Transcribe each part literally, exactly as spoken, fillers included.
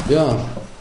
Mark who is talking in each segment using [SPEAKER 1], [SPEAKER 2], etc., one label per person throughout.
[SPEAKER 1] Ja.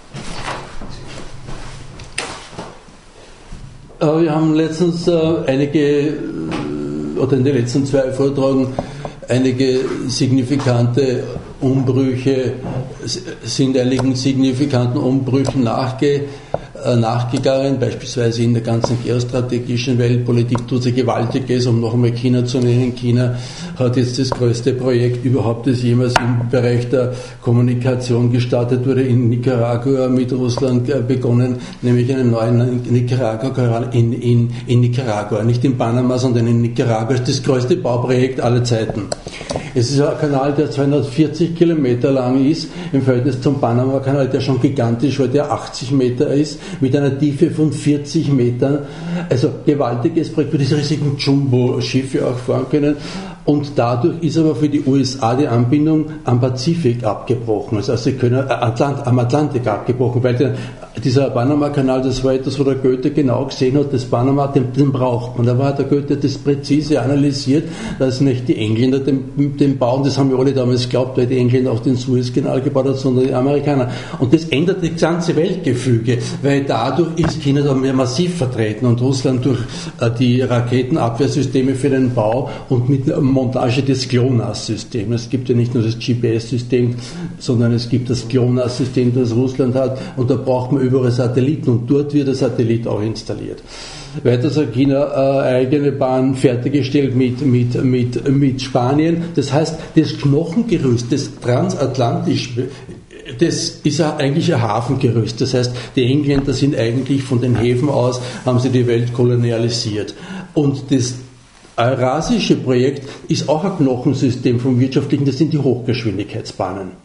[SPEAKER 1] Äh, wir haben letztens äh, einige, äh, oder in den letzten zwei Vorträgen, einige signifikante Umbrüche, sind einigen signifikanten Umbrüchen nachge, äh, nachgegangen, beispielsweise in der ganzen geostrategischen Weltpolitik tut sich Gewaltiges, um noch einmal China zu nennen. China hat jetzt das größte Projekt überhaupt, das jemals im Bereich der Kommunikation gestartet wurde, in Nicaragua mit Russland äh, begonnen, nämlich einen neuen Nicaragua-Kanal in, in, in Nicaragua, nicht in Panama, sondern in Nicaragua. Das ist das größte Bauprojekt aller Zeiten. Es ist ein Kanal, der zweihundertvierzig Kilometer lang ist, im Verhältnis zum Panama-Kanal, der schon gigantisch war, der achtzig Meter ist, mit einer Tiefe von vierzig Metern. Also gewaltiges Projekt, wo diese riesigen Jumbo-Schiffe auch fahren können. Und dadurch ist aber für die U S A die Anbindung am Pazifik abgebrochen, also sie können äh, Atlant, am Atlantik abgebrochen, weil der, dieser Panama-Kanal, das war etwas, wo der Goethe genau gesehen hat, das Panama, den, den braucht man. Da war der Goethe das präzise analysiert, dass nicht die Engländer den, den bauen, das haben wir alle damals geglaubt, weil die Engländer auch den Suezkanal gebaut haben, sondern die Amerikaner. Und das ändert das ganze Weltgefüge, weil dadurch ist China da mehr massiv vertreten und Russland durch äh, die Raketenabwehrsysteme für den Bau und mit Montage des GLONASS-Systems. Es gibt ja nicht nur das G P S-System, sondern es gibt das GLONASS-System, das Russland hat, und da braucht man überall Satelliten und dort wird der Satellit auch installiert. Weiter hat China äh, eigene Bahn fertiggestellt mit, mit, mit, mit Spanien. Das heißt, das Knochengerüst, das transatlantisch, das ist ja eigentlich ein Hafengerüst. Das heißt, die Engländer sind eigentlich von den Häfen aus, haben sie die Welt kolonialisiert. Und das Eurasische Projekt ist auch ein Knochensystem vom Wirtschaftlichen, das sind die Hochgeschwindigkeitsbahnen.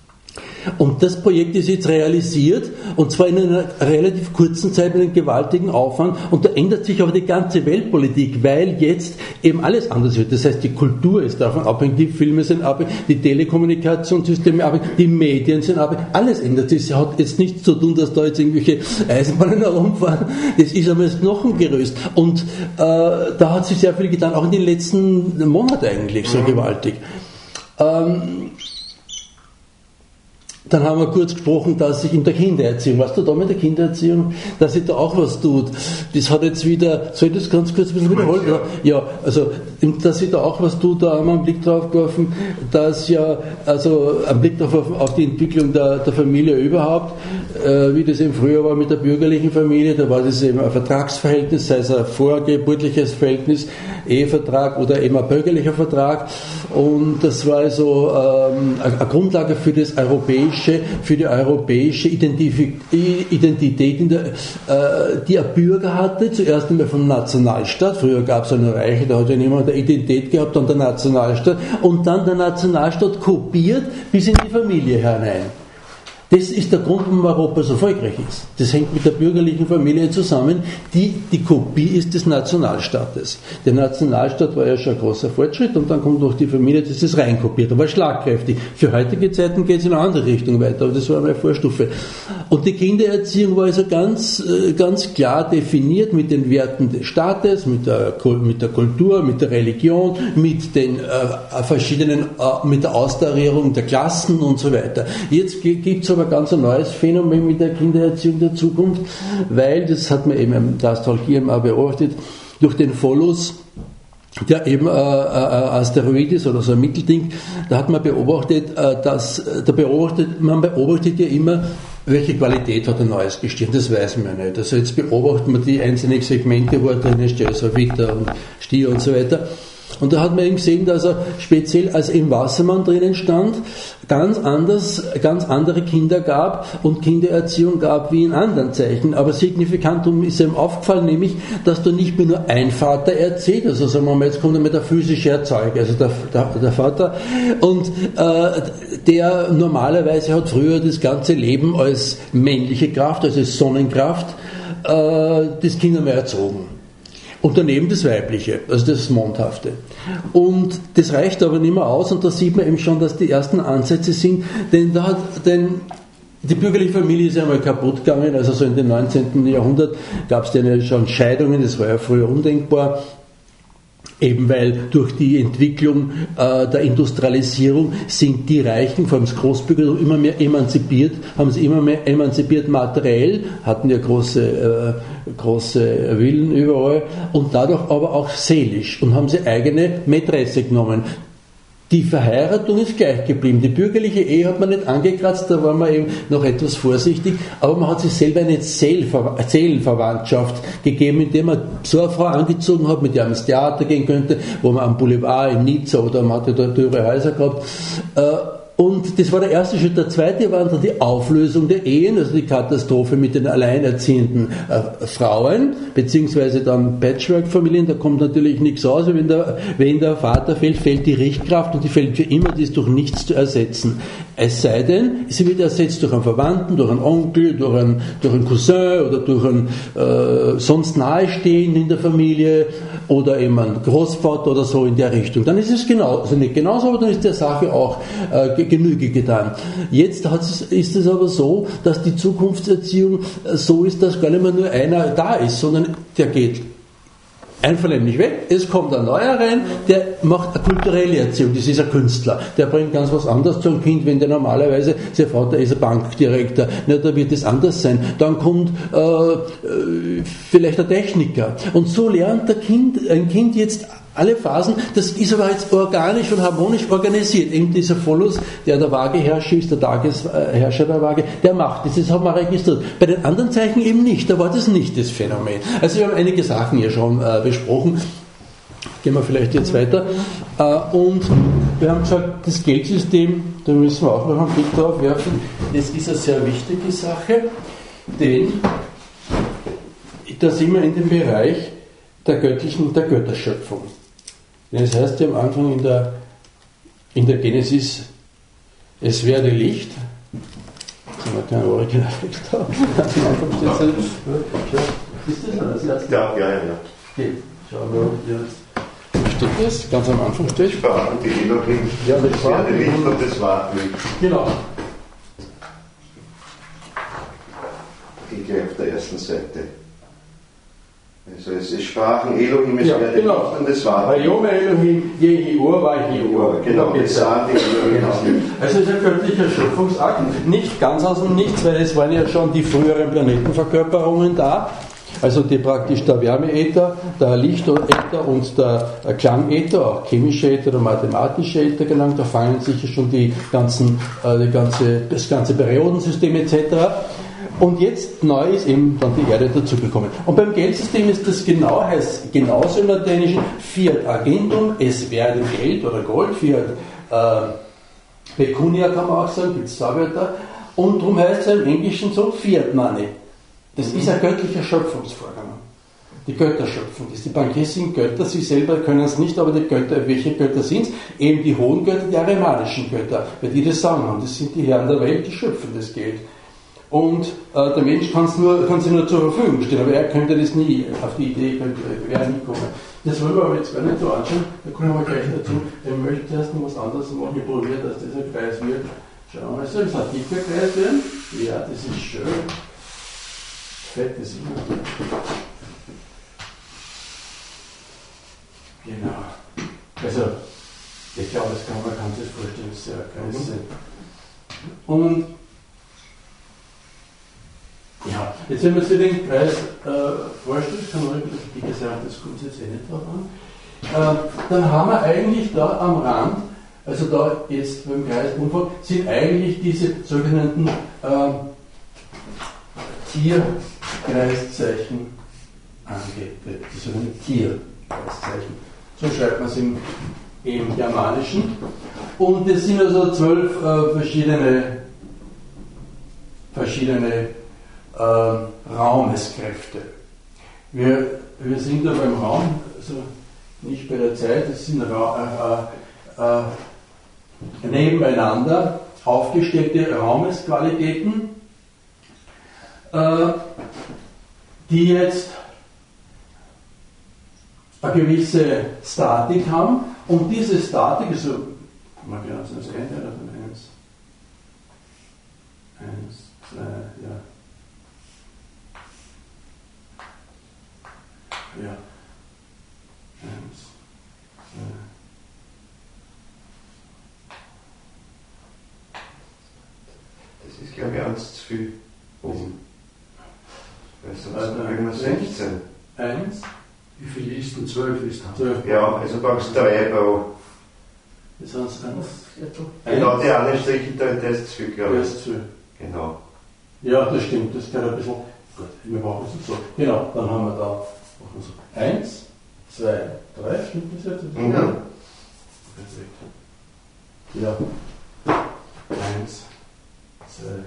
[SPEAKER 1] Und das Projekt ist jetzt realisiert, und zwar in einer relativ kurzen Zeit mit einem gewaltigen Aufwand, und da ändert sich aber die ganze Weltpolitik, weil jetzt eben alles anders wird. Das heißt, die Kultur ist davon abhängig, die Filme sind abhängig, die Telekommunikationssysteme abhängig, die Medien sind abhängig, alles ändert sich. Es hat jetzt nichts zu tun, dass da jetzt irgendwelche Eisenbahnen herumfahren, das ist aber das Knochengerüst. Und äh, da hat sich sehr viel getan, auch in den letzten Monaten eigentlich so gewaltig. Ähm, Dann haben wir kurz gesprochen, dass sich in der Kindererziehung, was du da mit der Kindererziehung, dass sich da auch was tut. Das hat jetzt wieder, soll ich das ganz kurz ein bisschen wiederholen? Ja, ja, also, dass sich da auch was tut, da haben wir einen Blick drauf geworfen, dass ja, also, ein Blick drauf auf, auf die Entwicklung der, der Familie überhaupt, äh, wie das eben früher war mit der bürgerlichen Familie, da war das eben ein Vertragsverhältnis, sei es ein vorgeburtliches Verhältnis, Ehevertrag oder eben ein bürgerlicher Vertrag, und das war also ähm, eine Grundlage für das europäische für die europäische Identität, in der, äh, die ein Bürger hatte, zuerst einmal vom Nationalstaat, früher gab es eine Reiche, da hat ja niemand eine Identität gehabt, dann der Nationalstaat, und dann der Nationalstaat kopiert bis in die Familie hinein. Das ist der Grund, warum Europa so erfolgreich ist. Das hängt mit der bürgerlichen Familie zusammen, die die Kopie ist des Nationalstaates. Der Nationalstaat war ja schon ein großer Fortschritt, und dann kommt noch die Familie, das ist reinkopiert, aber schlagkräftig. Für heutige Zeiten geht es in eine andere Richtung weiter, aber das war eine Vorstufe. Und die Kindererziehung war also ganz, ganz klar definiert mit den Werten des Staates, mit der, mit der Kultur, mit der Religion, mit den äh, verschiedenen, äh, mit der Austarierung der Klassen und so weiter. Jetzt gibt es aber ganz ein neues Phänomen mit der Kindererziehung der Zukunft, weil, das hat man eben im Dastal hier auch beobachtet, durch den Follows, der eben äh, äh, Asteroid ist oder so ein Mittelding, da hat man beobachtet, äh, dass, da beobachtet, man beobachtet ja immer, welche Qualität hat ein neues Gestirn, das weiß man nicht. Also jetzt beobachten wir die einzelnen Segmente, wo drin steht, also Witter und Stier und so weiter. Und da hat man eben gesehen, dass er speziell, als im Wassermann drinnen stand, ganz anders, ganz andere Kinder gab und Kindererziehung gab wie in anderen Zeichen. Aber signifikant ist ihm aufgefallen, nämlich, dass da nicht mehr nur ein Vater erzählt, also sagen wir mal, jetzt kommt einmal der physische Erzeuger, also der, der, der Vater, und äh, der normalerweise hat früher das ganze Leben als männliche Kraft, also als Sonnenkraft, äh, das Kinder mehr erzogen. Und daneben das Weibliche, also das Mondhafte. Und das reicht aber nicht mehr aus, und da sieht man eben schon, dass die ersten Ansätze sind, denn da hat, denn die bürgerliche Familie ist ja einmal kaputt gegangen, also so in den neunzehnten Jahrhundert gab es ja schon Scheidungen, das war ja früher undenkbar. Eben weil durch die Entwicklung äh, der Industrialisierung sind die Reichen, vor allem das Großbürgertum, immer mehr emanzipiert, haben sie immer mehr emanzipiert materiell, hatten ja große, äh, große Villen überall und dadurch aber auch seelisch und haben sie eigene Mätresse genommen. Die Verheiratung ist gleich geblieben. Die bürgerliche Ehe hat man nicht angekratzt, da war man eben noch etwas vorsichtig, aber man hat sich selber eine Seelenverwandtschaft gegeben, indem man so eine Frau angezogen hat, mit der man ins Theater gehen könnte, wo man am Boulevard in Nizza oder man hatte dort ihre Häuser gehabt. Und das war der erste Schritt. Der zweite war dann die Auflösung der Ehen, also die Katastrophe mit den alleinerziehenden äh, Frauen, beziehungsweise dann Patchwork-Familien. Da kommt natürlich nichts aus. Wenn der, wenn der Vater fällt, fällt die Richtkraft und die fällt für immer, die ist durch nichts zu ersetzen. Es sei denn, sie wird ersetzt durch einen Verwandten, durch einen Onkel, durch einen, durch einen Cousin oder durch einen äh, sonst Nahestehenden in der Familie oder eben einen Großvater oder so in der Richtung. Dann ist es genau, also nicht genauso, aber dann ist der Sache auch äh, Genüge getan. Jetzt ist es aber so, dass die Zukunftserziehung so ist, dass gar nicht mehr nur einer da ist, sondern der geht einvernehmlich weg, es kommt ein neuer rein, der macht eine kulturelle Erziehung, das ist ein Künstler, der bringt ganz was anderes zu einem Kind, wenn der normalerweise, sein Vater ist ein Bankdirektor, na, da wird es anders sein. Dann kommt äh, vielleicht ein Techniker und so lernt der Kind, ein Kind jetzt alle Phasen, das ist aber jetzt organisch und harmonisch organisiert. Eben dieser Pholus, der der Waageherrscher ist, der Tagesherrscher der Waage, der macht das, das hat man registriert. Bei den anderen Zeichen eben nicht, da war das nicht das Phänomen. Also wir haben einige Sachen hier schon äh, besprochen. Gehen wir vielleicht jetzt weiter. Äh, und wir haben gesagt, das Geldsystem, da müssen wir auch noch einen Blick drauf werfen, das ist eine sehr wichtige Sache, denn da sind wir in dem Bereich der göttlichen, der Götterschöpfung. Das heißt ja am Anfang in der, in der Genesis, es werde Licht. Jetzt haben wir keinen Originaltext da. Am Anfang steht es. Ist das oder das erste?
[SPEAKER 2] Ja, ja, ja. ja.
[SPEAKER 1] Okay, schauen wir jetzt. Steht das? Ganz am Anfang steht.
[SPEAKER 2] Sprachen die Elohim.
[SPEAKER 1] Ja, das
[SPEAKER 2] es werde Licht und es war Licht.
[SPEAKER 1] Genau.
[SPEAKER 2] Ich gehe auf der ersten Seite. Also es, es sprachen Elohim, es
[SPEAKER 1] ja,
[SPEAKER 2] werde
[SPEAKER 1] genau.
[SPEAKER 2] Licht und es war
[SPEAKER 1] Vayome Elohim, Jehiur war Jehiur.
[SPEAKER 2] Genau, es sah die Elohim.
[SPEAKER 1] Genau. Also es ist ein göttlicher Schöpfungsakt, nicht ganz aus dem Nichts, weil es waren ja schon die früheren Planetenverkörperungen da. Also die praktisch der Wärmeäther, der Lichtäther und der Klangäther, auch chemische Äther oder mathematische Äther genannt, da fangen sich schon die ganzen, äh, die ganze, das ganze Periodensystem et cetera. Und jetzt neu ist eben dann die Erde dazugekommen. Und beim Geldsystem ist das genau, heißt genauso im Lateinischen Fiat Argentum, es werde Geld oder Gold, Fiat äh, Pecunia kann man auch sagen, gibt es zwei Wörter. Und darum heißt es im Englischen so Fiat Money. Das ist ein göttlicher Schöpfungsvorgang. Die Götter schöpfen das. Die Bankier sind Götter, sie selber können es nicht, aber die Götter, welche Götter sind es? Eben die hohen Götter, die arimanischen Götter, weil die das Sagen haben. Das sind die Herren der Welt, die schöpfen das Geld. Und äh, der Mensch kann's nur, kann sie nur zur Verfügung stellen, aber er könnte das nie, auf die Idee könnte er nie kommen. Das wollen wir aber jetzt gar nicht so anschauen, da kommen wir gleich dazu. Ich möchte erst noch was anderes machen, ich probiere, dass das ein Kreis wird. Schauen wir mal, soll es ein dicker Kreis werden? Ja, das ist schön. Fett ist immer gut. Genau. Also, ich glaube, das kann man kann sich vorstellen, dass es sehr Kreis sein. Und ja, jetzt wenn man sich den Kreis äh, vorstellt, kann man, wie gesagt, das kommt jetzt eh nicht drauf an, äh, dann haben wir eigentlich da am Rand, also da jetzt beim Kreisumfang, sind eigentlich diese sogenannten äh, Tierkreiszeichen angegeben, die sogenannten Tierkreiszeichen. So schreibt man es im, im Germanischen. Und es sind also zwölf äh, verschiedene, verschiedene Äh, Raumeskräfte. Wir, wir sind da beim Raum, also nicht bei der Zeit, es sind Ra äh, äh, nebeneinander aufgestellte Raumesqualitäten, äh, die jetzt eine gewisse Statik haben und diese Statik, also man kann es als einteilen von eins, eins, zwei, ja. Ja, eins,
[SPEAKER 2] glaube ich, eins zu viel oben. Weil sonst
[SPEAKER 1] Also,
[SPEAKER 2] kriegen wir sechzehn.
[SPEAKER 1] eins.
[SPEAKER 3] Wie viel ist denn zwölf ist das?
[SPEAKER 1] zwölf.
[SPEAKER 2] Ja, also brauchst du drei Bau.
[SPEAKER 1] Das heißt eins.
[SPEAKER 2] Genau, die eine Striche da, der ist zu viel, glaube ich.
[SPEAKER 1] Das ist zu viel.
[SPEAKER 2] Genau.
[SPEAKER 1] Ja, das stimmt, das kann ein bisschen. Gut, wir machen es so. Genau, dann haben wir da machen wir so. eins, zwei, drei, stimmt das jetzt?
[SPEAKER 2] Mhm.
[SPEAKER 1] Ja. Perfekt. Ja. eins, zwei,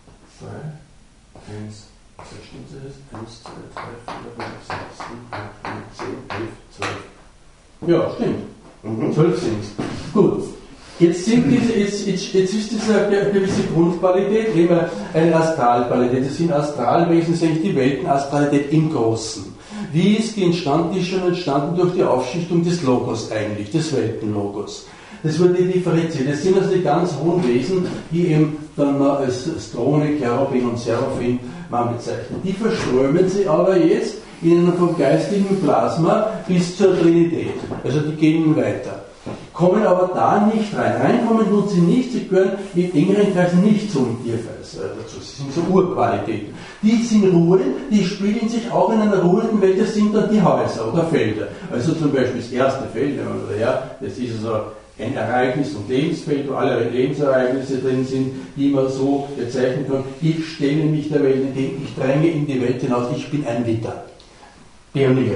[SPEAKER 1] drei, eins, so stimmt das? eins, zwei, drei, vier, fünf, sechs, sieben, acht, neun, zehn, elf, zwölf. Ja, stimmt.
[SPEAKER 2] Mhm.
[SPEAKER 1] zwölf sind es. Gut. Jetzt, sind diese, jetzt, jetzt, jetzt ist diese gewisse Grundqualität immer eine Astralqualität. Das sind Astralwesen, das ist eigentlich die Weltenastralität im Großen. Wie ist die entstanden? Die ist schon entstanden durch die Aufschichtung des Logos eigentlich, des Weltenlogos. Das wurde differenziert. Das sind also die ganz hohen Wesen, die eben dann als Strone, Cherubim und Seraphim man bezeichnet. Die verströmen sie aber jetzt in einem vom geistigen Plasma bis zur Trinität. Also die gehen weiter. Kommen aber da nicht rein. Reinkommen tun sie nicht, sie gehören mit engeren Kreisen nicht zum Tierkreis dazu. Sie sind so Urqualitäten. Die sind ruhend, die spiegeln sich auch in einer ruhenden Welt, das sind dann die Häuser oder Felder. Also zum Beispiel das erste Feld, wenn man ja, das ist also ein Ereignis- und Lebensfeld, wo alle Lebensereignisse drin sind, die man so bezeichnen kann. Ich stelle mich der Welt entgegen, ich dränge in die Welt hinaus, ich bin ein Witter. Pionier.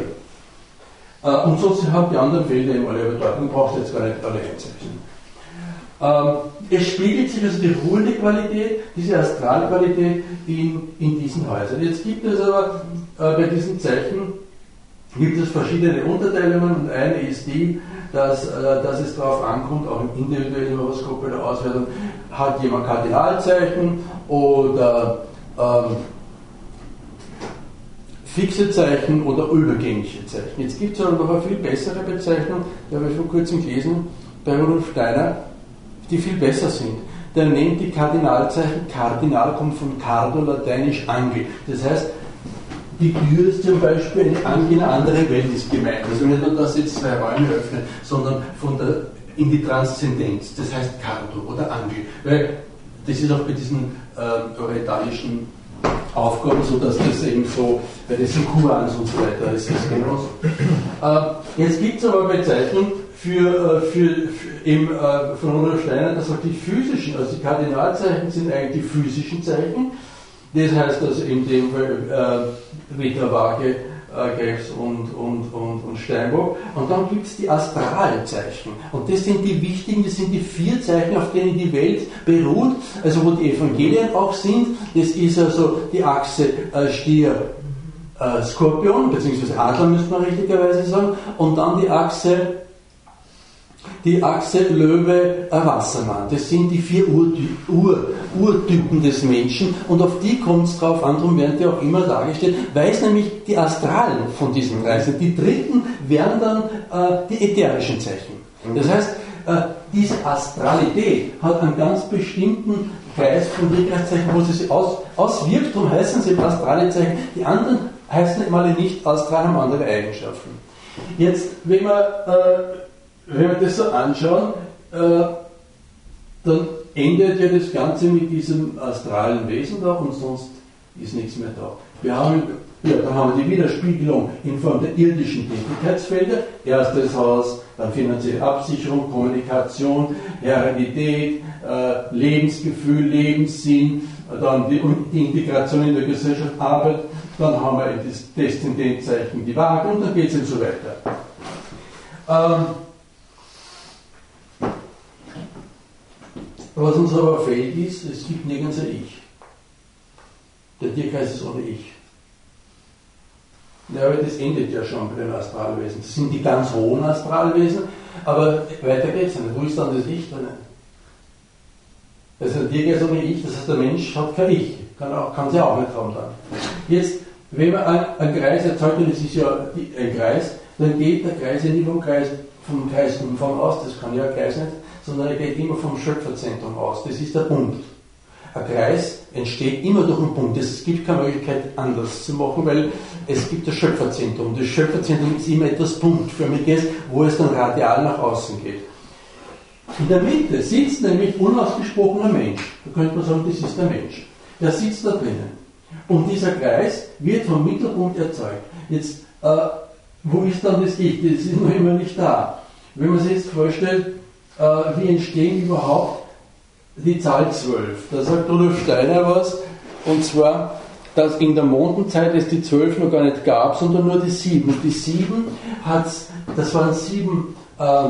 [SPEAKER 1] Und so haben die anderen Felder eben alle Bedeutung, brauchst du jetzt gar nicht alle einzeichnen. Ähm, es spiegelt sich also die ruhende Qualität, diese Astralqualität in, in diesen Häusern. Jetzt gibt es aber äh, bei diesen Zeichen gibt es verschiedene Unterteilungen und eine ist die, dass, äh, dass es darauf ankommt, auch im individuellen Horoskop bei der Auswertung, hat jemand Kardinalzeichen oder ähm, fixe Zeichen oder übergängliche Zeichen. Jetzt gibt es aber noch eine viel bessere Bezeichnung, die habe ich vor kurzem gelesen, bei Rudolf Steiner, die viel besser sind. Der nennt die Kardinalzeichen, Kardinal kommt von Cardo, lateinisch Angel. Das heißt, die Tür ist zum Beispiel eine Angel in eine andere Welt ist gemeint. Also nicht nur, dass jetzt zwei Räume öffnen, sondern von der, in die Transzendenz. Das heißt Cardo oder Angel. Weil das ist auch bei diesen äh, orientalischen Aufgaben, so dass das eben so, bei diesen Kurans und so weiter ist das genauso. Äh, jetzt gibt es aber Bezeichnungen für, für, für eben äh, von Rudolf Steiner, dass auch die physischen, also die Kardinalzeichen sind eigentlich die physischen Zeichen. Das heißt also in dem Fall äh, Ritter, Waage, äh, Krebs und, und, und, und Steinbock. Und dann gibt es die Astralzeichen. Und das sind die wichtigen, das sind die vier Zeichen, auf denen die Welt beruht, also wo die Evangelien auch sind. Das ist also die Achse äh, Stier, äh, Skorpion, beziehungsweise Adler müsste man richtigerweise sagen, und dann die Achse Die Achse Löwe, Wassermann, das sind die vier Urty- Ur, Urtypen des Menschen und auf die kommt es drauf an, darum werden die auch immer dargestellt, weil es nämlich die Astralen von diesen drei sind. Die dritten wären dann äh, die ätherischen Zeichen. Das heißt, äh, diese Astralität hat einen ganz bestimmten Kreis von Tierkreiszeichen, wo sie sich aus, auswirkt, darum heißen sie astrale Zeichen. Die anderen heißen eben alle nicht astral, haben andere Eigenschaften. Jetzt, wenn man äh, Wenn wir das so anschauen, äh, dann endet ja das Ganze mit diesem astralen Wesen da und sonst ist nichts mehr da. Wir haben, ja, dann haben wir die Widerspiegelung in Form der irdischen Tätigkeitsfelder. Erstes Haus, dann finanzielle Absicherung, Kommunikation, Heredität, äh, Lebensgefühl, Lebenssinn, dann die, die Integration in der Gesellschaft, Arbeit, dann haben wir das Deszendentzeichen, die Waage und dann geht es eben so weiter. Ähm, Was uns aber fehlt ist, es gibt nirgends ein Ich. Der Tierkreis ist ohne Ich. Ja, aber das endet ja schon bei den Astralwesen. Das sind die ganz hohen Astralwesen, aber weiter geht es nicht. Wo ist dann das Ich drinnen? Also der Tierkreis ohne Ich, das heißt, der Mensch hat kein Ich. Kann, auch, kann sie auch nicht haben dann. Jetzt, wenn man einen Kreis erzeugt, und es ist ja ein Kreis, dann geht der Kreis ja nicht vom Kreis, vom Kreisumfang aus, das kann ja ein Kreis nicht, sondern er geht immer vom Schöpferzentrum aus. Das ist der Punkt. Ein Kreis entsteht immer durch einen Punkt. Es gibt keine Möglichkeit, anders zu machen, weil es gibt das Schöpferzentrum. Das Schöpferzentrum ist immer etwas Punktförmiges, wo es dann radial nach außen geht. In der Mitte sitzt nämlich unausgesprochener Mensch. Da könnte man sagen, das ist der Mensch. Der sitzt da drinnen. Und dieser Kreis wird vom Mittelpunkt erzeugt. Jetzt, äh, wo ist dann das Ich? Das ist noch immer nicht da. Wenn man sich jetzt vorstellt, äh, wie entstehen überhaupt die Zahl zwölf? Da sagt Rudolf Steiner was, und zwar, dass in der Mondenzeit es die zwölf noch gar nicht gab, sondern nur die sieben. Und die sieben hat's, das waren sieben, äh,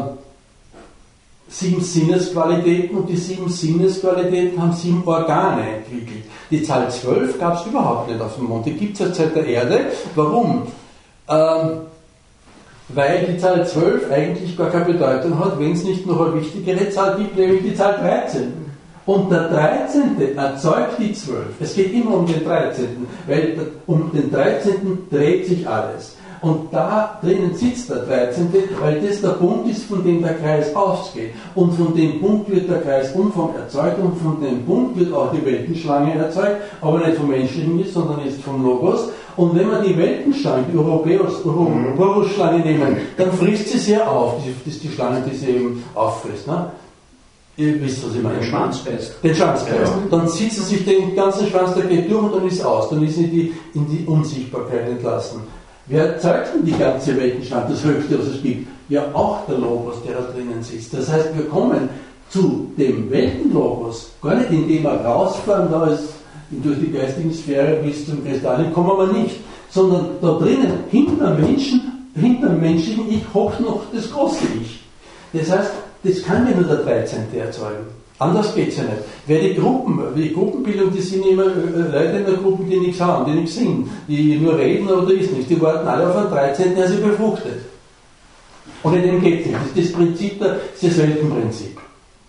[SPEAKER 1] sieben Sinnesqualitäten, und die sieben Sinnesqualitäten haben sieben Organe entwickelt. Die Zahl zwölf gab es überhaupt nicht auf dem Mond, die gibt es seit der Erde. Warum? Ähm, weil die Zahl zwölf eigentlich gar keine Bedeutung hat, wenn es nicht noch eine wichtigere Zahl gibt, nämlich die Zahl dreizehn. Und der dreizehnte erzeugt die zwölf. Es geht immer um den dreizehnten, weil um den dreizehnten dreht sich alles. Und da drinnen sitzt der dreizehnte, weil das der Punkt ist, von dem der Kreis ausgeht. Und von dem Punkt wird der Kreisumfang erzeugt, und von dem Punkt wird auch die Weltenschlange erzeugt, aber nicht vom Menschlichen ist, sondern ist vom Logos. Und wenn wir die Weltenschlange, die Ouroboros-Schlange nehmen, dann frisst sie sehr auf. Das ist die Schlange, die sie eben auffrisst. Ne? Ihr wisst, was ich meine.
[SPEAKER 3] Den Schwanz beißt.
[SPEAKER 1] Den Schwanz beißt. Dann zieht sie sich den ganzen Schwanz, der geht durch, und dann ist aus. Dann ist sie in die, in die Unsichtbarkeit entlassen. Wer erzeugt denn die ganze Weltenschlange, das Höchste, was es gibt? Ja, auch der Logos, der da drinnen sitzt. Das heißt, wir kommen zu dem Weltenlogos gar nicht, indem wir rausfahren, da ist durch die geistigen Sphäre bis zum Kristallin, kommen wir nicht, sondern da drinnen, hinter Menschen, hinter dem menschlichen Ich, hockt noch das große Ich. Das heißt, das kann ja nur der dreizehnte erzeugen. Anders geht es ja nicht. Wer die Gruppen, die Gruppenbildung, die sind immer Leute in der Gruppe, die nichts haben, die nichts sind, die nur reden oder ist nichts. Die warten alle auf einen dreizehnten, der sie befruchtet. Ohne dem geht es nicht. Das ist das Prinzip, das ist das Weltenprinzip.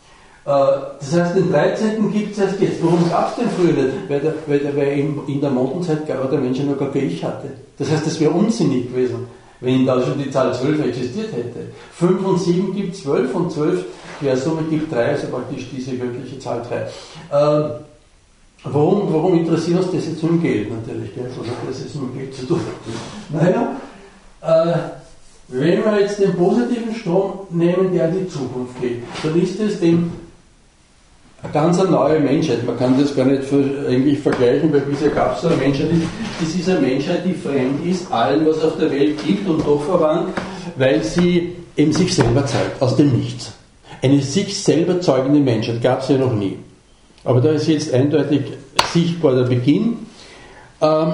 [SPEAKER 1] Das heißt, den dreizehnten gibt es erst jetzt. Warum gab es den früher nicht? Weil, der, weil, der, weil in der Mondenzeit gar der Mensch noch gar kein Ich hatte. Das heißt, das wäre unsinnig gewesen, wenn da schon die Zahl zwölf existiert hätte. fünf und sieben gibt zwölf, und zwölf Quersumme gibt drei, also praktisch diese göttliche Zahl drei. Ähm, warum, warum interessiert uns das jetzt um Geld natürlich? Gell? Was hat das jetzt mit Geld zu tun? Naja, äh, wenn wir jetzt den positiven Strom nehmen, der in die Zukunft geht, dann ist es dem eine ganz neue Menschheit. Man kann das gar nicht eigentlich vergleichen, weil bisher gab es so eine Menschheit. Das ist eine Menschheit, die fremd ist allem, was es auf der Welt gibt, und doch verwandt, weil sie eben sich selber zeigt, aus dem Nichts. Eine sich selber zeugende Menschheit gab es ja noch nie. Aber da ist jetzt eindeutig sichtbar der Beginn, ähm,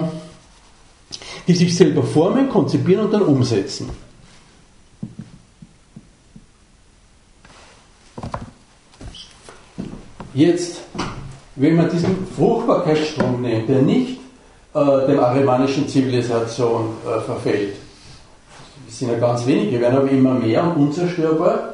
[SPEAKER 1] die sich selber formen, konzipieren und dann umsetzen. Jetzt, wenn man diesen Fruchtbarkeitsstrom nimmt, der nicht äh, der arimanischen Zivilisation äh, verfällt, es sind ja ganz wenige, werden aber immer mehr und unzerstörbar,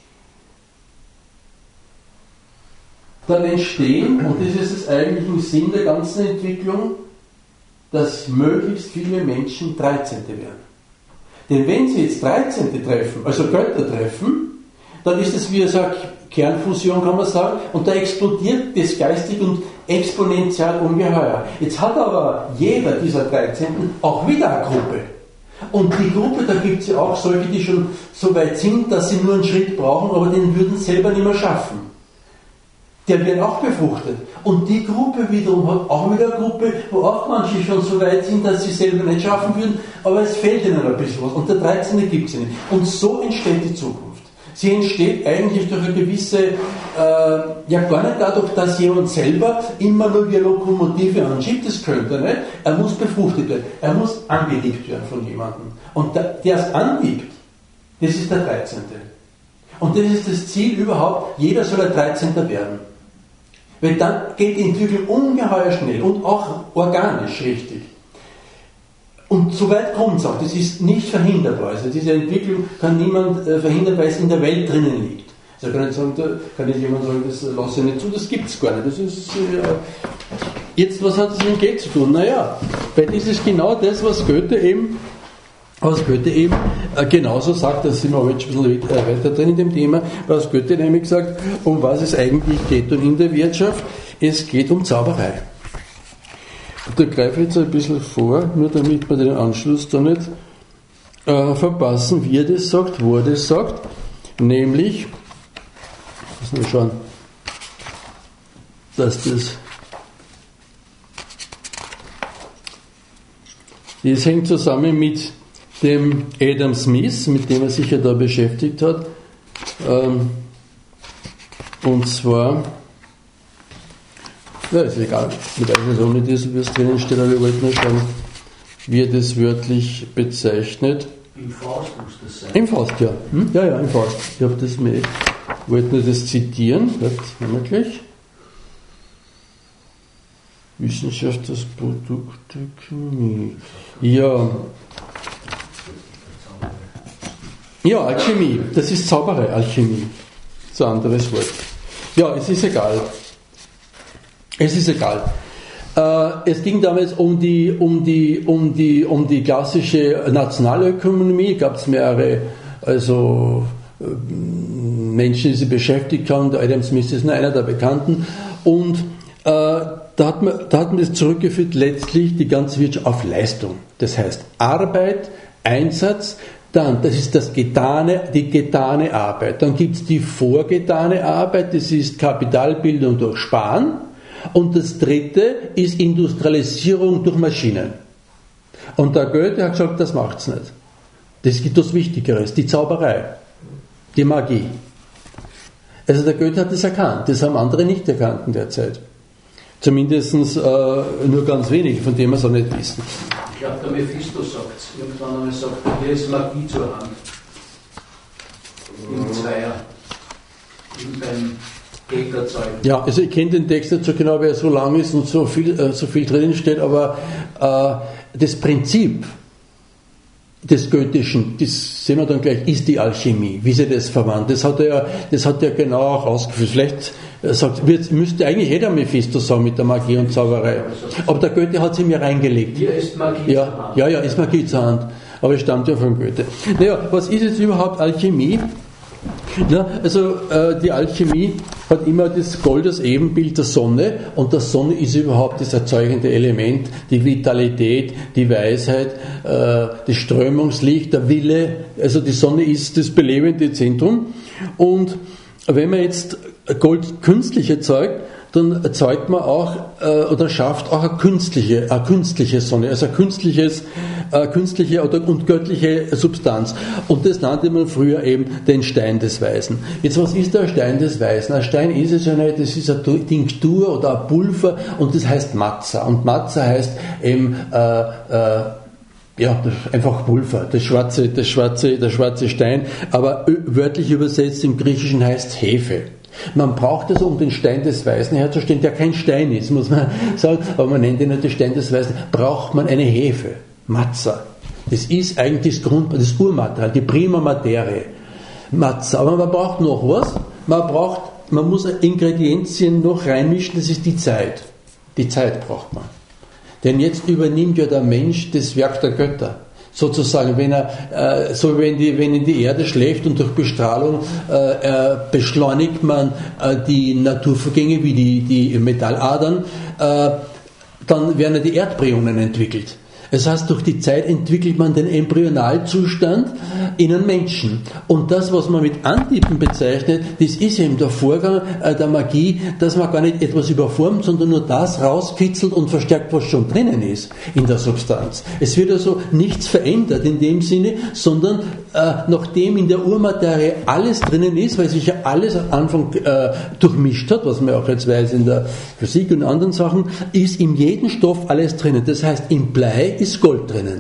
[SPEAKER 1] dann entstehen, und das ist das eigentliche Sinn der ganzen Entwicklung, dass möglichst viele Menschen dreizehnte werden. Denn wenn sie jetzt dreizehnte treffen, also Götter treffen, dann ist es wie eine Kernfusion, kann man sagen, und da explodiert das geistig und exponentiell ungeheuer. Jetzt hat aber jeder dieser dreizehnten auch wieder eine Gruppe. Und die Gruppe, da gibt es ja auch solche, die schon so weit sind, dass sie nur einen Schritt brauchen, aber den würden sie selber nicht mehr schaffen. Der wird auch befruchtet. Und die Gruppe wiederum hat auch wieder eine Gruppe, wo auch manche schon so weit sind, dass sie selber nicht schaffen würden, aber es fehlt ihnen ein bisschen was. Und der dreizehnte gibt es nicht. Und so entsteht die Zukunft. Sie entsteht eigentlich durch eine gewisse, äh, ja gar nicht dadurch, dass jemand selber immer nur wie eine Lokomotive anschiebt, das könnte er nicht. Er muss befruchtet werden. Er muss angeliebt werden von jemandem. Und der, der es anliebt, das ist der dreizehnte. Und das ist das Ziel überhaupt, jeder soll ein dreizehnter werden. Weil dann geht die Entwicklung ungeheuer schnell und auch organisch richtig. Und so weit kommt es auch. Das ist nicht verhinderbar. Also diese Entwicklung kann niemand äh, verhindern, weil es in der Welt drinnen liegt. Also kann nicht sagen, da kann nicht jemand sagen, das lasse ich nicht zu, das gibt es gar nicht. Das ist, äh, jetzt, was hat das mit Geld zu tun? Naja, weil das ist genau das, was Goethe eben, was Goethe eben äh, genauso sagt, da sind wir aber jetzt ein bisschen weiter drin in dem Thema, was Goethe nämlich sagt, um was es eigentlich geht. Und in der Wirtschaft, es geht um Zauberei. Da greife ich jetzt ein bisschen vor, nur damit wir den Anschluss da nicht äh, verpassen, wie er das sagt, wo er das sagt, nämlich muss nur schauen, dass das. Das hängt zusammen mit dem Adam Smith, mit dem er sich ja da beschäftigt hat. Ähm, und zwar, ja, ist egal, mit eigentlich ohne das, wie es drinnen steht, aber wir wollten nur schauen, wie er das wörtlich bezeichnet.
[SPEAKER 3] Im Faust muss das sein.
[SPEAKER 1] Im Faust, ja. Hm? Ja, ja, im Faust. Ich habe das mir, wollte nur das zitieren. Jetzt haben wir gleich. Wissenschaft, das Produkt der Chemie. Ja. Ja, Alchemie. Das ist Zauberei, Alchemie. Das ist ein anderes Wort. Ja, es ist egal. Es ist egal. Äh, es ging damals um die, um die, um die, um die klassische Nationalökonomie. Gab es mehrere, also äh, Menschen, die sich beschäftigt haben. Der Adam Smith ist nur einer der Bekannten. Und äh, da hat man, da hat man das zurückgeführt, letztlich die ganze Wirtschaft auf Leistung. Das heißt Arbeit, Einsatz, dann, das ist das getane, die getane Arbeit. Dann gibt es die vorgetane Arbeit, das ist Kapitalbildung durch Sparen. Und das dritte ist Industrialisierung durch Maschinen. Und der Goethe hat gesagt, das macht es nicht. Das gibt etwas Wichtigeres, die Zauberei, die Magie. Also der Goethe hat das erkannt, das haben andere nicht erkannt in der Zeit. Zumindest äh, nur ganz wenig, von dem wir es auch nicht wissen.
[SPEAKER 3] Ich glaube, der Mephisto sagt es. Irgendwann einmal sagt er, hier ist Magie zur Hand. Im Zweier. In beim Gegerzeugen.
[SPEAKER 1] Ja, also ich kenne den Text nicht so genau, weil er so lang ist und so viel, äh, so viel drin steht, aber äh, das Prinzip des Goethischen, das sehen wir dann gleich, ist die Alchemie, wie sie das verwandt. Das hat er, das hat er genau auch ausgeführt. Vielleicht sagt, wird, müsste eigentlich jeder Mephisto sagen mit der Magie und Zauberei. Aber der Goethe hat sie mir reingelegt.
[SPEAKER 3] Hier ist Magie
[SPEAKER 1] ja,
[SPEAKER 3] zur Hand.
[SPEAKER 1] Ja, ja, ist Magie zur Hand. Aber es stammt ja von Goethe. Naja, was ist jetzt überhaupt Alchemie? Ja, also äh, die Alchemie hat immer das Gold als Ebenbild der Sonne, und die Sonne ist überhaupt das erzeugende Element, die Vitalität, die Weisheit, äh, das Strömungslicht, der Wille. Also die Sonne ist das belebende Zentrum, und wenn man jetzt Gold künstlich erzeugt, dann erzeugt man auch äh, oder schafft auch eine künstliche, eine künstliche Sonne, also ein künstliches, äh, künstliche oder, und göttliche Substanz. Und das nannte man früher eben den Stein des Weisen. Jetzt, was ist der Stein des Weisen? Ein Stein ist es ja nicht, das ist eine Tinktur oder ein Pulver, und das heißt Matza. Und Matza heißt eben äh, äh, ja, einfach Pulver, das schwarze, das schwarze, der schwarze Stein, aber wörtlich übersetzt im Griechischen heißt es Hefe. Man braucht es, um den Stein des Weisen herzustellen, der kein Stein ist, muss man sagen, aber man nennt ihn nicht den Stein des Weisen, braucht man eine Hefe, Matza. Das ist eigentlich das Grund, das Urmaterial, die Prima Materie, Matza. Aber man braucht noch was, man braucht, man muss Ingredienzien noch reinmischen, das ist die Zeit. Die Zeit braucht man. Denn jetzt übernimmt ja der Mensch das Werk der Götter. Sozusagen, wenn er, äh, so wenn die, wenn in die Erde schläft und durch Bestrahlung äh, äh, beschleunigt man äh, die Naturvorgänge wie die, die Metalladern, äh, dann werden ja die Erdbryonen entwickelt. Das heißt, durch die Zeit entwickelt man den Embryonalzustand in einem Menschen. Und das, was man mit Antippen bezeichnet, das ist eben der Vorgang äh, der Magie, dass man gar nicht etwas überformt, sondern nur das rauskitzelt und verstärkt, was schon drinnen ist in der Substanz. Es wird also nichts verändert in dem Sinne, sondern äh, nachdem in der Urmaterie alles drinnen ist, weil sich ja alles am Anfang äh, durchmischt hat, was man auch jetzt weiß in der Physik und anderen Sachen, ist in jedem Stoff alles drinnen. Das heißt, im Blei ist Gold drinnen.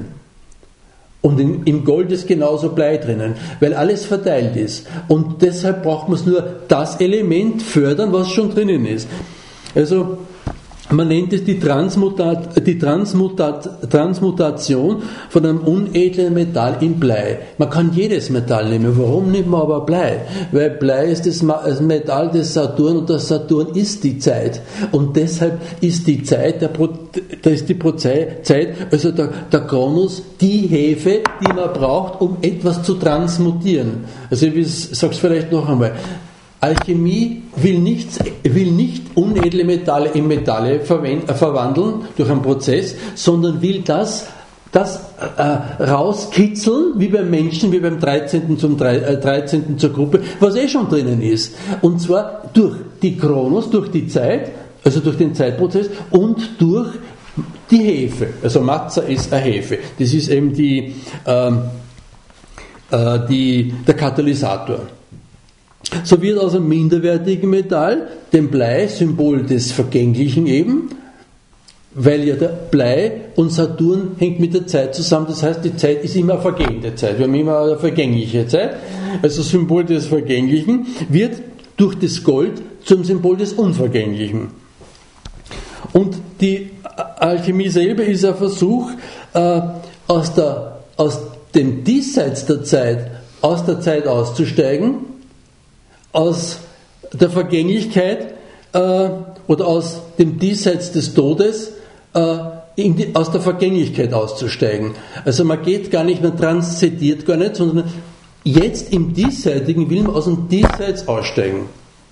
[SPEAKER 1] Und in, im Gold ist genauso Blei drinnen, weil alles verteilt ist. Und deshalb braucht man es nur das Element fördern, was schon drinnen ist. Also man nennt es die, Transmutat, die Transmutat, Transmutation von einem unedlen Metall in Blei. Man kann jedes Metall nehmen. Warum nimmt man aber Blei? Weil Blei ist das Metall des Saturn, und das Saturn ist die Zeit. Und deshalb ist die Zeit, der Pro, da ist die Prozeit, also der, der Chronos, die Hefe, die man braucht, um etwas zu transmutieren. Also ich sage es vielleicht noch einmal. Alchemie will, nichts, will nicht unedle Metalle in Metalle verwandeln durch einen Prozess, sondern will das das äh, rauskitzeln, wie beim Menschen, wie beim dreizehnten zum dreizehnten zur Gruppe, was eh schon drinnen ist. Und zwar durch die Chronos, durch die Zeit, also durch den Zeitprozess und durch die Hefe. Also Mazza ist eine Hefe. Das ist eben die, ähm, äh, die, der Katalysator. So wird aus einem minderwertigen Metall, dem Blei, Symbol des Vergänglichen eben, weil ja der Blei und Saturn hängt mit der Zeit zusammen, das heißt, die Zeit ist immer eine vergehende Zeit, wir haben immer eine vergängliche Zeit, also Symbol des Vergänglichen, wird durch das Gold zum Symbol des Unvergänglichen. Und die Alchemie selber ist ein Versuch, äh, aus, der, aus dem Diesseits der Zeit, aus der Zeit auszusteigen, aus der Vergänglichkeit äh, oder aus dem Diesseits des Todes äh, in die, aus der Vergänglichkeit auszusteigen. Also man geht gar nicht, man transzendiert gar nicht, sondern jetzt im Diesseitigen will man aus dem Diesseits aussteigen.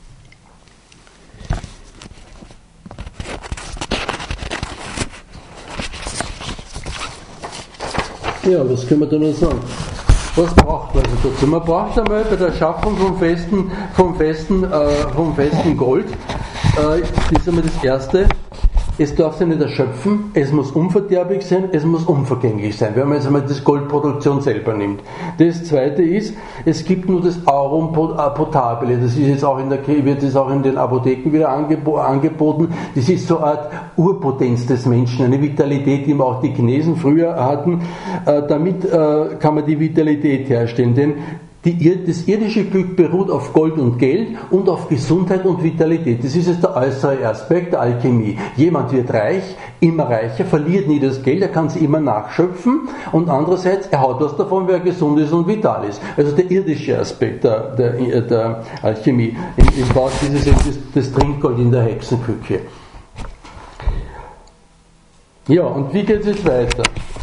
[SPEAKER 1] Ja, was können wir da noch sagen? Was braucht man also dazu? Man braucht einmal bei der Schaffung vom festen, vom festen, äh, vom festen Gold, äh, das ist einmal das Erste, es darf sich nicht erschöpfen, es muss unverderblich sein, es muss unvergänglich sein, wenn man jetzt einmal das Goldproduktion selber nimmt. Das Zweite ist, es gibt nur das Aurum potabile, das ist jetzt auch in der, wird das auch in den Apotheken wieder angeboten, das ist so eine Art Urpotenz des Menschen, eine Vitalität, die auch die Chinesen früher hatten, damit kann man die Vitalität herstellen, denn Die, das irdische Glück beruht auf Gold und Geld und auf Gesundheit und Vitalität. Das ist jetzt der äußere Aspekt der Alchemie. Jemand wird reich, immer reicher, verliert nie das Geld, er kann es immer nachschöpfen und andererseits, er hat was davon, wer gesund ist und vital ist. Also der irdische Aspekt der, der, der Alchemie. Im, im Bau dieses das, das Trinkgold in der Hexenküche. Ja, und wie geht es jetzt weiter?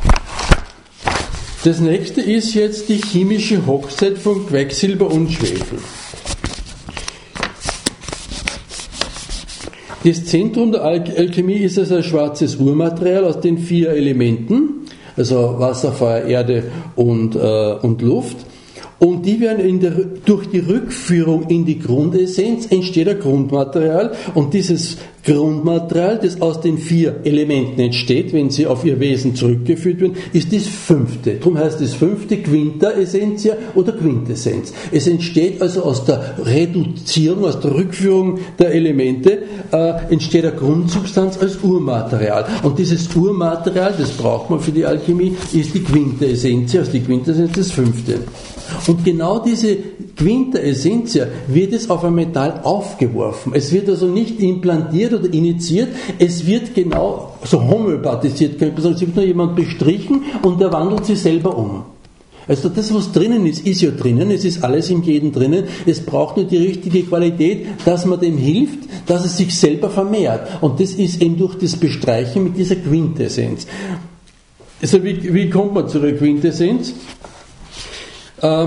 [SPEAKER 1] Das nächste ist jetzt die chemische Hochzeit von Quecksilber und Schwefel. Das Zentrum der Alchemie ist also ein schwarzes Urmaterial aus den vier Elementen, also Wasser, Feuer, Erde und, äh, und Luft. Und die werden in der, durch die Rückführung in die Grundessenz entsteht ein Grundmaterial und dieses Grundmaterial, das aus den vier Elementen entsteht, wenn sie auf ihr Wesen zurückgeführt werden, ist das fünfte. Darum heißt das fünfte Quinta Essentia oder Quintessenz. Es entsteht also aus der Reduzierung, aus der Rückführung der Elemente, äh, entsteht eine Grundsubstanz als Urmaterial. Und dieses Urmaterial, das braucht man für die Alchemie, ist die Quinta Essentia, also die Quintessenz das fünfte. Und genau diese Quinta Essentia wird es auf ein Metall aufgeworfen. Es wird also nicht implantiert oder initiiert, es wird genau so homöopathisiert, könnte man sagen, es wird nur jemand bestrichen und der wandelt sich selber um. Also das, was drinnen ist, ist ja drinnen, es ist alles in jedem drinnen, es braucht nur die richtige Qualität, dass man dem hilft, dass es sich selber vermehrt. Und das ist eben durch das Bestreichen mit dieser Quintessenz. Also wie, wie kommt man zu der Quintessenz? Ähm,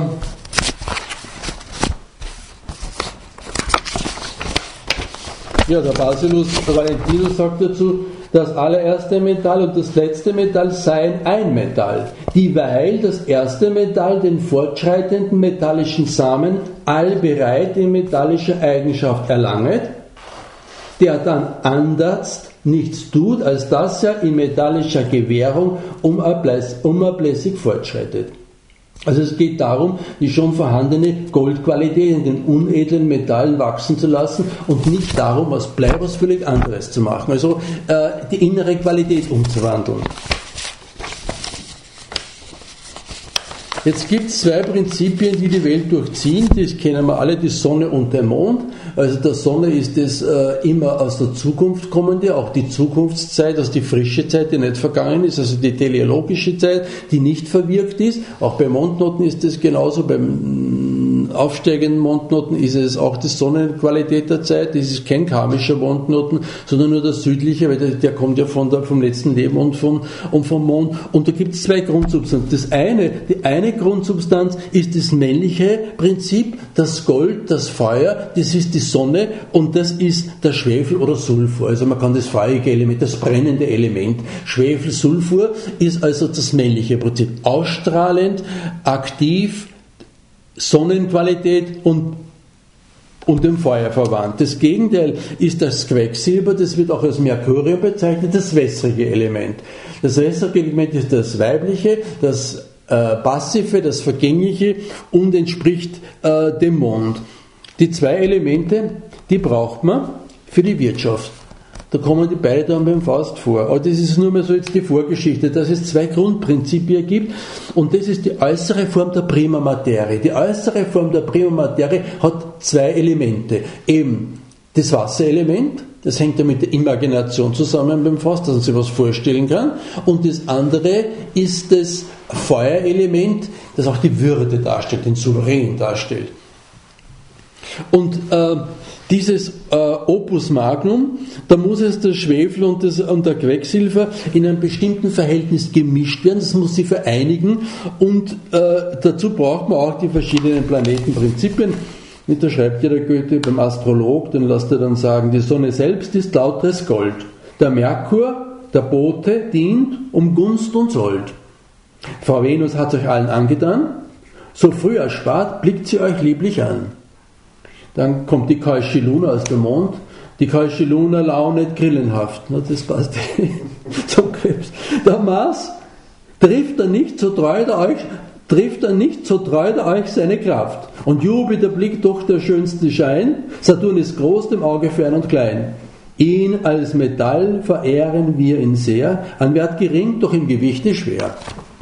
[SPEAKER 1] ja, der Basilus, der Valentinus sagt dazu, das allererste Metall und das letzte Metall seien ein Metall, dieweil das erste Metall den fortschreitenden metallischen Samen allbereit in metallischer Eigenschaft erlanget, der dann anders nichts tut, als dass er in metallischer Gewährung unablässig fortschreitet. Also es geht darum, die schon vorhandene Goldqualität in den unedlen Metallen wachsen zu lassen und nicht darum, aus Blei was völlig anderes zu machen. Also äh, die innere Qualität umzuwandeln. Jetzt gibt es zwei Prinzipien, die die Welt durchziehen, das kennen wir alle, die Sonne und der Mond. Also der Sonne ist das äh, immer aus der Zukunft kommende, auch die Zukunftszeit, also die frische Zeit, die nicht vergangen ist, also die teleologische Zeit, die nicht verwirkt ist. Auch bei Mondnoten ist das genauso, beim aufsteigenden Mondnoten ist es auch die Sonnenqualität der Zeit, das ist kein karmischer Mondnoten, sondern nur der südliche, weil der, der kommt ja von der, vom letzten Leben und vom, und vom Mond. Und da gibt es zwei Grundsubstanzen. Das eine, die eine Grundsubstanz ist das männliche Prinzip, das Gold, das Feuer, das ist die Sonne und das ist der Schwefel oder Sulfur. Also man kann das feurige Element, das brennende Element. Schwefel, Sulfur ist also das männliche Prinzip. Ausstrahlend, aktiv, Sonnenqualität und, und dem Feuer verwandt. Das Gegenteil ist das Quecksilber, das wird auch als Merkurium bezeichnet, das wässrige Element. Das wässrige Element ist das weibliche, das äh, passive, das vergängliche und entspricht äh, dem Mond. Die zwei Elemente, die braucht man für die Wirtschaft. Da kommen die beide dann beim Faust vor. Aber das ist nur mal so jetzt die Vorgeschichte, dass es zwei Grundprinzipien gibt und das ist die äußere Form der Prima Materie. Die äußere Form der Prima Materie hat zwei Elemente. Eben das Wasserelement, das hängt ja mit der Imagination zusammen beim Faust, dass man sich was vorstellen kann. Und das andere ist das Feuerelement, das auch die Würde darstellt, den Souverän darstellt. Und äh, dieses äh, Opus Magnum, da muss es der Schwefel und, das, und der Quecksilber in einem bestimmten Verhältnis gemischt werden, das muss sie vereinigen und äh, dazu braucht man auch die verschiedenen Planetenprinzipien. Und da schreibt ja der Goethe beim Astrolog, dann lässt er dann sagen, die Sonne selbst ist lauteres Gold. Der Merkur, der Bote, dient um Gunst und Sold. Frau Venus hat es euch allen angetan, so früh erspart, blickt sie euch lieblich an. Dann kommt die keusche Luna aus dem Mond. Die keusche Luna launet grillenhaft. Das passt zum Krebs. Der Mars trifft er nicht, so treu er euch, trifft er nicht, so treu er euch seine Kraft. Und Jupiter blickt doch der schönste Schein. Saturn ist groß, dem Auge fern und klein. Ihn als Metall verehren wir ihn sehr, an Wert gering, doch im Gewichte schwer.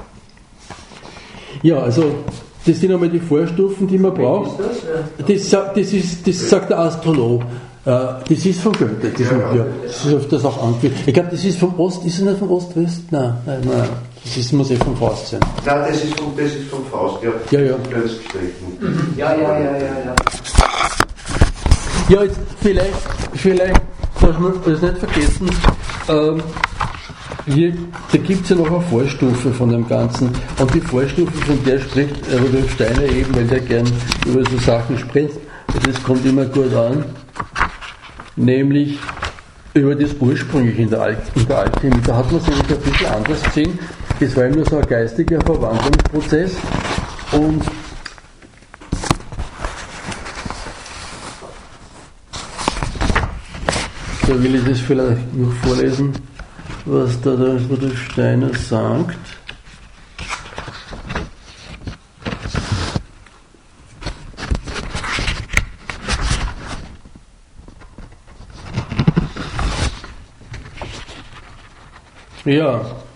[SPEAKER 1] Ja, also das sind einmal die Vorstufen, die man braucht. Das, das, ist, das sagt der Astrolog. Das ist von Goethe. Das, ja, ja. Das ist öfters auch angeführt. Ich glaube, das ist vom Ost. Ist es nicht vom Ost-West? Nein, nein, nein. Das ist, muss eh vom Faust sein.
[SPEAKER 2] Nein, das ist vom, das ist vom Faust. Ja,
[SPEAKER 1] ja. Ja,
[SPEAKER 3] ja, ja, ja, ja, ja.
[SPEAKER 1] Ja, jetzt vielleicht, vielleicht, darf man das nicht vergessen, ähm, hier, da gibt es ja noch eine Vorstufe von dem Ganzen. Und die Vorstufe, von der spricht Rudolf Steiner eben, weil der gern über so Sachen spricht. Das kommt immer gut an. Nämlich über das Ursprüngliche in der, Al- in der Alchemie. Da hat man es nämlich ein bisschen anders gesehen. Das war eben nur so ein geistiger Verwandlungsprozess. Und da will ich das vielleicht noch vorlesen, was da der Rudolf Steiner sagt. Ja,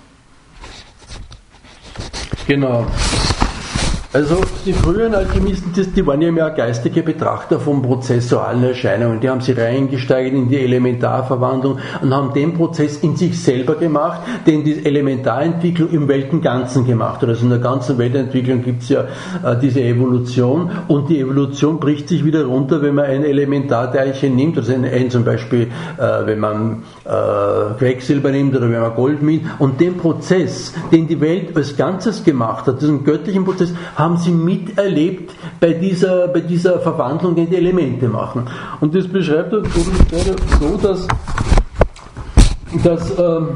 [SPEAKER 1] genau. Also die früheren Alchemisten, die, die waren ja mehr geistige Betrachter von prozessualen Erscheinungen. Die haben sich reingesteigert in die Elementarverwandlung und haben den Prozess in sich selber gemacht, den die Elementarentwicklung im Weltenganzen gemacht hat. Also in der ganzen Weltentwicklung gibt es ja äh, diese Evolution und die Evolution bricht sich wieder runter, wenn man ein Elementarteilchen nimmt, also ein, ein zum Beispiel, äh, wenn man äh, Quecksilber nimmt oder wenn man Gold nimmt. Und den Prozess, den die Welt als Ganzes gemacht hat, diesen göttlichen Prozess, haben sie miterlebt bei dieser, bei dieser Verwandlung, die die Elemente machen. Und das beschreibt er so, dass, dass ähm,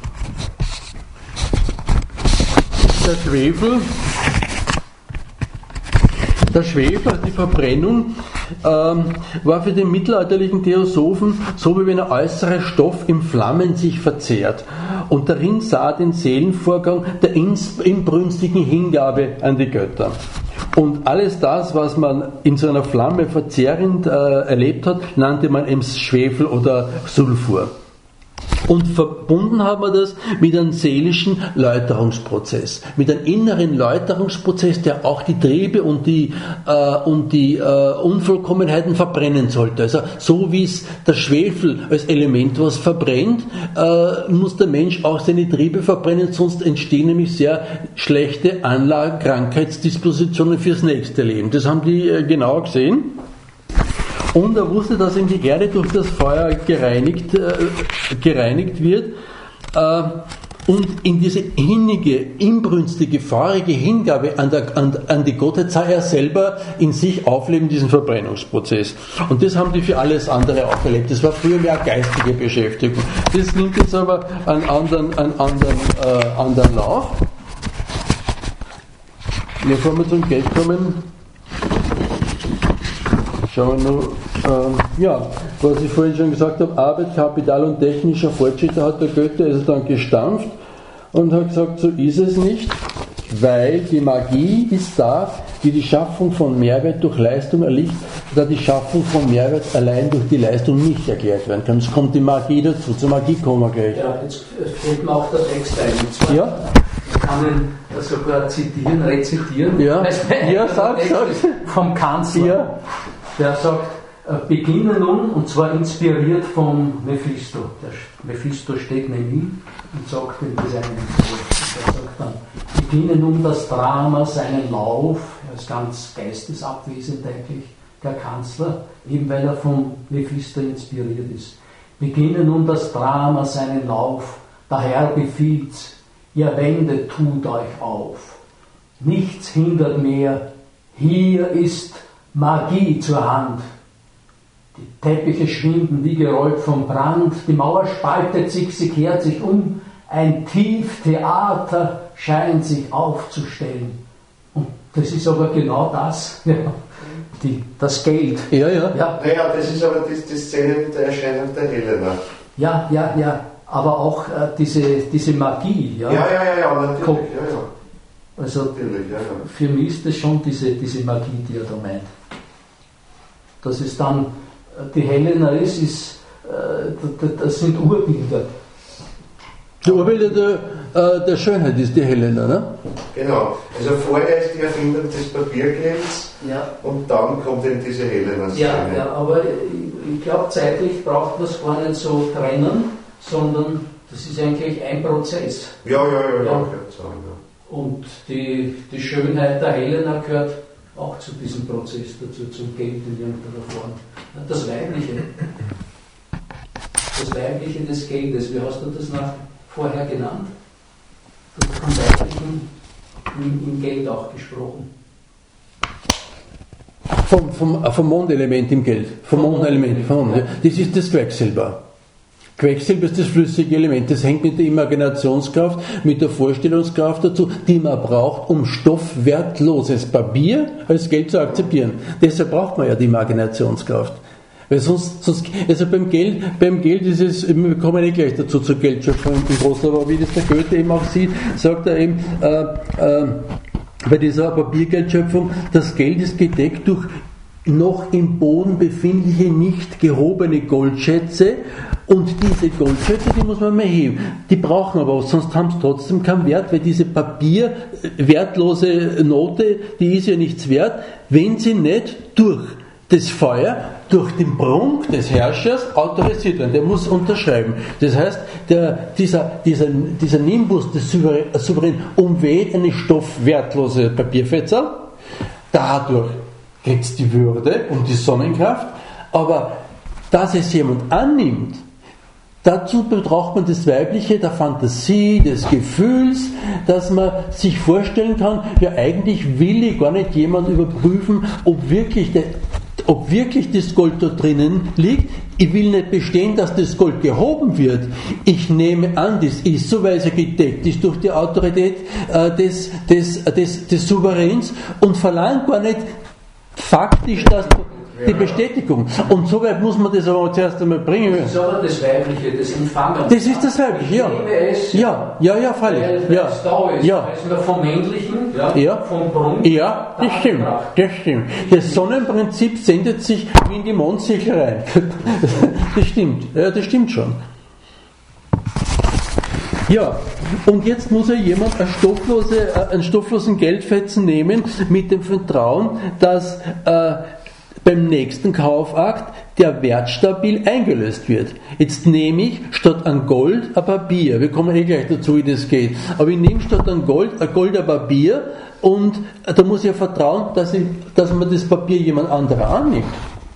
[SPEAKER 1] der Schwefel, der Schwefel, die Verbrennung, ähm, war für den mittelalterlichen Theosophen so, wie wenn ein äußerer Stoff in Flammen sich verzehrt. Und darin sah den Seelenvorgang der inbrünstigen Hingabe an die Götter. Und alles das, was man in so einer Flamme verzehrend äh, erlebt hat, nannte man eben Schwefel oder Sulfur. Und verbunden haben wir das mit einem seelischen Läuterungsprozess, mit einem inneren Läuterungsprozess, der auch die Triebe und die, äh, und die äh, Unvollkommenheiten verbrennen sollte. Also so wie es der Schwefel als Element was verbrennt, äh, muss der Mensch auch seine Triebe verbrennen, sonst entstehen nämlich sehr schlechte Anlagen, Krankheitsdispositionen fürs nächste Leben. Das haben die äh, genau gesehen. Und er wusste, dass ihm die Erde durch das Feuer gereinigt, äh, gereinigt wird. Äh, und in diese innige, inbrünstige, feurige Hingabe an, der, an, an die Gottheit sah er selber in sich aufleben, diesen Verbrennungsprozess. Und das haben die für alles andere auch erlebt. Das war früher mehr geistige Beschäftigung. Das nimmt jetzt aber einen anderen, einen anderen, äh, anderen Lauf. Bevor wir zum Geld kommen, schauen wir noch, ähm, ja, was ich vorhin schon gesagt habe, Arbeit, Kapital und technischer Fortschritt, da hat der Goethe also dann gestampft und hat gesagt, so ist es nicht, weil die Magie ist da, die die Schaffung von Mehrwert durch Leistung erliegt, da die Schaffung von Mehrwert allein durch die Leistung nicht erklärt werden kann. Es kommt die Magie dazu, zur Magie kommen wir gleich.
[SPEAKER 3] Ja, jetzt fällt mir auch der Text ein. Und zwar
[SPEAKER 1] Ja?
[SPEAKER 3] kann ihn sogar zitieren, rezitieren.
[SPEAKER 1] Ja,
[SPEAKER 3] Weil
[SPEAKER 1] ja, sag, sag.
[SPEAKER 3] Vom Kanzler.
[SPEAKER 1] Ja.
[SPEAKER 3] Der sagt, äh, beginne nun, und zwar inspiriert vom Mephisto. Der Mephisto steht neben ihm und sagt ihm das eine. Er sagt dann, beginne nun das Drama seinen Lauf. Er ist ganz geistesabwesend eigentlich, der Kanzler, eben weil er vom Mephisto inspiriert ist. Beginne nun das Drama seinen Lauf, der Herr befiehlt, ihr Wände tut euch auf. Nichts hindert mehr, hier ist Magie zur Hand. Die Teppiche schwinden wie gerollt vom Brand, die Mauer spaltet sich, sie kehrt sich um, ein Tieftheater scheint sich aufzustellen. Und das ist aber genau das, ja, die, das Geld.
[SPEAKER 1] Ja, ja.
[SPEAKER 3] Ja,
[SPEAKER 2] Naja, das ist aber die, die Szene mit der Erscheinung der Helena.
[SPEAKER 3] ja, ja, ja. Aber auch äh, diese, diese Magie. Ja,
[SPEAKER 2] Ja, ja, ja, ja, natürlich.
[SPEAKER 3] Komm.
[SPEAKER 2] Ja, ja.
[SPEAKER 3] Also
[SPEAKER 2] Natürlich, ja, ja.
[SPEAKER 3] für mich ist das schon diese, diese Magie, die er da meint. Dass es dann die Helena ist, ist äh, das sind Urbilder.
[SPEAKER 1] Die Urbilder der, äh, der Schönheit ist die Helena, ne?
[SPEAKER 2] Genau. Also vorher ist die Erfindung des Papiergelds
[SPEAKER 3] Ja,
[SPEAKER 2] und dann kommt eben diese Helena-Szene.
[SPEAKER 3] ja, ja, aber ich, ich glaube, zeitlich braucht man es gar nicht so trennen, sondern das ist eigentlich ein Prozess.
[SPEAKER 2] Ja, ja, ja, ja.
[SPEAKER 3] Ja.
[SPEAKER 2] ja. Sagen, ja.
[SPEAKER 3] Und die, die Schönheit der Helena gehört auch zu diesem Prozess dazu, zum Geld in irgendeiner Form. Das Weibliche. Das Weibliche des Geldes. Wie hast du das nach, vorher genannt? Du hast vom Weiblichen im, im Geld auch gesprochen.
[SPEAKER 1] Vom, vom, vom Mondelement im Geld. Vom
[SPEAKER 3] Vom
[SPEAKER 1] Mondelement. Vom Mond, ja. Das ist das Quecksilber. Quecksilber ist das flüssige Element. Das hängt mit der Imaginationskraft, mit der Vorstellungskraft dazu, die man braucht, um stoffwertloses Papier als Geld zu akzeptieren. Deshalb braucht man ja die Imaginationskraft. Weil sonst, sonst also beim Geld, beim Geld ist es, wir kommen nicht gleich dazu zur Geldschöpfung im Großen, aber wie das der Goethe eben auch sieht, sagt er eben, äh, äh, bei dieser Papiergeldschöpfung, das Geld ist gedeckt durch noch im Boden befindliche, nicht gehobene Goldschätze, und diese Goldschätze, die muss man mal heben. Die brauchen aber was, sonst haben sie trotzdem keinen Wert, weil diese papierwertlose Note, die ist ja nichts wert, wenn sie nicht durch das Feuer, durch den Prunk des Herrschers autorisiert werden. Der muss unterschreiben. Das heißt, der, dieser, dieser, dieser Nimbus des Souverän, Souverän umweht eine stoffwertlose Papierfetzerl. Dadurch kriegt es die Würde und die Sonnenkraft, aber dass es jemand annimmt, dazu braucht man das Weibliche der Fantasie, des Gefühls, dass man sich vorstellen kann, ja, eigentlich will ich gar nicht jemand überprüfen, ob wirklich, der, ob wirklich das Gold da drinnen liegt. Ich will nicht bestehen, dass das Gold gehoben wird. Ich nehme an, das ist so, weil es gedeckt ist durch die Autorität äh, des, des, des, des Souveräns, und verlangt gar nicht faktisch, dass die Bestätigung. Und so weit muss man das aber zuerst einmal bringen.
[SPEAKER 3] Das ist aber das Weibliche, das Empfangen.
[SPEAKER 1] Das ist das Weibliche, ja.
[SPEAKER 3] Ich liebe es,
[SPEAKER 1] Ja, ja, ja, freilich.
[SPEAKER 3] weil
[SPEAKER 1] Ja.
[SPEAKER 3] es da ist.
[SPEAKER 1] Ja.
[SPEAKER 3] Also vom Männlichen, ja,
[SPEAKER 1] Ja.
[SPEAKER 3] vom Prunk.
[SPEAKER 1] Ja, das stimmt, das stimmt. Das Sonnenprinzip sendet sich wie in die Mondsichel rein. Das stimmt, ja, das stimmt schon. Ja, und jetzt muss ja jemand einen, stofflose, einen stofflosen Geldfetzen nehmen mit dem Vertrauen, dass äh, beim nächsten Kaufakt der wertstabil eingelöst wird. Jetzt nehme ich statt an Gold ein Papier. Wir kommen eh gleich dazu, wie das geht. Aber ich nehme statt an Gold ein Gold ein Papier und da muss ich ja vertrauen, dass, ich, dass man das Papier jemand anderer annimmt.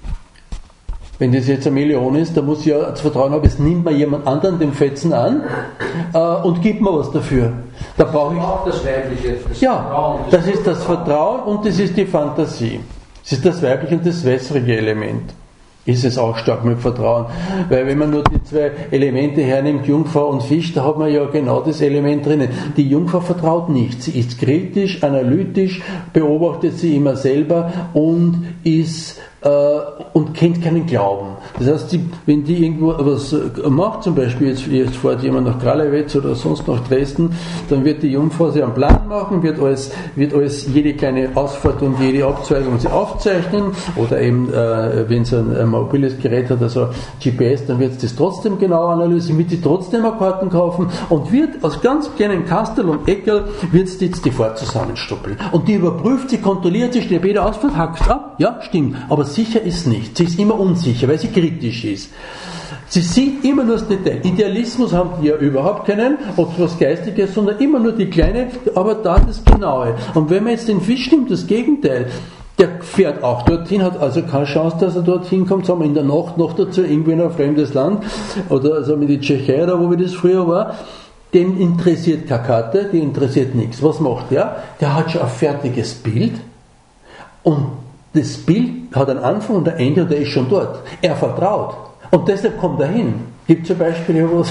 [SPEAKER 1] Wenn das jetzt eine Million ist, dann muss ich ja das Vertrauen haben, es nimmt mir jemand anderen den Fetzen an äh, und gibt mir was dafür. Da brauche ich
[SPEAKER 3] auch das Weibliche. Das
[SPEAKER 1] ja,
[SPEAKER 3] Vertrauen, das,
[SPEAKER 1] das ist das Vertrauen und das ist die Fantasie. Das ist das weibliche und das wässrige Element. Ist es auch stark mit Vertrauen. Weil wenn man nur die zwei Elemente hernimmt, Jungfrau und Fisch, da hat man ja genau das Element drinnen. Die Jungfrau vertraut nicht. Sie ist kritisch, analytisch, beobachtet sie immer selber und ist äh, und kennt keinen Glauben. Das heißt, die, wenn die irgendwo was macht, zum Beispiel jetzt, jetzt fährt jemand nach Kralewitz oder sonst nach Dresden, dann wird die Jungfrau sich einen Plan machen, wird alles, wird alles jede kleine Ausfahrt und jede Abzweigung sie aufzeichnen oder eben, äh, wenn sie ein, ein mobiles Gerät hat, also G P S, dann wird sie das trotzdem genau analysieren, wird sie trotzdem eine Karten kaufen und wird aus ganz kleinen Kastel und Eckerl wird sie jetzt die Fahrt zusammenstoppeln. Und die überprüft, sie kontrolliert, sie steht bei jeder Ausfahrt, hackt ab, ja, stimmt, aber sicher ist nicht. Sie ist immer unsicher, weil sie kritisch ist. Sie sieht immer nur das Detail. Idealismus haben die ja überhaupt keinen, ob was Geistiges, sondern immer nur die kleine, aber da das Genaue. Und wenn man jetzt den Fisch nimmt, das Gegenteil, der fährt auch dorthin, hat also keine Chance, dass er dorthin kommt, sagen wir in der Nacht noch dazu, irgendwo in ein fremdes Land, oder also mit die Tschechei, da wo wir das früher war, den interessiert keine Karte, den interessiert nichts. Was macht der? Der hat schon ein fertiges Bild und das Bild hat einen Anfang und ein Ende und er ist schon dort. Er vertraut. Und deshalb kommt er hin. Gibt es Beispiele, wo es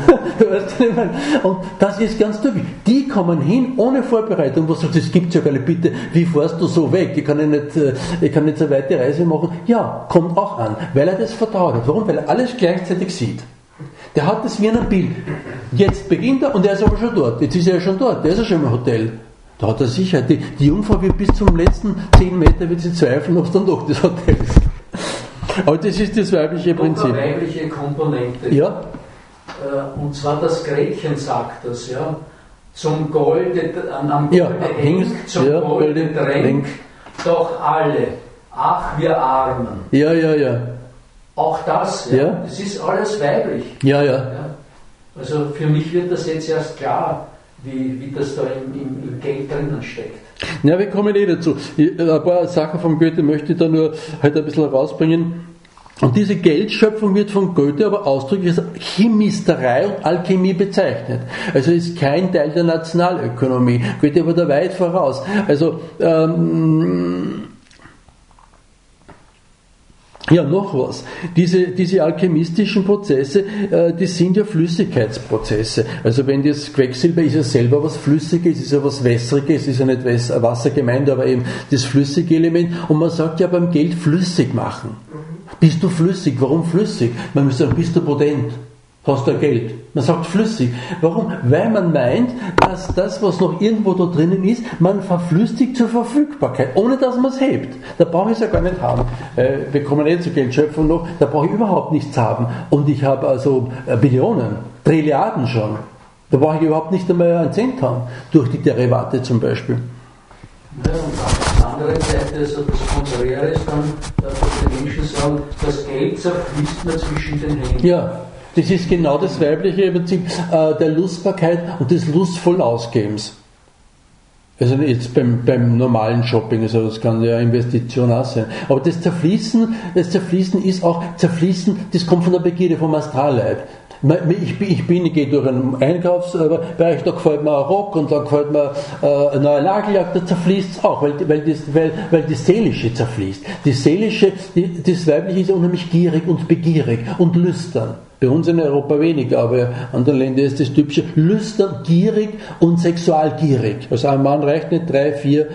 [SPEAKER 1] und das ist ganz typisch. Die kommen hin ohne Vorbereitung. Was sagt, das gibt es ja gar nicht. Bitte, wie fährst du so weg? Ich kann ja nicht, ich kann nicht so eine weite Reise machen. Ja, kommt auch an, weil er das vertraut hat. Warum? Weil er alles gleichzeitig sieht. Der hat das wie ein Bild. Jetzt beginnt er und er ist aber schon dort. Jetzt ist er ja schon dort. Der ist ja schon im Hotel. Da hat er Sicherheit. Die, die Jungfrau wird bis zum letzten zehn Meter wird sie zweifeln, ob es dann doch das Hotel ist. Aber das ist das weibliche Prinzip.
[SPEAKER 3] Und eine weibliche Komponente.
[SPEAKER 1] Ja.
[SPEAKER 3] Und zwar das Gretchen sagt das, ja. Zum Golde, am
[SPEAKER 1] Ja,
[SPEAKER 3] Golde hängt, zum
[SPEAKER 1] ja,
[SPEAKER 3] Golde drängt, doch alle. Ach, wir Armen.
[SPEAKER 1] Ja, ja, ja.
[SPEAKER 3] Auch das, ja.
[SPEAKER 1] Ja.
[SPEAKER 3] Das ist alles weiblich.
[SPEAKER 1] Ja, ja.
[SPEAKER 3] Ja. Also für mich wird das jetzt erst klar, wie, wie das da im, im, im Geld drinnen steckt.
[SPEAKER 1] Ja, wir kommen eh dazu. Ein paar Sachen von Goethe möchte ich da nur halt ein bisschen rausbringen. Und diese Geldschöpfung wird von Goethe aber ausdrücklich als Chemisterei und Alchemie bezeichnet. Also ist kein Teil der Nationalökonomie. Goethe war da weit voraus. Also ähm, ja, noch was. Diese, diese alchemistischen Prozesse, äh, die sind ja Flüssigkeitsprozesse. Also wenn das Quecksilber ist ja selber was Flüssiges, ist ja was Wässriges, ist ja nicht Wasser gemeint, aber eben das flüssige Element. Und man sagt ja beim Geld flüssig machen. Bist du flüssig? Warum flüssig? Man muss sagen, bist du potent? Hast du Geld? Man sagt flüssig. Warum? Weil man meint, dass das, was noch irgendwo da drinnen ist, man verflüssigt zur Verfügbarkeit, ohne dass man es hebt. Da brauche ich es ja gar nicht haben. Äh, wir kommen eh zur Geldschöpfung noch, da brauche ich überhaupt nichts haben. Und ich habe also äh, Billionen, Trilliarden schon. Da brauche ich überhaupt nicht einmal einen Cent haben, durch die Derivate zum Beispiel.
[SPEAKER 3] Ja, und auf der anderen Seite, also das Konträre ist dann, dass die Menschen sagen, das Geld zerfließt mir zwischen den Händen.
[SPEAKER 1] Ja. Das ist genau das weibliche Prinzip äh, der Lustbarkeit und des lustvollen Ausgebens. Also jetzt beim, beim normalen Shopping, also das kann ja Investition auch sein. Aber das Zerfließen, das Zerfließen ist auch, Zerfließen, das kommt von der Begierde, vom Astralleib. Ich bin, ich, bin, ich gehe durch einen Einkaufsbereich, da gefällt mir ein Rock und da gefällt mir äh, ein neuer Nagellack, da zerfließt es auch, weil, weil, das, weil, weil das Seelische zerfließt. Das Seelische, das Weibliche ist unheimlich gierig und begierig und lüstern. Bei uns in Europa weniger, aber in anderen Ländern ist das typische lüstern, gierig und sexualgierig. Also ein Mann reicht nicht drei, vier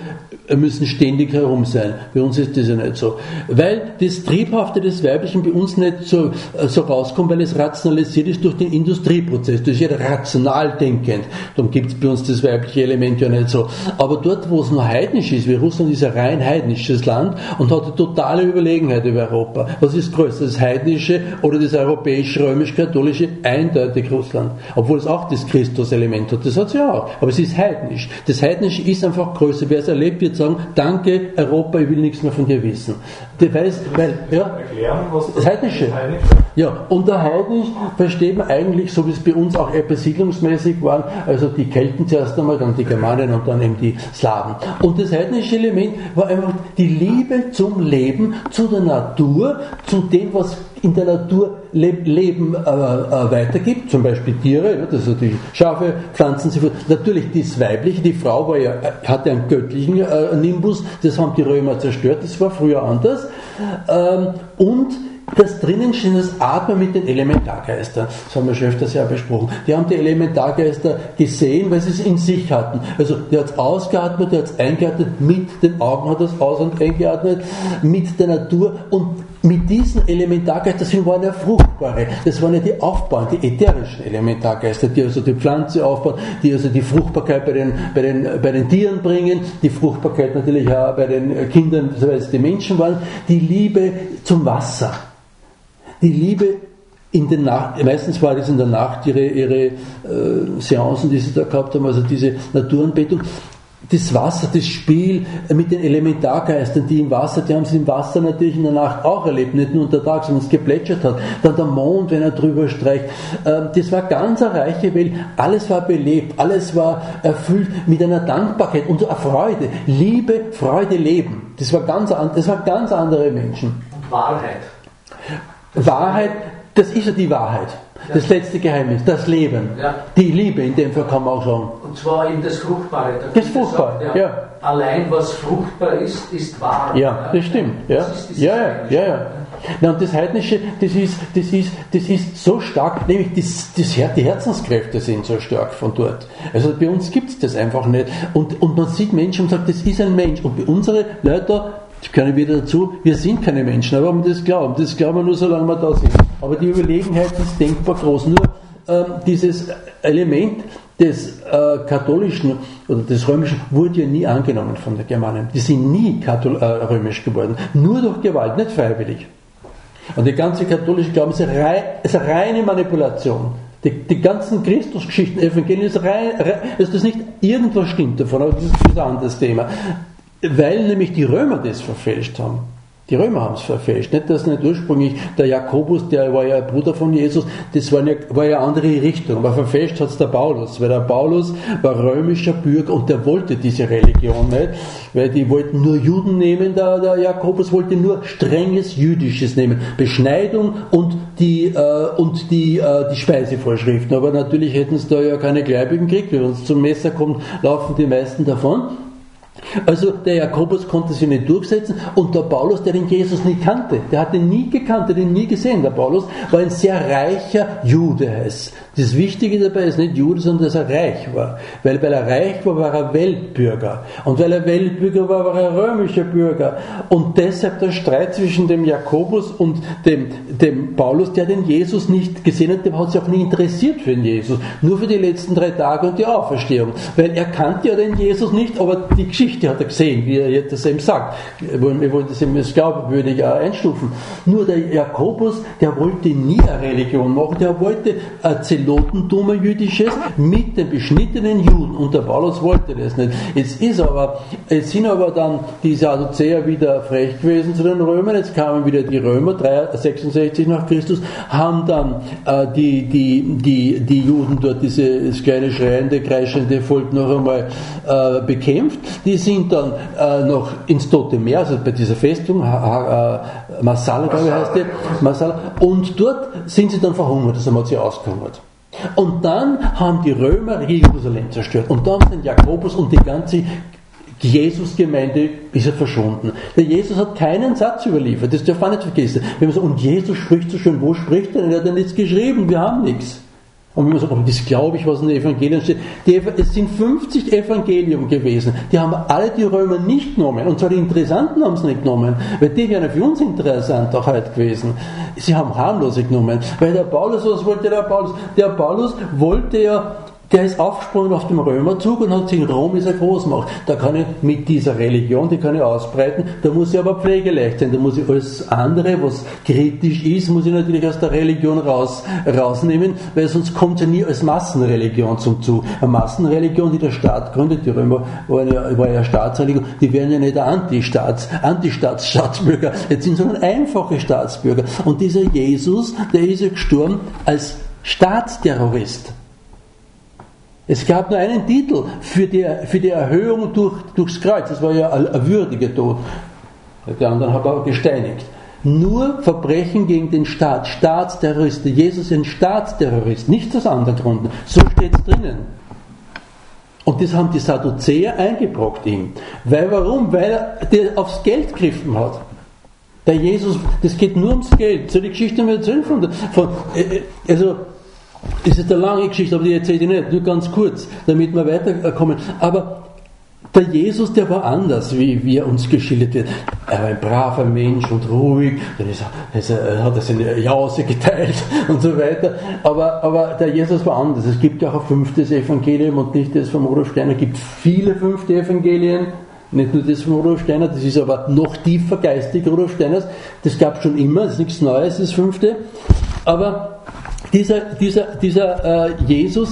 [SPEAKER 1] müssen ständig herum sein. Bei uns ist das ja nicht so. Weil das Triebhafte des Weiblichen bei uns nicht so, so rauskommt, weil es rationalisiert ist durch den Industrieprozess. Das ist ja rational denkend. Darum gibt es bei uns das weibliche Element ja nicht so. Aber dort, wo es nur heidnisch ist, wie Russland ist ein rein heidnisches Land und hat eine totale Überlegenheit über Europa. Was ist größer, das heidnische oder das europäische, römisch-katholische? Eindeutig Russland. Obwohl es auch das Christus-Element hat. Das hat es ja auch. Aber es ist heidnisch. Das Heidnische ist einfach größer. Wer es erlebt, wird sagen, danke Europa, ich will nichts mehr von dir wissen. Der weiß, weil, ja,
[SPEAKER 4] erklären, was das,
[SPEAKER 1] das Heidnische.
[SPEAKER 4] Heidnische.
[SPEAKER 1] Ja, unter Heidnisch versteht man eigentlich, so wie es bei uns auch eher besiedlungsmäßig waren, also die Kelten zuerst einmal, dann die Germanen und dann eben die Slawen. Und das heidnische Element war einfach die Liebe zum Leben, zu der Natur, zu dem, was in der Natur Leben äh, äh, weitergibt, zum Beispiel Tiere, also die Schafe, Pflanzen, sie, natürlich das Weibliche, die Frau war ja, hatte einen göttlichen äh, Nimbus, das haben die Römer zerstört, das war früher anders. Ähm, und das drinnen steht das Atmen mit den Elementargeistern. Das haben wir schon öfters ja besprochen. Die haben die Elementargeister gesehen, weil sie es in sich hatten. Also der hat es ausgeatmet, der hat es eingeatmet, mit den Augen hat er es aus- und eingeatmet, mit der Natur und mit diesen Elementargeistern waren ja fruchtbare. Das waren ja die Aufbauern, die ätherischen Elementargeister, die also die Pflanze aufbauen, die also die Fruchtbarkeit bei den, bei den, bei den Tieren bringen, die Fruchtbarkeit natürlich auch bei den Kindern, weil es die Menschen waren, die Liebe zum Wasser, die Liebe in den Nacht, meistens war das in der Nacht ihre, ihre äh, Seancen, die sie da gehabt haben, also diese Naturanbetung. Das Wasser, das Spiel mit den Elementargeistern, die im Wasser, die haben sie im Wasser natürlich in der Nacht auch erlebt, nicht nur unter Tag, sondern es geplätschert hat. Dann der Mond, wenn er drüber streicht. Das war ganz eine reiche Welt. Alles war belebt, alles war erfüllt mit einer Dankbarkeit und einer Freude. Liebe, Freude, Leben. Das war ganz, das war ganz andere Menschen.
[SPEAKER 3] Und Wahrheit.
[SPEAKER 1] Wahrheit, das ist ja die Wahrheit. Das letzte Geheimnis, das Leben.
[SPEAKER 3] Ja.
[SPEAKER 1] Die Liebe, in dem Fall kann man auch sagen.
[SPEAKER 3] Und zwar eben das Fruchtbare.
[SPEAKER 1] Das Fruchtbare, ja. ja.
[SPEAKER 3] Allein was fruchtbar ist, ist wahr.
[SPEAKER 1] Ja, das stimmt. Ja,
[SPEAKER 3] das ist
[SPEAKER 1] ja, ja, ja, ja. Na, und das Heidnische, das ist, das ist, das ist so stark, nämlich das, das, die Herzenskräfte sind so stark von dort. Also bei uns gibt es das einfach nicht. Und, und man sieht Menschen und sagt, das ist ein Mensch. Und bei unseren Leuten, ich kann wieder dazu, wir sind keine Menschen, aber wir das glauben. Das glauben wir nur, solange wir da sind. Aber die Überlegenheit ist denkbar groß. Nur ähm, dieses Element des äh, katholischen oder des römischen wurde ja nie angenommen von den Germanen. Die sind nie kathol- äh, römisch geworden. Nur durch Gewalt, nicht freiwillig. Und die ganze katholische Glauben ist eine, rei- ist eine reine Manipulation. Die, die ganzen Christusgeschichten, Evangelien, ist rein, rein, dass das nicht irgendwas stimmt davon, aber das ist ein anderes Thema. Weil nämlich die Römer das verfälscht haben. Die Römer haben es verfälscht. Nicht, dass nicht ursprünglich der Jakobus, der war ja Bruder von Jesus, das war ja, war ja eine andere Richtung. Aber verfälscht hat es der Paulus, weil der Paulus war römischer Bürger und der wollte diese Religion nicht, weil die wollten nur Juden nehmen, der, der Jakobus wollte nur strenges Jüdisches nehmen. Beschneidung und die, äh, und die, äh, die Speisevorschriften. Aber natürlich hätten es da ja keine Gläubigen gekriegt. Wenn es zum Messer kommt, laufen die meisten davon. Also der Jakobus konnte sich nicht durchsetzen und der Paulus, der den Jesus nie kannte, der hat ihn nie gekannt, der hat ihn nie gesehen. Der Paulus war ein sehr reicher Jude. Heißt. Das Wichtige dabei ist nicht Jude, sondern dass er reich war. Weil, weil er reich war, war er Weltbürger. Und weil er Weltbürger war, war er römischer Bürger. Und deshalb der Streit zwischen dem Jakobus und dem, dem Paulus, der den Jesus nicht gesehen hat, dem hat sich auch nie interessiert für den Jesus. Nur für die letzten drei Tage und die Auferstehung. Weil er kannte ja den Jesus nicht, aber die Geschichte hat er gesehen, wie er jetzt das eben sagt. Wir wollen das eben als glaubwürdig einstufen. Nur der Jakobus, der wollte nie eine Religion machen, der wollte ein Zelotentum, ein jüdisches, mit den beschnittenen Juden. Und der Paulus wollte das nicht. Jetzt ist aber, jetzt sind aber dann die Sadduzäer wieder frech gewesen zu den Römern, jetzt kamen wieder die Römer, sechsundsechzig nach Christus, haben dann äh, die, die, die, die Juden dort, dieses kleine schreiende, kreischende Volk noch einmal äh, bekämpft. Die sind dann äh, noch ins Tote Meer, also bei dieser Festung, ha, ha, äh, Massala, glaube ich, heißt die, Massala, und dort sind sie dann verhungert, also man hat sie ausgehungert. Und dann haben die Römer Jerusalem zerstört und dann den Jakobus und die ganze Jesus-Gemeinde ist er verschwunden. Der Jesus hat keinen Satz überliefert, das darf man nicht vergessen. Wenn man sagt, und Jesus spricht so schön, wo spricht er denn? Er hat ja nichts geschrieben, wir haben nichts. Und wenn man sagt, das glaube ich, was in den Evangelien steht, die, es sind fünfzig Evangelien gewesen, die haben alle die Römer nicht genommen, und zwar die Interessanten haben es nicht genommen, weil die wären für uns interessant auch heute gewesen. Sie haben harmlose genommen, weil der Paulus, was wollte der Paulus? Der Paulus wollte ja, der ist aufgesprungen auf dem Römerzug und hat sich in Rom ist er groß gemacht. Da kann ich mit dieser Religion, die kann ich ausbreiten, da muss ich aber pflegeleicht sein, da muss ich alles andere, was kritisch ist, muss ich natürlich aus der Religion raus, rausnehmen, weil sonst kommt es ja nie als Massenreligion zum Zug. Eine Massenreligion, die der Staat gründet, die Römer waren ja, war ja Staatsreligion, die wären ja nicht Anti-Staats, Anti-Staatsstaatsbürger, jetzt sind sondern einfache Staatsbürger. Und dieser Jesus, der ist ja gestorben als Staatsterrorist. Es gab nur einen Titel für die, für die Erhöhung durch, durchs Kreuz. Das war ja ein, ein würdiger Tod. Der andere hat aber gesteinigt. Nur Verbrechen gegen den Staat, Staatsterrorist. Jesus ist ein Staatsterrorist, nichts aus anderen Gründen. So steht es drinnen. Und das haben die Sadduzäer eingebrockt ihm. Weil, warum? Weil er der aufs Geld gegriffen hat. Der Jesus, das geht nur ums Geld. So die Geschichte mir erzählen von, von also, das ist eine lange Geschichte, aber die erzähle ich nicht, nur ganz kurz, damit wir weiterkommen. Aber der Jesus, der war anders, wie, wie er uns geschildert wird. Er war ein braver Mensch und ruhig, dann ist er, ist er, hat er seine Jause geteilt und so weiter. Aber, aber der Jesus war anders. Es gibt ja auch ein fünftes Evangelium und nicht das von Rudolf Steiner. Es gibt viele fünfte Evangelien. Nicht nur das von Rudolf Steiner, das ist aber noch tiefer geistig Rudolf Steiners. Das gab es schon immer, das ist nichts Neues, das fünfte. Aber dieser, dieser, dieser äh, Jesus,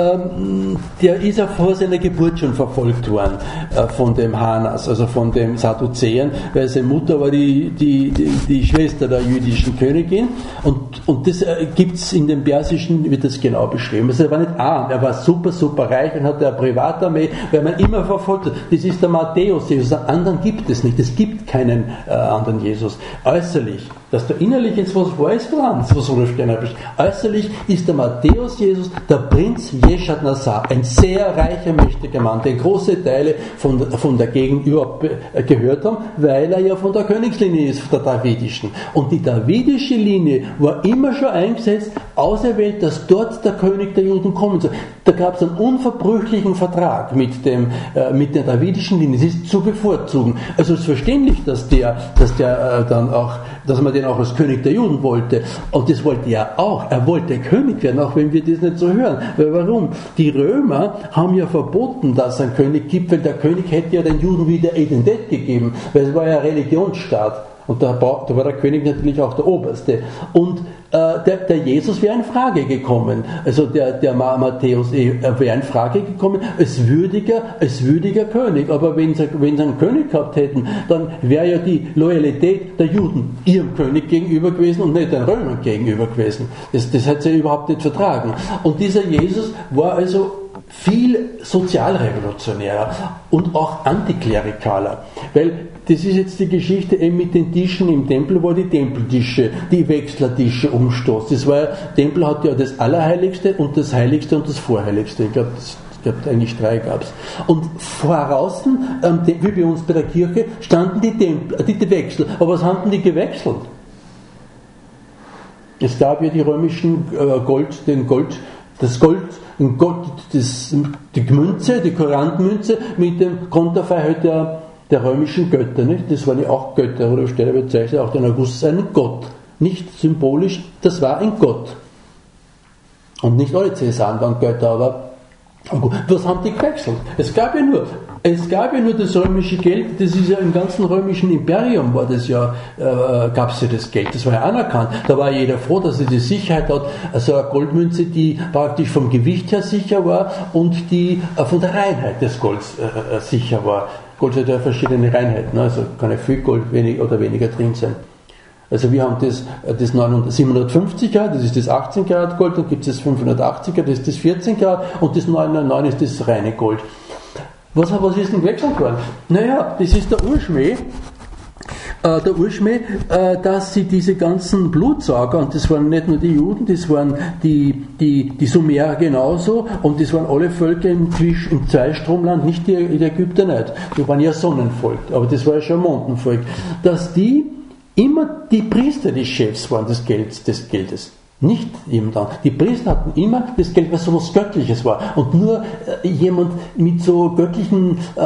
[SPEAKER 1] ähm, der ist ja vor seiner Geburt schon verfolgt worden äh, von dem Hanas, also von dem Sadduzäern, weil seine Mutter war die, die, die, die Schwester der jüdischen Königin, und, und das äh, gibt es in dem Persischen, wird das genau beschrieben. Also er war nicht arm, er war super, super reich und hatte eine Privatarmee, weil man immer verfolgt hat. Das ist der Matthäus Jesus, einen anderen gibt es nicht, es gibt keinen äh, anderen Jesus. Äußerlich, dass da innerlich jetzt was war, ist dran, was Rudolf Steiner beschreibt. Äußerlich ist der Matthäus Jesus der Prinz Jeshat Nassar, ein sehr reicher, mächtiger Mann, der große Teile von, von der Gegend überhaupt gehört haben, weil er ja von der Königslinie ist, von der davidischen. Und die davidische Linie war immer schon eingesetzt, auserwählt, dass dort der König der Juden kommen soll. Da gab es einen unverbrüchlichen Vertrag mit, dem, äh, mit der davidischen Linie. Sie ist zu bevorzugen. Also es ist verständlich, dass der, dass der äh, dann auch, dass man den auch als König der Juden wollte. Und das wollte er auch. Er wollte König werden, auch wenn wir das nicht so hören. Weil warum? Die Römer haben ja verboten, dass es einen König gibt, weil der König hätte ja den Juden wieder Identität gegeben, weil es war ja ein Religionsstaat. Und da, da war der König natürlich auch der Oberste. Und äh, der, der Jesus wäre in Frage gekommen. Also der, der Matthäus wäre in Frage gekommen als würdiger, als würdiger König. Aber wenn sie, wenn sie einen König gehabt hätten, dann wäre ja die Loyalität der Juden ihrem König gegenüber gewesen und nicht den Römern gegenüber gewesen. Das, das hat sie überhaupt nicht vertragen. Und dieser Jesus war also viel sozialrevolutionärer und auch antiklerikaler. Weil das ist jetzt die Geschichte eben mit den Tischen im Tempel, wo die Tempeltische, die Wechslertische umstoßen. Das war ja, Tempel hat ja das Allerheiligste und das Heiligste und das Vorheiligste. Ich glaube, ich glaube eigentlich drei gab es. Und draußen, ähm, wie bei uns bei der Kirche, standen die, Tempel, die, die Wechsel. Aber was haben die gewechselt? Es gab ja die römischen äh, Gold, den Gold, das Gold, Gold das, die Münze, die Kurantmünze mit dem Konterfei halt der der römischen Götter, nicht? Das waren ja auch Götter, oder Steiner bezeichnet auch den Augustus einen Gott. Nicht symbolisch, das war ein Gott. Und nicht alle Cäsaren waren Götter, aber was haben die gewechselt? Es gab ja nur, es gab ja nur das römische Geld, das ist ja im ganzen römischen Imperium war das ja, äh, gab es ja das Geld, das war ja anerkannt. Da war jeder froh, dass er die Sicherheit hat, also eine Goldmünze, die praktisch vom Gewicht her sicher war und die äh, von der Reinheit des Golds äh, sicher war. Gold hat ja verschiedene Reinheiten, also kann ja viel Gold wenig oder weniger drin sein. Also wir haben das, das siebenhundertfünfzig Karat, das ist das achtzehn Karat Gold, dann gibt es das fünfhundertachtzig Karat, das ist das vierzehn Karat und das neunhundertneun ist das reine Gold. Was, was ist denn gewechselt worden? Naja, das ist der Urschmäh, äh, der Urschmäh, äh, dass sie diese ganzen Blutsauger, und das waren nicht nur die Juden, das waren die, die, die Sumerer genauso, und das waren alle Völker im, im Zweistromland, nicht die, die Ägypter nicht, die waren ja Sonnenvolk, aber das war ja schon ein Mondenvolk, dass die immer die Priester die Chefs waren des Geldes, des Geldes. Nicht jemand anderes. Die Priester hatten immer das Geld, was so was Göttliches war. Und nur äh, jemand mit so göttlichen äh,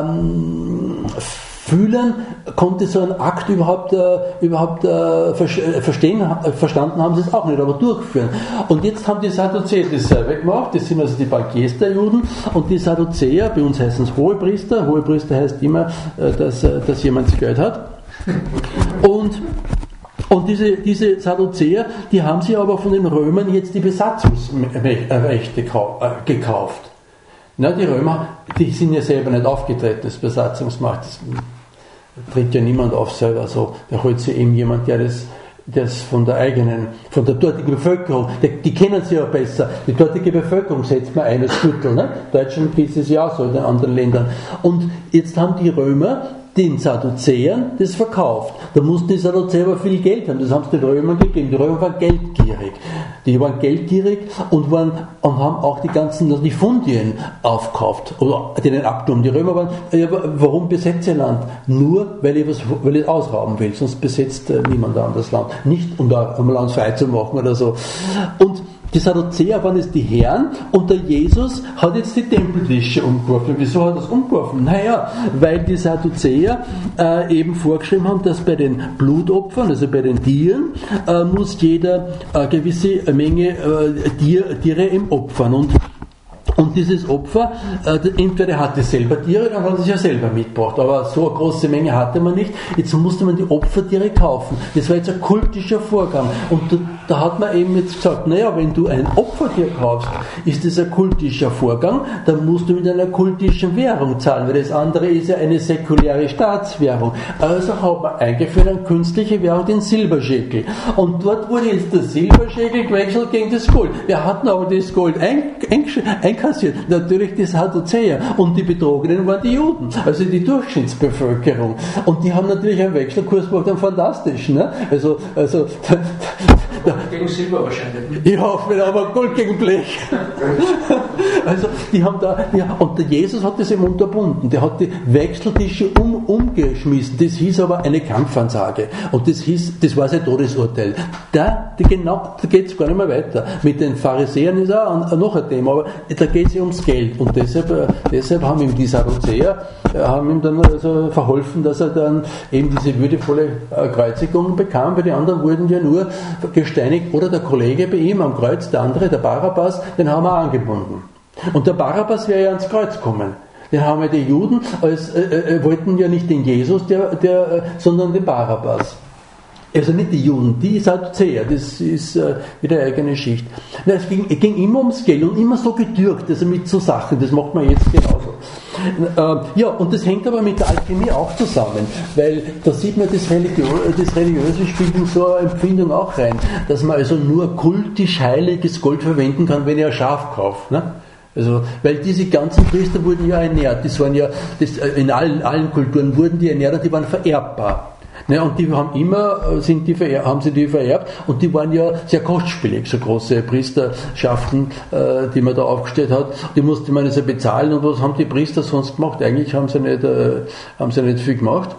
[SPEAKER 1] ähm, Fühlern konnte so einen Akt überhaupt, äh, überhaupt äh, verstehen, äh, verstanden haben sie es auch nicht, aber durchführen. Und jetzt haben die Sadduzäer dasselbe gemacht, das sind also die Bankiers der Juden, und die Sadduzäer, bei uns heißen es Hohepriester, Hohepriester heißt immer, äh, dass, äh, dass jemand das Geld hat. Und Und diese, diese Sadduzäer, die haben sich aber von den Römern jetzt die Besatzungsrechte gekauft. Na, die Römer, die sind ja selber nicht aufgetreten, das Besatzungsmacht, das tritt ja niemand auf selber so. Da holt sich eben jemand, der das, das von der eigenen, von der dortigen Bevölkerung, die, die kennen sie ja besser, die dortige Bevölkerung setzt man ein als Gürtel. Ne? In Deutschland geht es ja auch so, in den anderen Ländern. Und jetzt haben die Römer den Sadduzäern das verkauft. Da mussten die Sadduzäer aber viel Geld haben, das haben sie den Römern gegeben. Die Römer waren geldgierig. Die waren geldgierig und, waren, und haben auch die ganzen die Fundien aufgekauft oder denen abgenommen. Die Römer waren, ja, warum besetzt ihr Land? Nur, weil ihr was weil ihr ausrauben will, sonst besetzt äh, niemand anderes Land. Nicht, um da um Land frei zu machen oder so. Und die Sadduzäer waren jetzt die Herren und der Jesus hat jetzt die Tempeltische umgeworfen. Wieso hat er das umgeworfen? Naja, weil die Sadduzäer äh, eben vorgeschrieben haben, dass bei den Blutopfern, also bei den Tieren, äh, muss jeder eine äh, gewisse Menge äh, Tier, Tiere im opfern. Und Und dieses Opfer, äh, entweder hatte selber Tiere, dann hat er es ja selber mitgebracht, aber so eine große Menge hatte man nicht. Jetzt musste man die Opfertiere kaufen. Das war jetzt ein kultischer Vorgang. Und da, da hat man eben jetzt gesagt, naja, wenn du ein Opfertier kaufst, ist das ein kultischer Vorgang, dann musst du mit einer kultischen Währung zahlen, weil das andere ist ja eine säkuläre Staatswährung. Also hat man eingeführt eine künstliche Währung, den Silberschäkel. Und dort wurde jetzt der Silberschäkel gewechselt gegen das Gold. Wir hatten aber das Gold einkassiert. Natürlich die Sadduzäer und die Betrogenen waren die Juden, also die Durchschnittsbevölkerung. Und die haben natürlich einen Wechselkurs gemacht, einen fantastischen. Ne? Also, also
[SPEAKER 3] Gold gegen Silber wahrscheinlich.
[SPEAKER 1] Ich hoffe, aber Gold gegen Blech. Also die haben da, die, und der Jesus hat das eben unterbunden. Der hat die Wechseltische um, umgeschmissen. Das hieß aber eine Kampfansage. Und das hieß, das war sein Todesurteil. Da, die, genau, da geht es gar nicht mehr weiter. Mit den Pharisäern ist auch noch ein Thema, aber da geht es um das Geld. Und deshalb, deshalb haben ihm die Sadduzäer haben ihm dann also verholfen, dass er dann eben diese würdevolle Kreuzigung bekam, weil die anderen wurden ja nur gesteinigt, oder der Kollege bei ihm am Kreuz, der andere, der Barabbas, den haben wir angebunden. Und der Barabbas wäre ja ans Kreuz gekommen. Den haben ja die Juden, als, äh, äh, wollten ja nicht den Jesus, der, der, äh, sondern den Barabbas. Also nicht die Juden, die Sadduzäer, das ist äh, wieder eine eigene Schicht. Na, es ging, ging immer ums Geld und immer so gedürkt, also mit so Sachen, das macht man jetzt genauso. Äh, ja, und das hängt aber mit der Alchemie auch zusammen, weil da sieht man, das, Religio- das Religiöse spielt in so eine Empfindung auch rein, dass man also nur kultisch heiliges Gold verwenden kann, wenn er ein Schaf kauft. Ne? Also, weil diese ganzen Priester wurden ja ernährt, das waren ja, das, in allen, allen Kulturen wurden die ernährt und die waren vererbbar. Ne, und die haben immer, sind die vererbt, haben sie die vererbt und die waren ja sehr kostspielig, so große Priesterschaften, äh, die man da aufgestellt hat. Die musste man also bezahlen und was haben die Priester sonst gemacht? Eigentlich haben sie nicht, äh, haben sie nicht viel gemacht.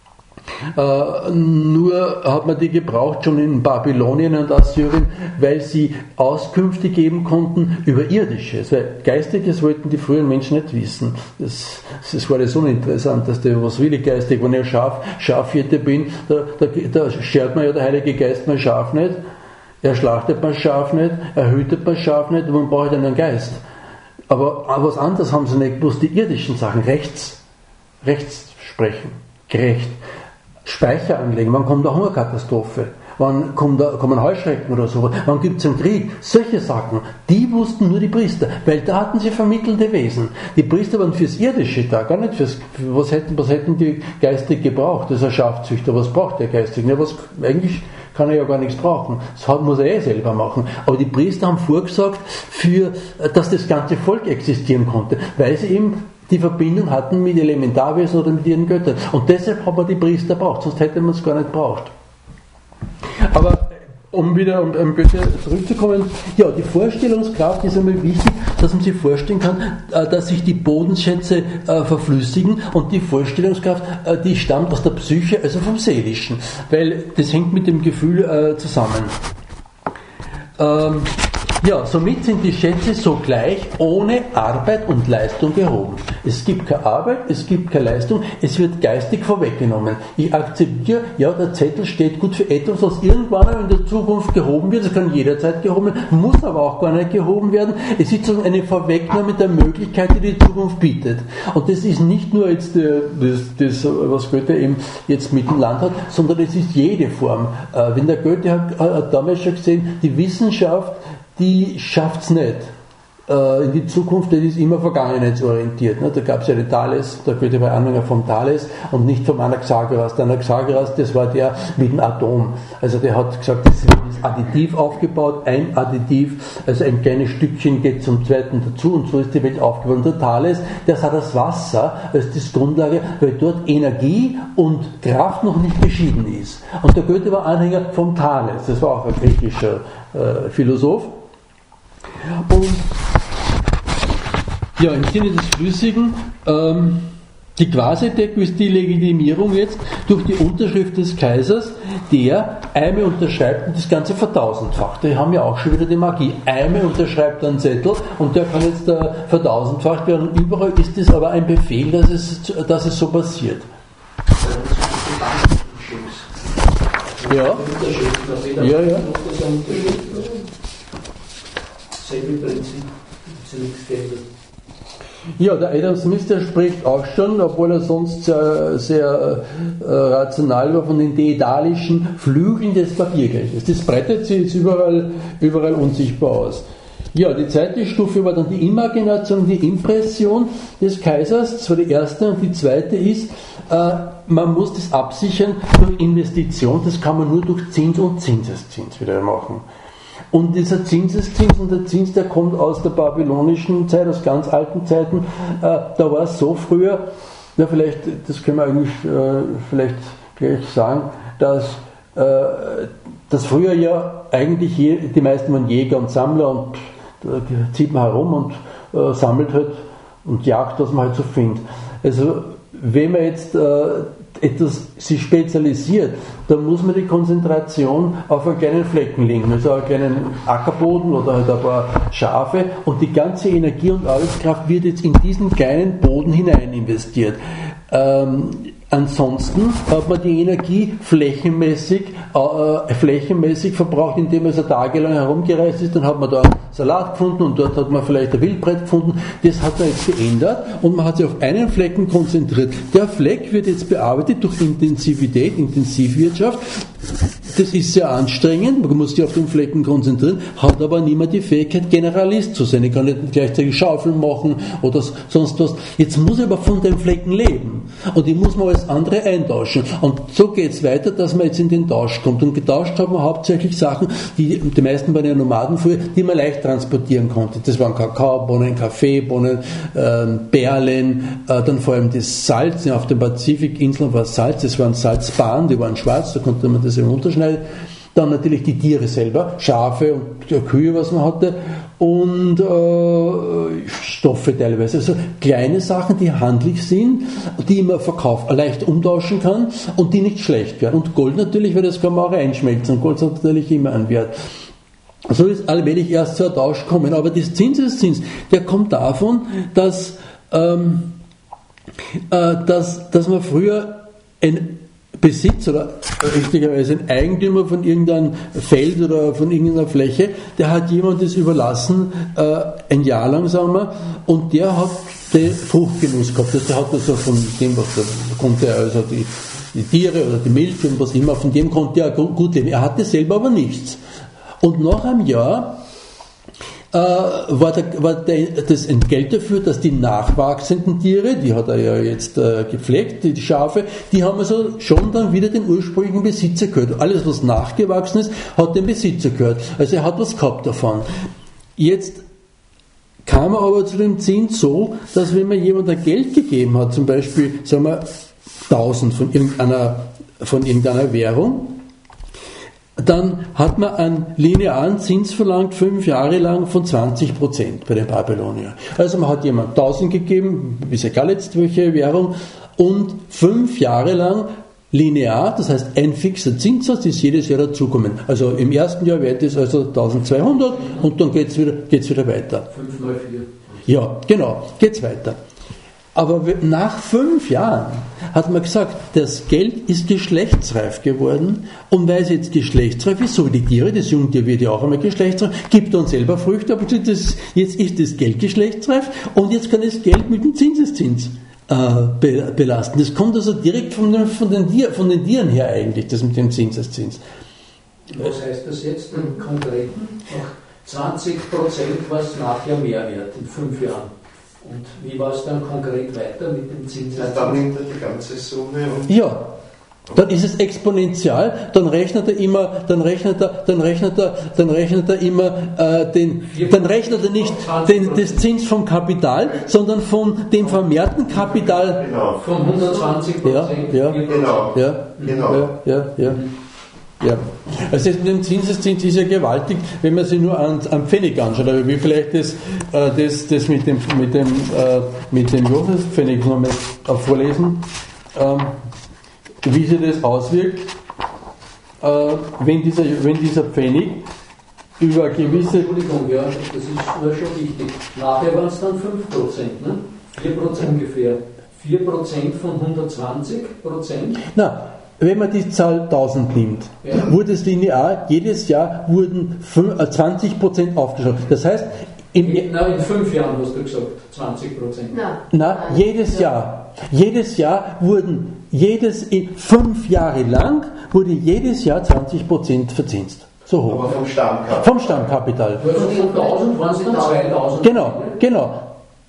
[SPEAKER 1] Äh, nur hat man die gebraucht schon in Babylonien und Assyrien, weil sie Auskünfte geben konnten über Irdisches, weil Geistiges wollten die frühen Menschen nicht wissen. Das, das war das uninteressant, dass der, was will ich geistig, wenn ich Schaf, Schafhirte bin, da, da, da schert man ja der Heilige Geist mein Schaf nicht, er schlachtet mein Schaf nicht, er hütet mein Schaf nicht, man braucht einen Geist. Aber, aber was anderes haben sie nicht, bloß die irdischen Sachen, rechts, rechts sprechen, gerecht. Speicher anlegen, wann kommt eine Hungerkatastrophe, wann kommt da, kommen Heuschrecken oder so, wann gibt es einen Krieg, solche Sachen, die wussten nur die Priester, weil da hatten sie vermittelnde Wesen. Die Priester waren fürs Irdische da, gar nicht fürs, was hätten, was hätten die geistig gebraucht, das ist ein Schafzüchter, was braucht der geistig? Ja, was, eigentlich kann er ja gar nichts brauchen, das muss er eh selber machen. Aber die Priester haben vorgesorgt, für, dass das ganze Volk existieren konnte, weil sie eben die Verbindung hatten mit Elementarwesen oder mit ihren Göttern. Und deshalb hat man die Priester braucht, sonst hätte man es gar nicht braucht. Aber um wieder um, um Goethe zurückzukommen, ja, die Vorstellungskraft ist einmal wichtig, dass man sich vorstellen kann, äh, dass sich die Bodenschätze äh, verflüssigen, und die Vorstellungskraft, äh, die stammt aus der Psyche, also vom Seelischen, weil das hängt mit dem Gefühl äh, zusammen. Ähm, ja, somit sind die Schätze sogleich ohne Arbeit und Leistung gehoben. Es gibt keine Arbeit, es gibt keine Leistung, es wird geistig vorweggenommen. Ich akzeptiere, ja, der Zettel steht gut für etwas, was irgendwann in der Zukunft gehoben wird. Es kann jederzeit gehoben werden, muss aber auch gar nicht gehoben werden. Es ist so eine Vorwegnahme der Möglichkeit, die die Zukunft bietet. Und das ist nicht nur jetzt äh, das, das, was Goethe eben jetzt mit dem Land hat, sondern es ist jede Form. Äh, wenn der Goethe hat, hat damals schon gesehen, die Wissenschaft, die schafft es nicht äh, in die Zukunft, das ist immer vergangenheitsorientiert. Ne? Da gab es ja den Thales, der Goethe war Anhänger vom Thales und nicht vom Anaxagoras. Der Anaxagoras, das war der mit dem Atom. Also der hat gesagt, das ist additiv aufgebaut, ein Additiv, also ein kleines Stückchen geht zum zweiten dazu und so ist die Welt aufgebaut. Und der Thales, der sah das Wasser als das Grundlage, weil dort Energie und Kraft noch nicht geschieden ist. Und der Goethe war Anhänger vom Thales, das war auch ein griechischer äh, Philosoph. Und ja, im Sinne des Flüssigen, ähm, die Quasi-Deckung ist die Legitimierung jetzt durch die Unterschrift des Kaisers, der einmal unterschreibt und das Ganze vertausendfacht. Die haben ja auch schon wieder die Magie. Einmal unterschreibt einen Zettel und der kann jetzt äh, vertausendfacht werden. Und überall ist es aber ein Befehl, dass es, dass es so passiert. Ja, ja, ja. Ja, der Adam Smith, der spricht auch schon, obwohl er sonst sehr, sehr äh, rational war, von den deidalischen Flügeln des Papiergeldes. Das breitet sich jetzt überall, überall unsichtbar aus. Ja, die zweite Stufe war dann die Imagination, die Impression des Kaisers. Das war die erste. Und die zweite ist, äh, man muss das absichern durch Investition. Das kann man nur durch Zins und Zinseszins wieder machen. Und dieser Zinseszins und der Zins, der kommt aus der babylonischen Zeit, aus ganz alten Zeiten. Äh, da war es so früher, ja vielleicht, das können wir eigentlich äh, vielleicht gleich sagen, dass, äh, dass früher ja eigentlich je, die meisten waren Jäger und Sammler und da zieht man herum und äh, sammelt halt und jagt, was man halt so findet. Also wenn man jetzt äh, etwas sich spezialisiert, dann muss man die Konzentration auf einen kleinen Flecken legen, also einen kleinen Ackerboden oder halt ein paar Schafe und die ganze Energie und Arbeitskraft wird jetzt in diesen kleinen Boden hinein investiert. Ähm, Ansonsten hat man die Energie flächenmäßig, äh, flächenmäßig verbraucht, indem man so tagelang herumgereist ist. Dann hat man da Salat gefunden und dort hat man vielleicht ein Wildbrett gefunden. Das hat man jetzt geändert und man hat sich auf einen Flecken konzentriert. Der Fleck wird jetzt bearbeitet durch Intensivität, Intensivwirtschaft. Das ist sehr anstrengend, man muss sich auf den Flecken konzentrieren, hat aber niemand die Fähigkeit, Generalist zu sein. Ich kann nicht gleichzeitig Schaufeln machen oder sonst was. Jetzt muss ich aber von den Flecken leben. Und ich muss mal alles andere eintauschen. Und so geht es weiter, dass man jetzt in den Tausch kommt. Und getauscht hat man hauptsächlich Sachen, die, die meisten waren ja Nomaden früher, die man leicht transportieren konnte. Das waren Kakaobohnen, Kaffeebohnen, äh, Perlen, äh, dann vor allem das Salz. Ja, auf den Pazifikinseln war Salz, das waren Salzbahnen, die waren schwarz, da konnte man das eben unterschneiden. Dann natürlich die Tiere selber, Schafe und Kühe, was man hatte, und äh, Stoffe teilweise. Also kleine Sachen, die handlich sind, die man verkauft, leicht umtauschen kann und die nicht schlecht werden. Und Gold natürlich, weil das kann man auch einschmelzen. Und Gold hat natürlich immer einen Wert. So ist allmählich erst zur Tausch kommen. Aber das Zinseszins, der kommt davon, dass, ähm, äh, dass, dass man früher ein Besitz oder richtigerweise ein Eigentümer von irgendeinem Feld oder von irgendeiner Fläche, der hat jemand das überlassen, äh, ein Jahr lang, sagen wir, und der hat den Fruchtgenuss gehabt. Das, der hat also von dem, was da konnte er, also die, die Tiere oder die Milch und was immer, von dem konnte er gut leben. Er hatte selber aber nichts. Und nach einem Jahr äh, war, der, war der, das Entgelt dafür, dass die nachwachsenden Tiere, die hat er ja jetzt äh, gepflegt, die, die Schafe, die haben also schon dann wieder den ursprünglichen Besitzer gehört. Alles, was nachgewachsen ist, hat dem Besitzer gehört. Also er hat was gehabt davon. Jetzt kam er aber zu dem Zins so, dass wenn man jemandem Geld gegeben hat, zum Beispiel, sagen wir, tausend von irgendeiner, von irgendeiner Währung, dann hat man einen linearen Zins verlangt, fünf Jahre lang von zwanzig Prozent bei den Babyloniern. Also man hat jemand tausend gegeben, ist egal jetzt welche Währung, und fünf Jahre lang linear, das heißt ein fixer Zinssatz ist jedes Jahr dazukommen. Also im ersten Jahr wäre das also eintausendzweihundert und dann geht es wieder, geht's wieder weiter.
[SPEAKER 3] fünf mal vier.
[SPEAKER 1] Ja, genau, geht's weiter. Aber nach fünf Jahren hat man gesagt, das Geld ist geschlechtsreif geworden und weil es jetzt geschlechtsreif ist, so wie die Tiere, das Jungtier wird ja auch einmal geschlechtsreif, gibt dann selber Früchte, aber das, jetzt ist das Geld geschlechtsreif und jetzt kann das Geld mit dem Zinseszins äh, be, belasten. Das kommt also direkt von den, von, den Tier, von den Tieren her eigentlich, das mit dem Zinseszins.
[SPEAKER 3] Was heißt das jetzt im Konkreten? zwanzig Prozent, was nachher mehr wird in fünf Jahren. Und wie war es dann konkret weiter mit dem Zinseszins?
[SPEAKER 2] Dann nimmt er die ganze Summe und...
[SPEAKER 1] Ja, dann ist es exponentiell, dann rechnet er immer, dann rechnet er, dann rechnet er, dann rechnet er immer äh, den, dann rechnet er nicht den, das Zins vom Kapital, sondern von dem vermehrten Kapital.
[SPEAKER 2] Genau.
[SPEAKER 3] Von hundertzwanzig Prozent.
[SPEAKER 1] Ja, ja,
[SPEAKER 2] Genau.
[SPEAKER 1] ja,
[SPEAKER 2] Genau.
[SPEAKER 1] ja, ja, ja. Ja, also das mit dem Zinseszins ist ja gewaltig, wenn man sich nur an, an Pfennig anschaut. Aber ich will vielleicht das, äh, das, das mit dem, mit dem, äh, mit dem Josefspfennig nochmal vorlesen, ähm, wie sich das auswirkt, äh, wenn, dieser, wenn dieser Pfennig über gewisse...
[SPEAKER 3] Entschuldigung, ja, das ist nur schon wichtig. Nachher waren es dann fünf Prozent, ne? vier Prozent ungefähr. vier Prozent von hundertzwanzig Prozent.
[SPEAKER 1] Na, wenn man die Zahl tausend nimmt,
[SPEAKER 3] ja.
[SPEAKER 1] wurde es linear, jedes Jahr wurden zwanzig Prozent aufgeschlagen. Das heißt, im
[SPEAKER 3] in, na, in fünf Jahren hast du gesagt, zwanzig Prozent.
[SPEAKER 1] Na, na jedes ja. Jahr. Jedes Jahr wurden, jedes, fünf Jahre lang wurde jedes Jahr zwanzig Prozent verzinst. So hoch.
[SPEAKER 2] Aber vom Stammkapital.
[SPEAKER 1] Vom Stammkapital.
[SPEAKER 3] Also von tausend waren es dann zweitausend.
[SPEAKER 1] Genau, genau.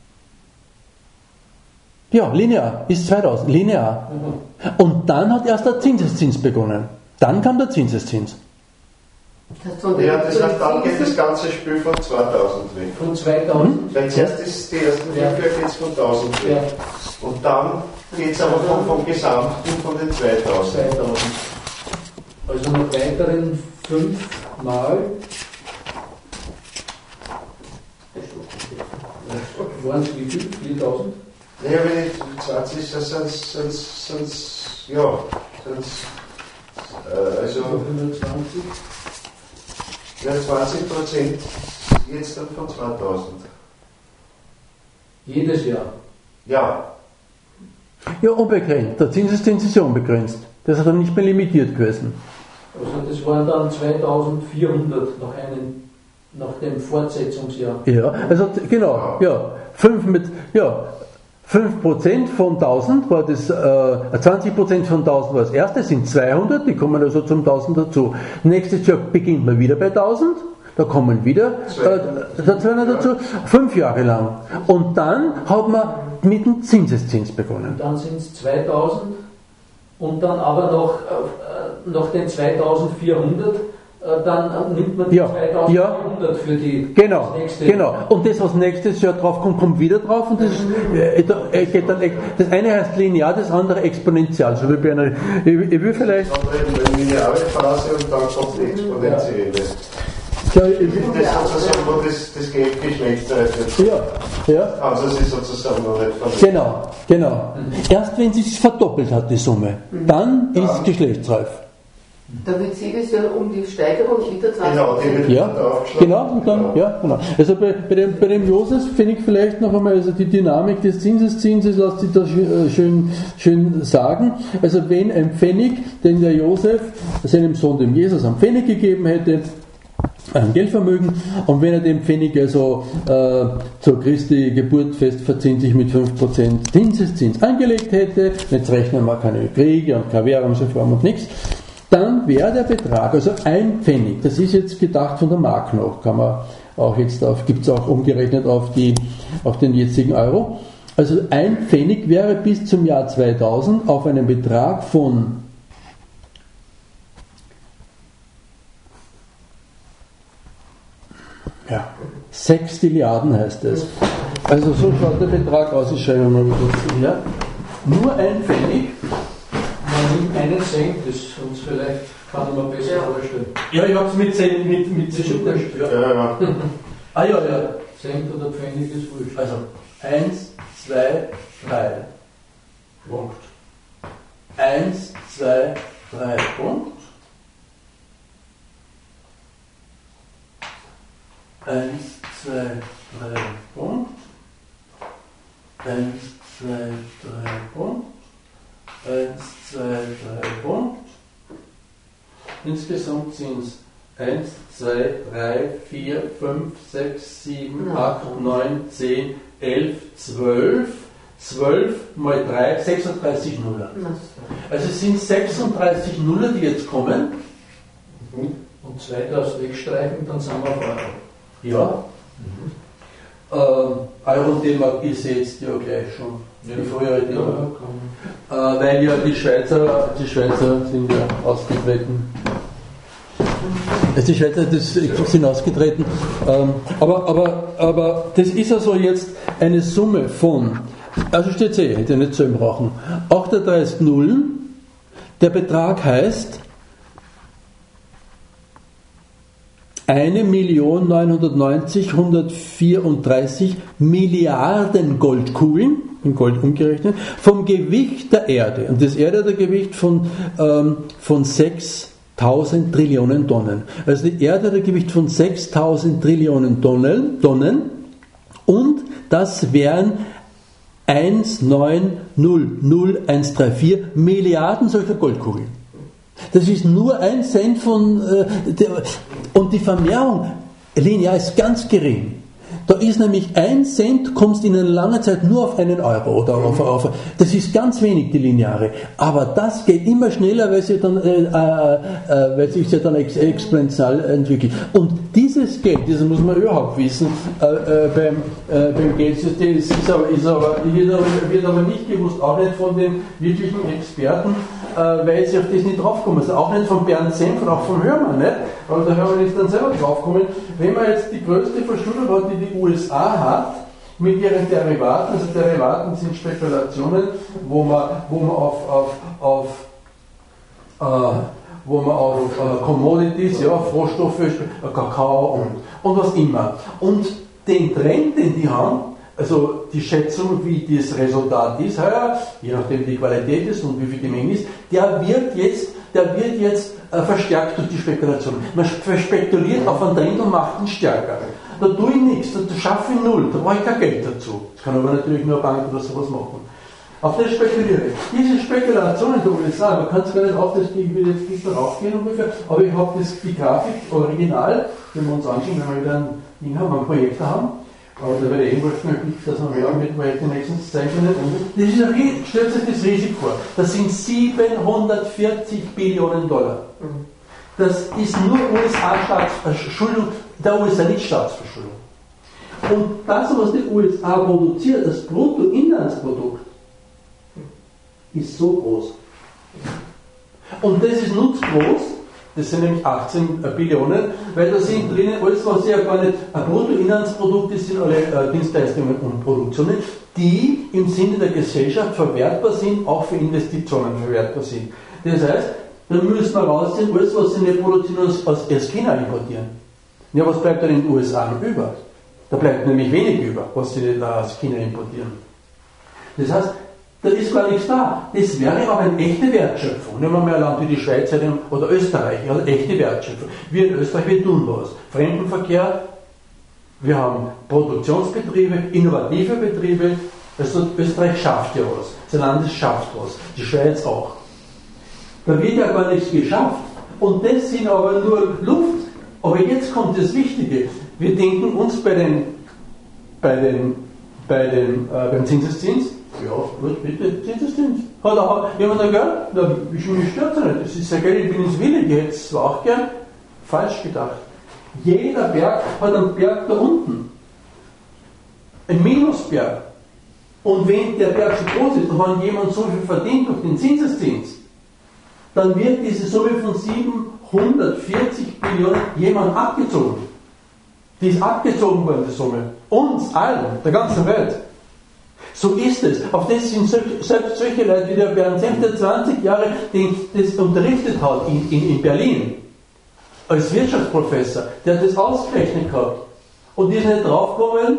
[SPEAKER 1] Ja, linear, ist zweitausend, linear. Mhm. Und dann hat erst der Zinseszins begonnen. Dann kam der Zinseszins.
[SPEAKER 2] Das ja, das heißt, dann geht das ganze Spiel von zweitausend weg.
[SPEAKER 3] Von zweitausend?
[SPEAKER 2] Weil zuerst ist die ersten fünf Jahre geht es von tausend weg. Ja. Und dann geht es aber vom, vom Gesamten von den zweitausend.
[SPEAKER 3] zweitausend. Also noch weiteren fünf Mal. Waren es wie viel? viertausend?
[SPEAKER 2] Naja, wenn ich zwanzig, sind es, ja, sind's, äh, also
[SPEAKER 3] hundertzwanzig.
[SPEAKER 2] Ja, zwanzig Prozent jetzt dann von zweitausend.
[SPEAKER 3] Jedes Jahr?
[SPEAKER 2] Ja.
[SPEAKER 1] Ja, unbegrenzt. Der Zinseszins ist ja unbegrenzt. Das hat dann nicht mehr limitiert gewesen.
[SPEAKER 3] Also das waren dann zweitausendvierhundert nach einem, nach dem Fortsetzungsjahr.
[SPEAKER 1] Ja, also genau, ja. fünf mit, ja. fünf Prozent von tausend war das, äh, zwanzig Prozent von tausend war das erste, sind zweihundert, die kommen also zum tausend dazu. Nächstes Jahr beginnt man wieder bei tausend, da kommen wieder äh, zweihundert dazu, fünf Jahre lang. Und dann hat man mit dem Zinseszins begonnen.
[SPEAKER 3] Und dann sind es zweitausend und dann aber noch, äh, noch den zweitausendvierhundert. Dann nimmt man die
[SPEAKER 1] ja,
[SPEAKER 3] zweitausendvierhundert ja, für die
[SPEAKER 1] genau,
[SPEAKER 3] das nächste.
[SPEAKER 1] Genau. Und das, was nächstes Jahr drauf kommt, kommt wieder drauf. Und das, äh, äh, geht dann, das eine heißt linear, das andere exponentiell. So wie bei einer, ich, ich will vielleicht.
[SPEAKER 2] Das andere eine lineare Phase und dann kommt die exponentielle.
[SPEAKER 1] Ja, ich,
[SPEAKER 2] das ist sozusagen, wo das, das Geld geschlechtsreif wird.
[SPEAKER 1] Ja, ja.
[SPEAKER 2] Also sie sozusagen noch nicht verwendet.
[SPEAKER 1] Genau, genau. Erst wenn sie sich verdoppelt hat, die Summe, dann ist es geschlechtsreif.
[SPEAKER 4] Da wird sie das ja um die Steigerung wieder zwanzig
[SPEAKER 2] Genau, die wird
[SPEAKER 1] ja,
[SPEAKER 2] aufgeschlagen.
[SPEAKER 1] genau, und dann, ja, genau. Also bei, bei dem, bei dem Josef finde ich vielleicht noch einmal, also die Dynamik des Zinseszinses, lasst sich da schön, schön sagen. Also wenn ein Pfennig, den der Josef seinem Sohn, dem Jesus, einen Pfennig gegeben hätte, ein Geldvermögen, und wenn er den Pfennig also äh, zur Christi Geburtfest verzinslich mit fünf Prozent Zinseszins angelegt hätte, jetzt rechnen wir keine Kriege und keine Währungsreform und nichts, dann wäre der Betrag, also ein Pfennig, das ist jetzt gedacht von der Mark noch, kann man auch jetzt auf, gibt es auch umgerechnet auf, die, auf den jetzigen Euro. Also ein Pfennig wäre bis zum Jahr zweitausend auf einen Betrag von ja, sechs Stilliarden heißt es. Also so schaut der Betrag aus, ich schreibe mal wieder her. Nur ein Pfennig.
[SPEAKER 3] Man nimmt einen Cent, das uns vielleicht kann man besser ja. vorstellen.
[SPEAKER 1] Ja, ich habe es mit Cent, mit, mit Cent.
[SPEAKER 2] Ja, ja.
[SPEAKER 1] Ah ja, ja.
[SPEAKER 3] Cent oder Pfennig ist wurscht.
[SPEAKER 1] Also eins, zwei, drei.
[SPEAKER 3] Punkt.
[SPEAKER 1] eins, zwei, drei, Punkt. eins, zwei, drei, Punkt. eins, zwei, drei, Punkt. eins, zwei, drei, Punkt. Insgesamt sind es eins, zwei, drei, vier, fünf, sechs, sieben, acht, neun, zehn, elf, zwölf. zwölf mal drei, sechsunddreißig Nuller. Also es sind sechsunddreißig Nuller, die jetzt kommen.
[SPEAKER 3] Und zwei darfst du wegstreichen, dann sind wir auf Euro.
[SPEAKER 1] Ja. Mhm. Äh, Euro und D-Mark ist jetzt ja gleich schon. Ja, die frühere D-Mark. Ja, äh, weil ja die Schweizer, die Schweizer sind ja ausgetreten. Also die Schweizer das, sind ausgetreten. Ähm, aber, aber, aber das ist also jetzt eine Summe von, also steht es eh, hätte ich nicht zählen brauchen, achtunddreißig Nullen. Der Betrag heißt eine Million neunhundertneunzig, Milliarden Goldkugeln, in Gold umgerechnet, vom Gewicht der Erde. Und das Erde hat ein Gewicht von, ähm, von sechstausend Trillionen Tonnen. Also die Erde hat ein Gewicht von sechstausend Trillionen Tonnen, Tonnen und das wären eins neun null null eins drei vier Milliarden solcher Goldkugeln. Das ist nur ein Cent von, äh, der, und die Vermehrung linear ist ganz gering. Da ist nämlich ein Cent, kommst in einer langen Zeit nur auf einen Euro oder auf, auf, das ist ganz wenig, die Lineare. Aber das geht immer schneller, weil, sie dann, äh, äh, äh, weil sich ja dann ex exponentiell entwickelt. Und dieses Geld, das muss man überhaupt wissen, äh, äh, beim, äh, beim Geldsystem, ist aber, ist aber, wird, aber, wird aber nicht gewusst, auch nicht von den wirklichen Experten, äh, weil sie auf das nicht draufkommen. Also auch nicht von Bernd Senf und auch vom Hörmann, nicht? Aber der Hörmann ist dann selber draufgekommen. Wenn man jetzt die größte Verschuldung hat, die die U S A hat, mit ihren Derivaten, also Derivaten sind Spekulationen, wo man, wo man auf, auf, auf äh, wo man auf äh, Commodities, ja, auf Rohstoffe, äh, Kakao und, und was immer. Und den Trend, den die haben, also die Schätzung, wie das Resultat ist, ja, je nachdem die Qualität ist und wie viel die Menge ist, der wird jetzt, der wird jetzt äh, verstärkt durch die Spekulation. Man spekuliert auf einen Trend und macht ihn stärker. Da tue ich nichts, da schaffe ich null, da brauche ich kein Geld dazu. Das kann aber natürlich nur eine Bank oder sowas machen. Auf das spekuliere ich. Diese Spekulation in der U S A, man kann es gar nicht auf das, ich will jetzt nicht darauf gehen ungefähr, aber ich habe das, die Grafik original, wenn wir uns anschauen, wenn wir wieder ein Ding haben, einen Projektor haben, aber da werde ich irgendwas möglich, dass wir mehr mit Projekten nächstens zeigen können. Das ist ein, stellt sich das riesig vor. Das sind siebenhundertvierzig Billionen Dollar. Das ist nur U S A-Staatsverschuldung, der U S A nicht Staatsverschuldung. Und das, was die U S A produziert, das Bruttoinlandsprodukt, ist so groß. Und das ist nutzgroß, das sind nämlich achtzehn Billionen, weil da sind drinnen alles, was ja gar nicht ein Bruttoinlandsprodukt ist, sind alle äh, Dienstleistungen und Produktionen, die im Sinne der Gesellschaft verwertbar sind, auch für Investitionen verwertbar sind. Das heißt, dann müssen wir rausziehen, alles, was sie nicht produzieren, aus, aus China importieren. Ja, was bleibt dann in den U S A noch über? Da bleibt nämlich wenig über, was sie nicht aus China importieren. Das heißt, da ist gar nichts da. Das wäre aber eine echte Wertschöpfung. Nehmen wir mal ein Land wie die Schweiz oder Österreich, also echte Wertschöpfung. Wir in Österreich, wir tun was. Fremdenverkehr, wir haben Produktionsbetriebe, innovative Betriebe. Also Österreich schafft ja was. Das Land schafft was. Die Schweiz auch. Da wird ja gar nichts geschafft. Und das sind aber nur Luft. Aber jetzt kommt das Wichtige. Wir denken uns bei den, bei den, bei den, äh, beim Zinseszins, ja, gut, bitte, Zinseszins. Hat auch jemand ein Geld? Na, ich, mich stört es nicht. Das ist ja Geld, ich bin ins Willig, ich hätte es zwar auch gern. Falsch gedacht. Jeder Berg hat einen Berg da unten. Ein Minusberg. Und wenn der Berg so groß ist und wenn jemand so viel verdient durch den Zinseszins, dann wird diese Summe von siebenhundertvierzig Billionen jemand abgezogen. Die ist abgezogen worden, die Summe. Uns allen, der ganzen Welt. So ist es. Auf das sind selbst solche Leute wie der Bernd Senf, der zwanzig Jahre den, das unterrichtet hat in, in, in Berlin, als Wirtschaftsprofessor, der hat das ausgerechnet gehabt. Und die ist nicht draufgekommen,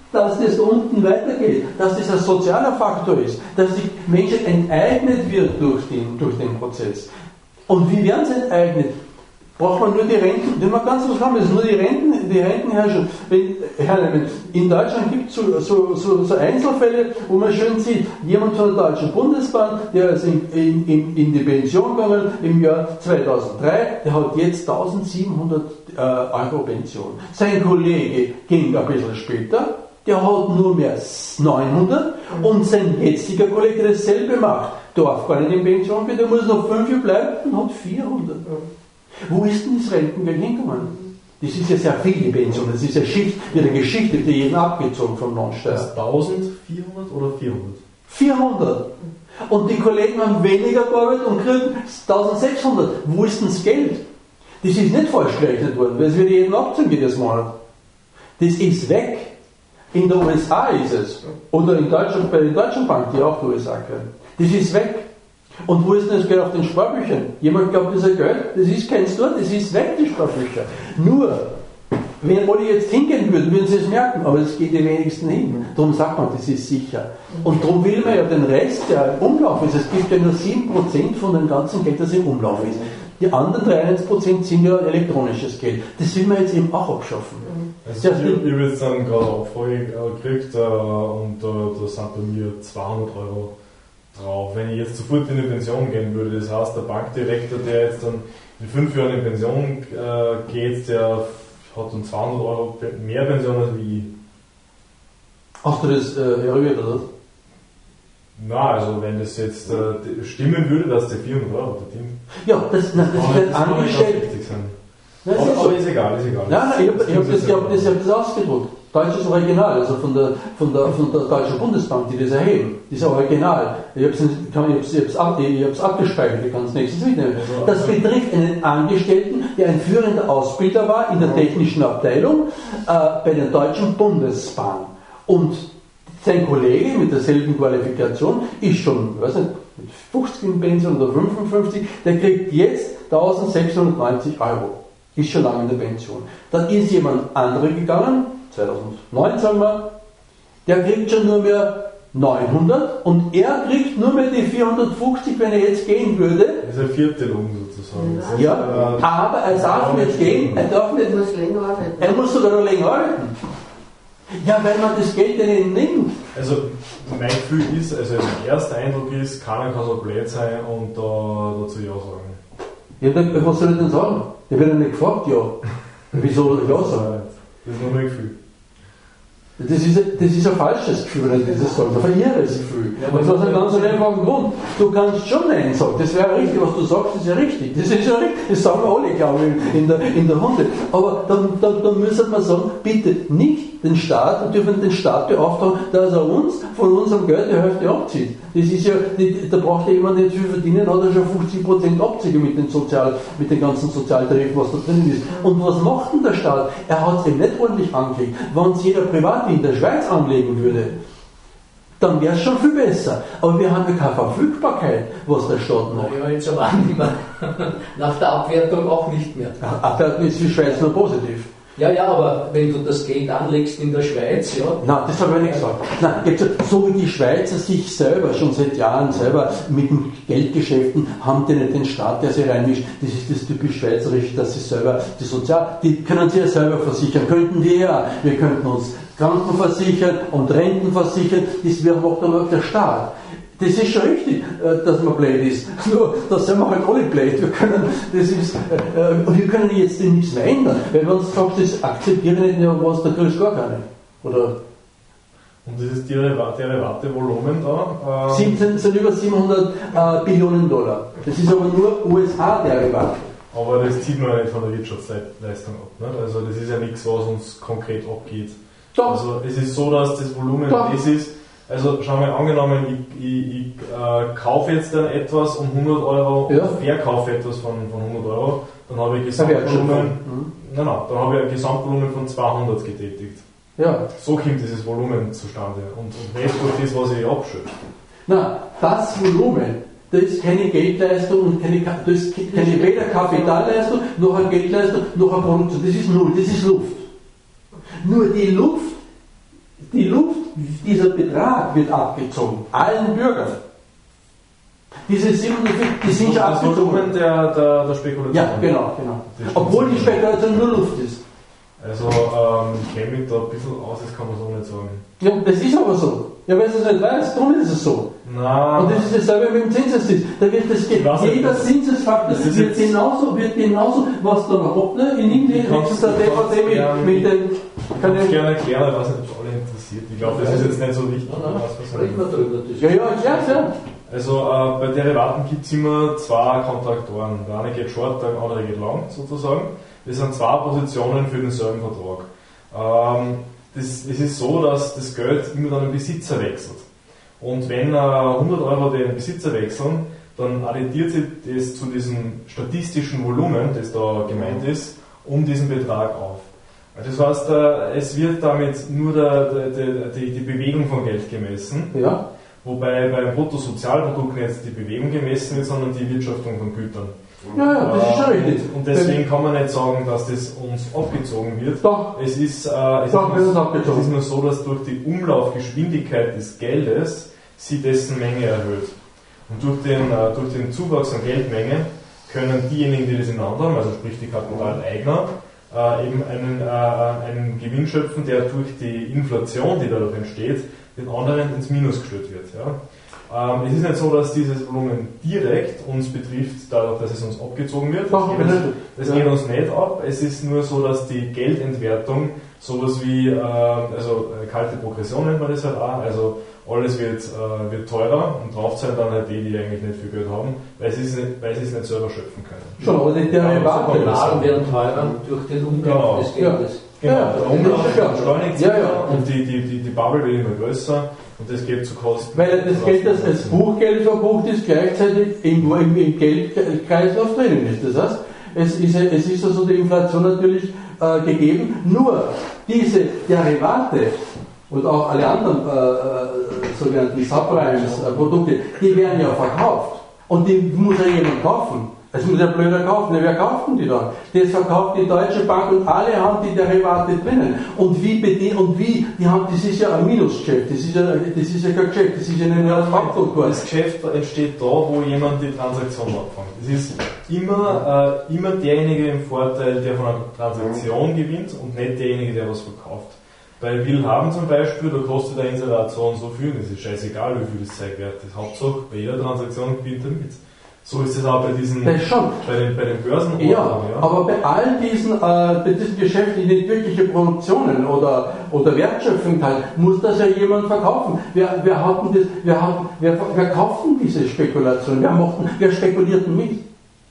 [SPEAKER 1] dass das unten weitergeht, dass das ein sozialer Faktor ist, dass die Menschheit enteignet wird durch den, durch den Prozess. Und wie werden sie enteignet? Braucht man nur die Renten, wenn man ganz was haben, das ist nur die Renten, die Rentenherrschaft. Wenn, hernehmen. In Deutschland gibt es so, so, so, so Einzelfälle, wo man schön sieht, jemand von der Deutschen Bundesbahn, der ist in, in, in die Pension gegangen im Jahr zweitausenddrei, der hat jetzt eintausendsiebenhundert äh, Euro Pension. Sein Kollege ging ein bisschen später, der hat nur mehr neunhundert und sein jetziger Kollege, der dasselbe macht, darf gar nicht in Pension gehen, der muss noch fünf Jahre bleiben und hat vierhundert. Wo ist denn das Rentengeld hingekommen? Das ist ja sehr viel, die Pension, das ist ja Schicht, wie eine Geschichte, die jeden abgezogen vom Lohnsteuer.
[SPEAKER 5] eintausendvierhundert oder vierhundert?
[SPEAKER 1] vierhundert. Und die Kollegen haben weniger gearbeitet und kriegen eintausendsechshundert. Wo ist denn das Geld? Das ist nicht falsch gerechnet worden, weil es wird jeden abziehen jedes Monat. Das ist weg. In den U S A ist es. Oder in Deutschland, bei den Deutschen Banken, die auch die U S A gehören. Das ist weg. Und wo ist denn das Geld auf den Sparbüchern? Jemand glaubt, das ist Geld, das ist keins dort, das ist weg, die Sparbücher. Nur, wenn alle jetzt hingehen würden, würden sie es merken, aber es geht die wenigsten hin. Darum sagt man, das ist sicher. Und darum will man ja den Rest, der im Umlauf ist, es gibt ja nur sieben Prozent von dem ganzen Geld, das im Umlauf ist. Die anderen dreiundneunzig Prozent sind ja elektronisches Geld. Das will man jetzt eben auch abschaffen.
[SPEAKER 5] Also ich, ich habe jetzt dann gerade eine Abfrage gekriegt äh, und äh, da sind bei mir zweihundert Euro drauf. Wenn ich jetzt sofort in die Pension gehen würde, das heißt, der Bankdirektor, der jetzt dann in fünf Jahren in Pension äh, geht, der hat dann zweihundert Euro mehr Pension als wie ich.
[SPEAKER 1] Hast du das äh, eruiert, oder?
[SPEAKER 5] Nein, also wenn das jetzt äh, stimmen würde, dass der vierhundert Euro verdient.
[SPEAKER 1] Ja, das, das, das, das ist
[SPEAKER 5] das
[SPEAKER 1] angestellt.
[SPEAKER 5] Das aber, ist aber ist egal, ist egal.
[SPEAKER 1] Nein, nein, ich habe hab das, hab das, hab das ausgedruckt. Deutsches Original, also von der, von, der, von der Deutschen Bundesbank, die das erheben. Das ist Original. Ich habe es ab, abgespeichert, ich kann es nächstes mitnehmen. Das betrifft einen Angestellten, der ein führender Ausbilder war in der technischen Abteilung äh, bei der Deutschen Bundesbahn. Und sein Kollege mit derselben Qualifikation ist schon, weiß nicht, mit fünfzig in Pension oder fünfundfünfzig, der kriegt jetzt eintausendsechshundertneunzig Euro. Ist schon lange in der Pension. Dann ist jemand anderer gegangen, zweitausendneun sagen wir, der kriegt schon nur mehr neunhundert und er kriegt nur mehr die vierhundertfünfzig, wenn er jetzt gehen würde.
[SPEAKER 5] Das ist eine Viertelung sozusagen.
[SPEAKER 1] Ja, ja, aber er darf nicht gehen, er darf nicht,
[SPEAKER 4] muss länger arbeiten.
[SPEAKER 1] Er muss sogar noch länger arbeiten. Ja, weil man das Geld ja nicht nimmt.
[SPEAKER 5] Also mein Gefühl ist, also mein erster Eindruck ist, keiner kann so blöd sein und da, dazu Ja sagen.
[SPEAKER 1] Ja, dann, was soll ich denn sagen? Der wird ja nicht gefragt, ja. Wieso soll ich Ja sagen?
[SPEAKER 5] Das ist nur mein Gefühl.
[SPEAKER 1] Das ist, das ist ein falsches Gefühl, wenn ich das sage, ein irres Gefühl. Ja, und das hat einen ganz einfachen Grund. Du kannst schon Nein sagen, das wäre richtig, was du sagst, ist ja richtig. Das ist ja richtig, das sagen wir alle, glaube ich, in der, in der Runde. Aber dann, dann, dann müsste man sagen, bitte nicht den Staat, wir dürfen den Staat beauftragen, dass er uns von unserem Geld die Hälfte abzieht. Das ist ja, da braucht ja jemand nicht viel verdienen, hat er schon fünfzig Prozent Abzüge mit den, Sozial, mit den ganzen Sozialtarifen, was da drin ist. Und was macht denn der Staat? Er hat es eben nicht ordentlich angelegt. Wenn es jeder privat wie in der Schweiz anlegen würde, dann wäre es schon viel besser. Aber wir haben ja keine Verfügbarkeit, was der Staat macht.
[SPEAKER 3] Ja, jetzt aber nicht mehr. Nach der Abwertung auch nicht mehr.
[SPEAKER 1] Abwertung ist für die Schweiz nur positiv.
[SPEAKER 3] Ja, ja, aber wenn du das Geld anlegst in der Schweiz, ja.
[SPEAKER 1] Nein, das habe ich nicht gesagt. Nein, jetzt, so wie die Schweizer sich selber schon seit Jahren selber mit den Geldgeschäften haben die nicht den Staat, der sie reinmischt. Das ist das typisch Schweizerische, dass sie selber die Sozial, die können sie ja selber versichern. Könnten wir ja. Wir könnten uns Kranken versichern und Renten versichern. Das macht aber auch der Staat. Das ist schon richtig, dass man blöd ist. Nur, das sind wir halt alle blöd. Wir können, das ist, äh, wir können jetzt nichts mehr ändern. Weil wenn du sagst, das akzeptiere ich nicht mehr, was, dann kriegst du gar keine. Oder?
[SPEAKER 5] Und dieses Derivate-Volumen da?
[SPEAKER 1] Äh, sind, sind über siebenhundert äh, Billionen Dollar. Das ist aber nur U S A-Derivat.
[SPEAKER 5] Aber das zieht man ja nicht von der Wirtschaftsleistung ab. Ne? Also das ist ja nichts, was uns konkret abgeht. Doch. Also es ist so, dass das Volumen
[SPEAKER 1] Doch.
[SPEAKER 5] das ist. Also schau mal, angenommen, ich, ich, ich äh, kaufe jetzt dann etwas um hundert Euro
[SPEAKER 1] ja.
[SPEAKER 5] und verkaufe etwas von, von hundert Euro, dann habe ich Gesamtvolumen, mhm. nein, nein, dann habe ich ein Gesamtvolumen von zweihundert getätigt.
[SPEAKER 1] Ja.
[SPEAKER 5] So kommt dieses Volumen zustande und, und nicht durch das, was ich abschöpfe.
[SPEAKER 1] Na, das Volumen, das ist keine Geldleistung und keine, das ist keine weder Kapitalleistung, noch eine Geldleistung, noch eine Produktion. Das ist null, das ist Luft. Nur die Luft die Luft, dieser Betrag wird abgezogen, allen Bürgern. Diese siebenundvierzig, die sind schon
[SPEAKER 5] das
[SPEAKER 1] abgezogen.
[SPEAKER 5] Volumen der, der, der Spekulation.
[SPEAKER 1] Ja, genau, genau. Obwohl die Spekulation nur Luft ist.
[SPEAKER 5] Also, ähm, ich kenne mich da ein bisschen aus, das kann man so nicht sagen.
[SPEAKER 1] Ja, das ist aber so. Ja, wenn du es nicht weißt, darum ist es so.
[SPEAKER 5] Nein.
[SPEAKER 1] Und das ist dasselbe mit dem Zinseszins. Da wird das, jeder Zinsesfaktor wird genauso, wird genauso, was da noch oben, in Indien gibt es da D V D mit, mit den, kann
[SPEAKER 5] ich
[SPEAKER 1] ich
[SPEAKER 5] gerne erklären, ich weiß nicht, ob es alle interessiert. Ich glaube, das ist jetzt nicht so wichtig.
[SPEAKER 1] Sprechen wir drüber. Ja, ja, erklär's, ja.
[SPEAKER 5] Also äh, bei Derivaten gibt es immer zwei Kontraktoren. Der eine geht short, der andere geht long, sozusagen. Das sind zwei Positionen für denselben Vertrag. Ähm, das, es ist so, dass das Geld immer dann den Besitzer wechselt. Und wenn äh, hundert Euro den Besitzer wechseln, dann addiert sich das zu diesem statistischen Volumen, das da gemeint ist, um diesen Betrag auf. Das heißt, äh, es wird damit nur der, der, der, die, die Bewegung von Geld gemessen.
[SPEAKER 1] Ja.
[SPEAKER 5] Wobei beim Bruttosozialprodukt nicht die Bewegung gemessen wird, sondern die Wirtschaftung von Gütern.
[SPEAKER 1] Ja, ja, das ist schon richtig.
[SPEAKER 5] Und deswegen kann man nicht sagen, dass das uns abgezogen wird.
[SPEAKER 1] Doch.
[SPEAKER 5] Es ist, äh, es,
[SPEAKER 1] Doch,
[SPEAKER 5] ist,
[SPEAKER 1] es abgezogen.
[SPEAKER 5] es ist nur so, dass durch die Umlaufgeschwindigkeit des Geldes sie dessen Menge erhöht. Und durch den, äh, durch den Zuwachs an Geldmenge können diejenigen, die das in der Hand haben, also sprich die Kapitaleigner, äh, eben einen, äh, einen Gewinn schöpfen, der durch die Inflation, die dadurch entsteht, den anderen ins Minus gestellt wird. Ja. Ähm, es ist nicht so, dass dieses Volumen direkt uns betrifft, dadurch, dass es uns abgezogen wird. Das,
[SPEAKER 1] Doch,
[SPEAKER 5] geht, uns,
[SPEAKER 1] bitte.
[SPEAKER 5] das
[SPEAKER 1] Ja.
[SPEAKER 5] geht uns nicht ab. Es ist nur so, dass die Geldentwertung sowas wie, äh, also äh, kalte Progression nennt man das halt auch, also alles wird, äh, wird teurer und drauf zahlen dann halt die, die eigentlich nicht viel Geld haben, weil sie es nicht, weil sie es nicht selber schöpfen können.
[SPEAKER 1] Schon, aber die Derivate
[SPEAKER 3] Die Waren werden teurer durch den Umgang
[SPEAKER 5] Genau.
[SPEAKER 3] des Geldes.
[SPEAKER 5] Genau,
[SPEAKER 1] Ja,
[SPEAKER 5] der Umlauf
[SPEAKER 1] das ist klar.
[SPEAKER 5] beschleunigt sich
[SPEAKER 1] Ja, ja.
[SPEAKER 5] und die, die, die, die Bubble wird immer größer und das geht zu Kosten.
[SPEAKER 1] Weil das Geld, das als Buchgeld verbucht ist, gleichzeitig irgendwo im, im Geldkreislauf drinnen ist. Das heißt, es ist, es ist also die Inflation natürlich äh, gegeben, nur diese Derivate und auch alle anderen äh, sogenannten Subprimes-Produkte, die werden ja verkauft und die muss ja jemand kaufen. Es muss ja blöder kaufen. Wer kauft denn die dann? Das verkauft die Deutsche Bank und alle haben die Derivate drinnen. Und wie, bedient, und wie, die haben, das ist ja ein Minusgeschäft, das ist ja, das ist ja kein Geschäft, das ist ja nicht ein Faktorkurs.
[SPEAKER 5] Das Geschäft entsteht da, wo jemand die Transaktion abfängt. Es ist immer, äh, immer derjenige im Vorteil, der von einer Transaktion gewinnt und nicht derjenige, der was verkauft. Bei Willhaben zum Beispiel, da kostet der Inserat so und so viel, das ist scheißegal, wie viel das Zeug wert ist. Hauptsache, bei jeder Transaktion gewinnt er mit. So ist es auch bei diesen,
[SPEAKER 1] das schon.
[SPEAKER 5] bei den, bei den Börsen.
[SPEAKER 1] Ja, ja, aber bei all diesen, äh, bei diesen Geschäften, die nicht wirkliche Produktionen oder, oder Wertschöpfung teilen, muss das ja jemand verkaufen. Wer, wer, hat denn das, wer, hat, wer, wer kauft denn diese Spekulation? Wer, macht, wer spekuliert denn mit?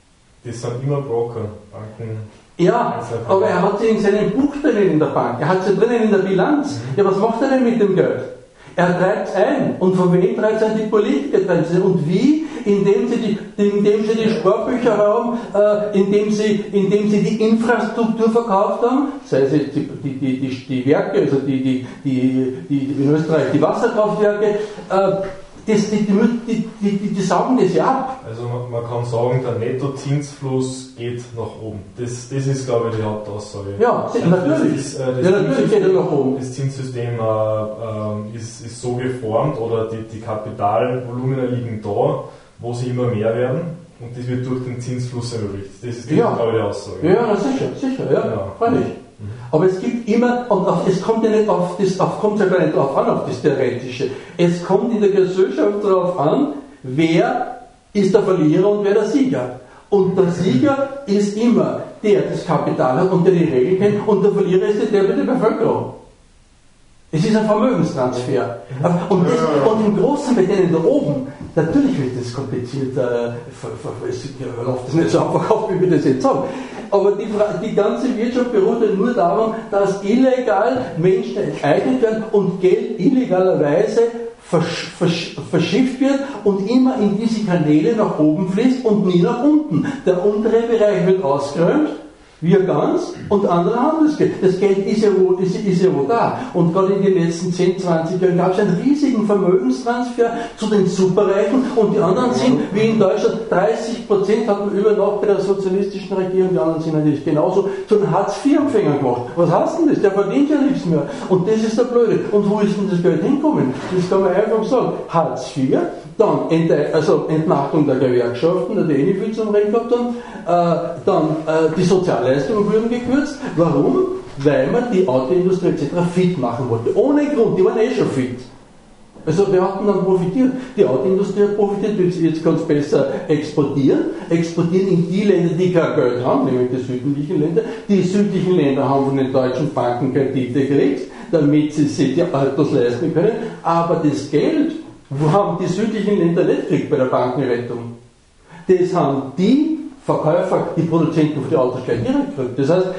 [SPEAKER 5] Das sind immer Broker, Banken.
[SPEAKER 1] Ja, aber er hat sie in seinem Buch drinnen in der Bank, er hat sie drinnen in der Bilanz. Mhm. Ja, was macht er denn mit dem Geld? Er treibt es ein. Und von wem treibt es ein? Die Politiker treiben es ein. Und wie? Indem sie die, indem sie die Sparbücher haben, äh, indem, sie, indem sie die Infrastruktur verkauft haben, sei es die, die, die, die, die Werke, also die, die, die, die, in Österreich die Wasserkraftwerke, äh, das, die, die, die, die, die saugen das ja ab.
[SPEAKER 5] Also man, man kann sagen, der Nettozinsfluss geht nach oben. Das, das ist, glaube ich, die Hauptaussage.
[SPEAKER 1] Ja, also natürlich.
[SPEAKER 5] Das ist, äh, das
[SPEAKER 1] ja, natürlich geht er nach oben.
[SPEAKER 5] Das Zinssystem äh, äh, ist, ist so geformt oder die, die Kapitalvolumina liegen da, wo sie immer mehr werden und das wird durch den Zinsfluss ermöglicht. Das ist, das
[SPEAKER 1] ja.
[SPEAKER 5] ist glaube ich, die Aussage.
[SPEAKER 1] Ja, na sicher, sicher, ja, ja. Freilich. Mhm. Aber es gibt immer, und auf, es kommt ja nicht auf das, auf, kommt ja gar nicht darauf an, auf das Theoretische. Es kommt in der Gesellschaft darauf an, wer ist der Verlierer und wer der Sieger. Und der Sieger ist immer der, der das Kapital hat und der die Regeln kennt, und der Verlierer ist der mit der Bevölkerung. Es ist ein Vermögenstransfer. Und, das, und im Großen bei denen da oben, natürlich wird das kompliziert, äh, es läuft das nicht so einfach auf, wie wir das jetzt sagen. Aber die, die ganze Wirtschaft beruht ja nur darum, dass illegal Menschen enteignet werden und Geld illegalerweise versch, versch, verschifft wird und immer in diese Kanäle nach oben fließt und nie nach unten. Der untere Bereich wird ausgeräumt Wir ganz und andere haben das Geld. Das Geld ist ja wo, ist, ist ja wo da. Und gerade in den letzten zehn, zwanzig Jahren gab es einen riesigen Vermögenstransfer zu den Superreichen und die anderen sind, wie in Deutschland, dreißig Prozent hatten über noch bei der sozialistischen Regierung, die anderen sind natürlich genauso, zu den Hartz vier Empfängern gemacht. Was heißt denn das? Der verdient ja nichts mehr. Und das ist der Blöde. Und wo ist denn das Geld hinkommen? Das kann man einfach sagen. Hartz vier, dann Ente, also Entmachtung der Gewerkschaften, da die eh nicht viel zum Reden gehabt haben, äh, dann äh, die Sozialleistungen wurden gekürzt. Warum? Weil man die Autoindustrie et cetera fit machen wollte. Ohne Grund, die waren eh schon fit. Also wir hatten dann profitiert. Die Autoindustrie hat profitiert, jetzt kann es besser exportieren. Exportieren in die Länder, die kein Geld haben, nämlich die südlichen Länder. Die südlichen Länder haben von den deutschen Banken Kredite gekriegt, damit sie sich die Autos leisten können. Aber das Geld, wo haben die südlichen Länder nicht gekriegt bei der Bankenrettung? Das haben die Verkäufer, die Produzenten für die Autos gleich direkt gekriegt. Das heißt,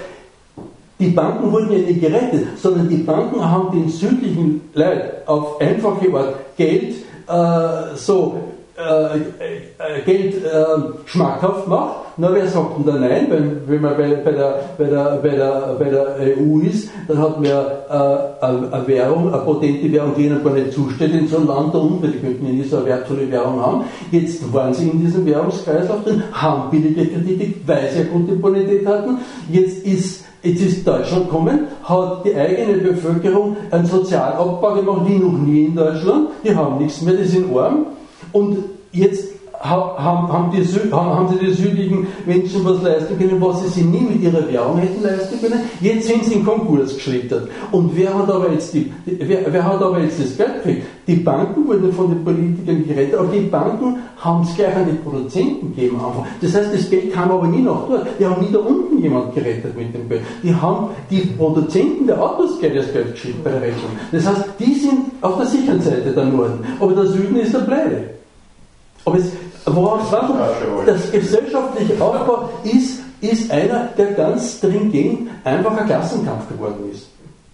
[SPEAKER 1] die Banken wurden ja nicht gerettet, sondern die Banken haben den südlichen Leuten auf einfache Art Geld äh, so äh, äh, Geld äh, schmackhaft macht. Na, wer sagt denn da nein? Wenn, wenn man bei, bei, der, bei, der, bei, der, bei der E U ist, dann hat man äh, eine Währung, eine potente Währung, die ihnen gar nicht zusteht in so einem Land da unten, weil die könnten ja nie so eine wertvolle Währung haben. Jetzt waren sie in diesem Währungskreislauf drin, haben billige Kredite, weil sie eine gute Bonität hatten. Jetzt ist Jetzt ist Deutschland gekommen, hat die eigene Bevölkerung einen Sozialabbau gemacht, wie noch nie in Deutschland. Die haben nichts mehr, die sind arm. Und jetzt haben, haben, die, haben sie die südlichen Menschen was leisten können, was sie sich nie mit ihrer Währung hätten leisten können. Jetzt sind sie in Konkurs geschlittert. Und wer hat aber jetzt, die, wer, wer hat aber jetzt das Geld gekriegt? Die Banken wurden von den Politikern gerettet, aber die Banken haben es gleich an die Produzenten gegeben. Einfach. Das heißt, das Geld kam aber nie nach dort. Die haben nie da unten jemand gerettet mit dem Geld. Die haben die Produzenten der Autos gleich das Geld geschickt bei der Rechnung. Das heißt, die sind auf der sicheren Seite der Norden. Aber der Süden ist der Pleite. Aber es, worauf war das gesellschaftliche Aufbau ist, ist einer, der ganz stringent einfach ein Klassenkampf geworden ist.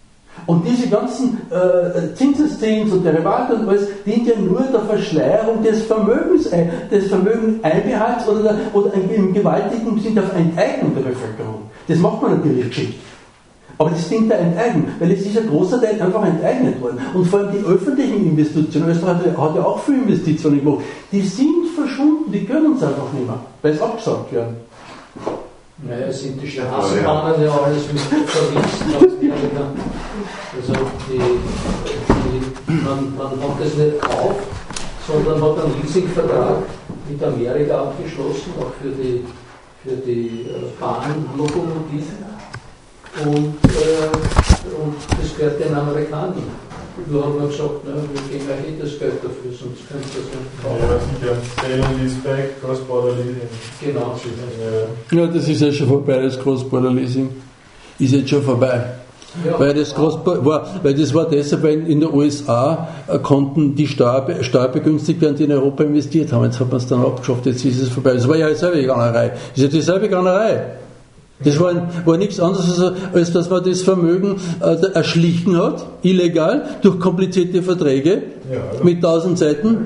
[SPEAKER 1] Und diese ganzen äh, Zinseszins und Derivate und alles dient ja nur der Verschleierung des Vermögens, des Vermögenseinbehalts oder, der, oder im gewaltigen Sinn der Enteignung der Bevölkerung. Das macht man natürlich geschickt. Aber das dient der Enteignung, weil es ist ein großer Teil einfach enteignet worden. Und vor allem die öffentlichen Investitionen, Österreich hat ja auch viele Investitionen gemacht, die sind verschwunden, die können uns einfach nicht mehr, weil es abgesagt werden.
[SPEAKER 3] Naja, sind die Straßenbahnen ja alles mit verwiesen. Also die, die, man, man hat das nicht gekauft, sondern hat einen Leasingvertrag mit Amerika abgeschlossen, auch für die, für die Bahnlokomotiven. Und, äh, und das gehört den Amerikanern. Nur haben wir gesagt, na, wir geben euch eh das Geld dafür, sonst könnt ihr das nicht kaufen. Ja, sicher. Sale and Leaseback, Cross-Border Leasing. Genau.
[SPEAKER 1] Ja. ja, das ist ja schon vorbei, das Cross-Border Leasing. Ist jetzt schon vorbei. Ja. Weil, das war, weil das war deshalb, weil in den U S A konnten die Steuer, steuerbegünstigt werden, die in Europa investiert haben. Jetzt hat man es dann abgeschafft, jetzt ist es vorbei. Das war ja dieselbe Gaunerei. Das ist ja dieselbe Gaunerei. Das war, war nichts anderes, als, als dass man das Vermögen äh, erschlichen hat, illegal, durch komplizierte Verträge ja, ja. mit tausend Seiten.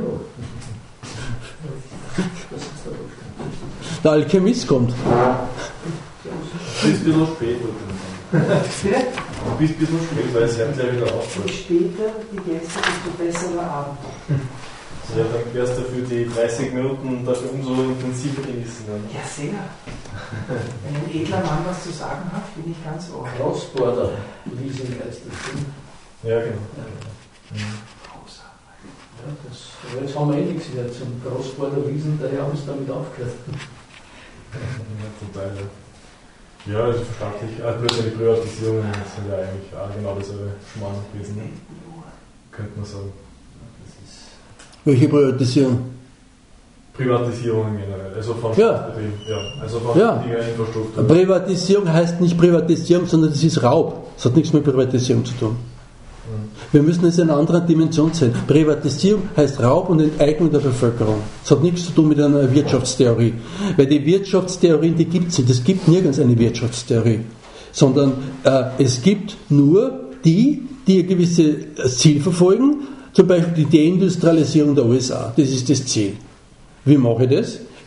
[SPEAKER 1] Der Alchemist kommt.
[SPEAKER 5] Bis ein bisschen spät. Bis ein bisschen spät, weil es hört ja wieder auf.
[SPEAKER 4] Je später die Gäste, desto besser der Abend.
[SPEAKER 5] Ja, dann wärst du für die dreißig Minuten dafür umso intensiver genießen. Dann.
[SPEAKER 4] Ja, sehr. Wenn ein edler Mann was zu sagen hat, bin ich ganz ohr.
[SPEAKER 3] Cross-Border Leasing heißt das.
[SPEAKER 5] Ja, genau. Ja.
[SPEAKER 3] Mhm. Ja, das, jetzt haben wir eh nichts mehr zum Cross-Border Leasing, daher haben wir es damit aufgehört.
[SPEAKER 5] Ja, total. Ja, also verstaatlich, also die Privatisierungen sind ja eigentlich auch genau dasselbe Schmarrn gewesen. Könnte man sagen.
[SPEAKER 1] Welche Privatisierung?
[SPEAKER 5] Privatisierung generell, also von
[SPEAKER 1] ja.
[SPEAKER 5] Betrieb, ja, also von
[SPEAKER 1] ja.
[SPEAKER 5] Infrastruktur.
[SPEAKER 1] Privatisierung heißt nicht Privatisierung, sondern das ist Raub. Das hat nichts mit Privatisierung zu tun. Mhm. Wir müssen es in einer anderen Dimension sehen. Privatisierung heißt Raub und Enteignung der Bevölkerung. Das hat nichts zu tun mit einer Wirtschaftstheorie. Weil die Wirtschaftstheorien, die gibt es nicht. Es gibt nirgends eine Wirtschaftstheorie. Sondern äh, es gibt nur die, die ein gewisses Ziel verfolgen. Zum Beispiel die Deindustrialisierung der U S A, das ist das Ziel. Wie mache ich das?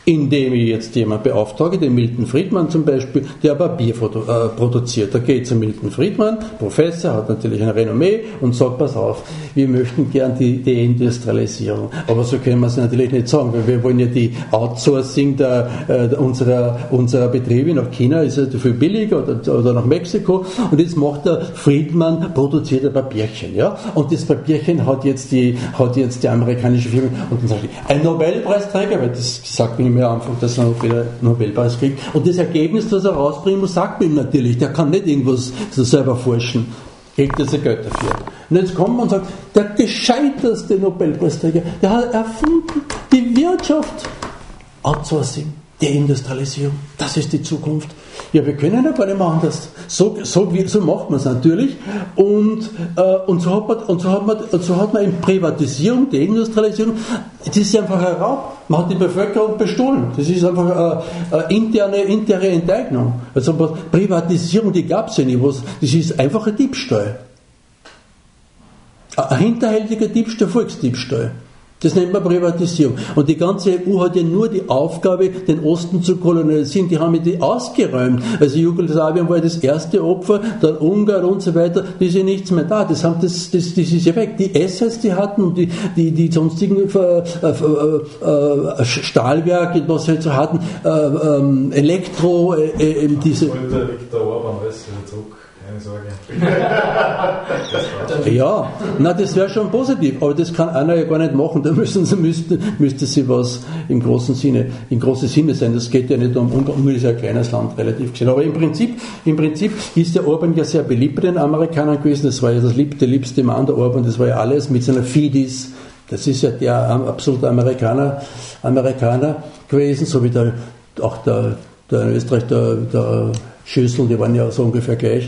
[SPEAKER 1] indem ich jetzt jemanden beauftrage, den Milton Friedman zum Beispiel, der Papier äh, produziert. Da geht zu Milton Friedman, Professor, hat natürlich ein Renommee und sagt, pass auf, wir möchten gern die Deindustrialisierung. Aber so können wir es natürlich nicht sagen, weil wir wollen ja die Outsourcing der, äh, unserer, unserer Betriebe nach China, ist ja viel billiger, oder, oder nach Mexiko, und jetzt macht der Friedman, produziert ein Papierchen, ja, und das Papierchen hat jetzt die, hat jetzt die amerikanische Firma, und dann sagt die, ein Nobelpreisträger, weil das sagt mir mir am Anfang, dass er noch wieder einen Nobelpreis kriegt. Und das Ergebnis, das er rausbringen muss, sagt mir ihm natürlich, der kann nicht irgendwas so selber forschen. Kriegt er sein Geld dafür. Und jetzt kommt man und sagt, der gescheiterste Nobelpreisträger, der hat erfunden, die Wirtschaft, Outsourcing, Deindustrialisierung, das ist die Zukunft. Ja, wir können ja gar nicht mehr anders. So, so, so macht man es natürlich. Und, äh, und, so hat man, und, so hat man, und so hat man in Privatisierung, Deindustrialisierung, das ist einfach ein Raub. Man hat die Bevölkerung bestohlen. Das ist einfach eine, eine interne, interne Enteignung. Also Privatisierung, die gab es ja nicht. Das ist einfach ein Diebstahl. Ein hinterhältiger Diebstahl, Volksdiebstahl. Das nennt man Privatisierung. Und die ganze E U hat ja nur die Aufgabe, den Osten zu kolonialisieren. Die haben ja die ausgeräumt. Also Jugoslawien war das erste Opfer, dann Ungarn und so weiter. Da ist ja nichts mehr da. Das, haben das, das, das ist ja weg. Die S S, die hatten, und die, die, die sonstigen äh, äh, äh, Stahlwerke, was sie halt so hatten, äh, äh, Elektro, äh, äh, diese...
[SPEAKER 5] Der Viktor Orban alles wieder zurück. Keine Sorge.
[SPEAKER 1] Ja, na, das wäre schon positiv, aber das kann einer ja gar nicht machen. Da müssen sie, müsste, müsste sie was im großen Sinne, im großen Sinne sein. Das geht ja nicht um Ungarn, Ungarn ist ja ein kleines Land, relativ gesehen. Aber im Prinzip, im Prinzip ist der Orban ja sehr beliebt bei den Amerikanern gewesen. Das war ja das liebste, liebste Mann, der Orban, das war ja alles mit seiner Fidesz. Das ist ja der absolute Amerikaner, Amerikaner gewesen, so wie der, auch der, der in Österreich, der, der Schüssel, die waren ja so ungefähr gleich.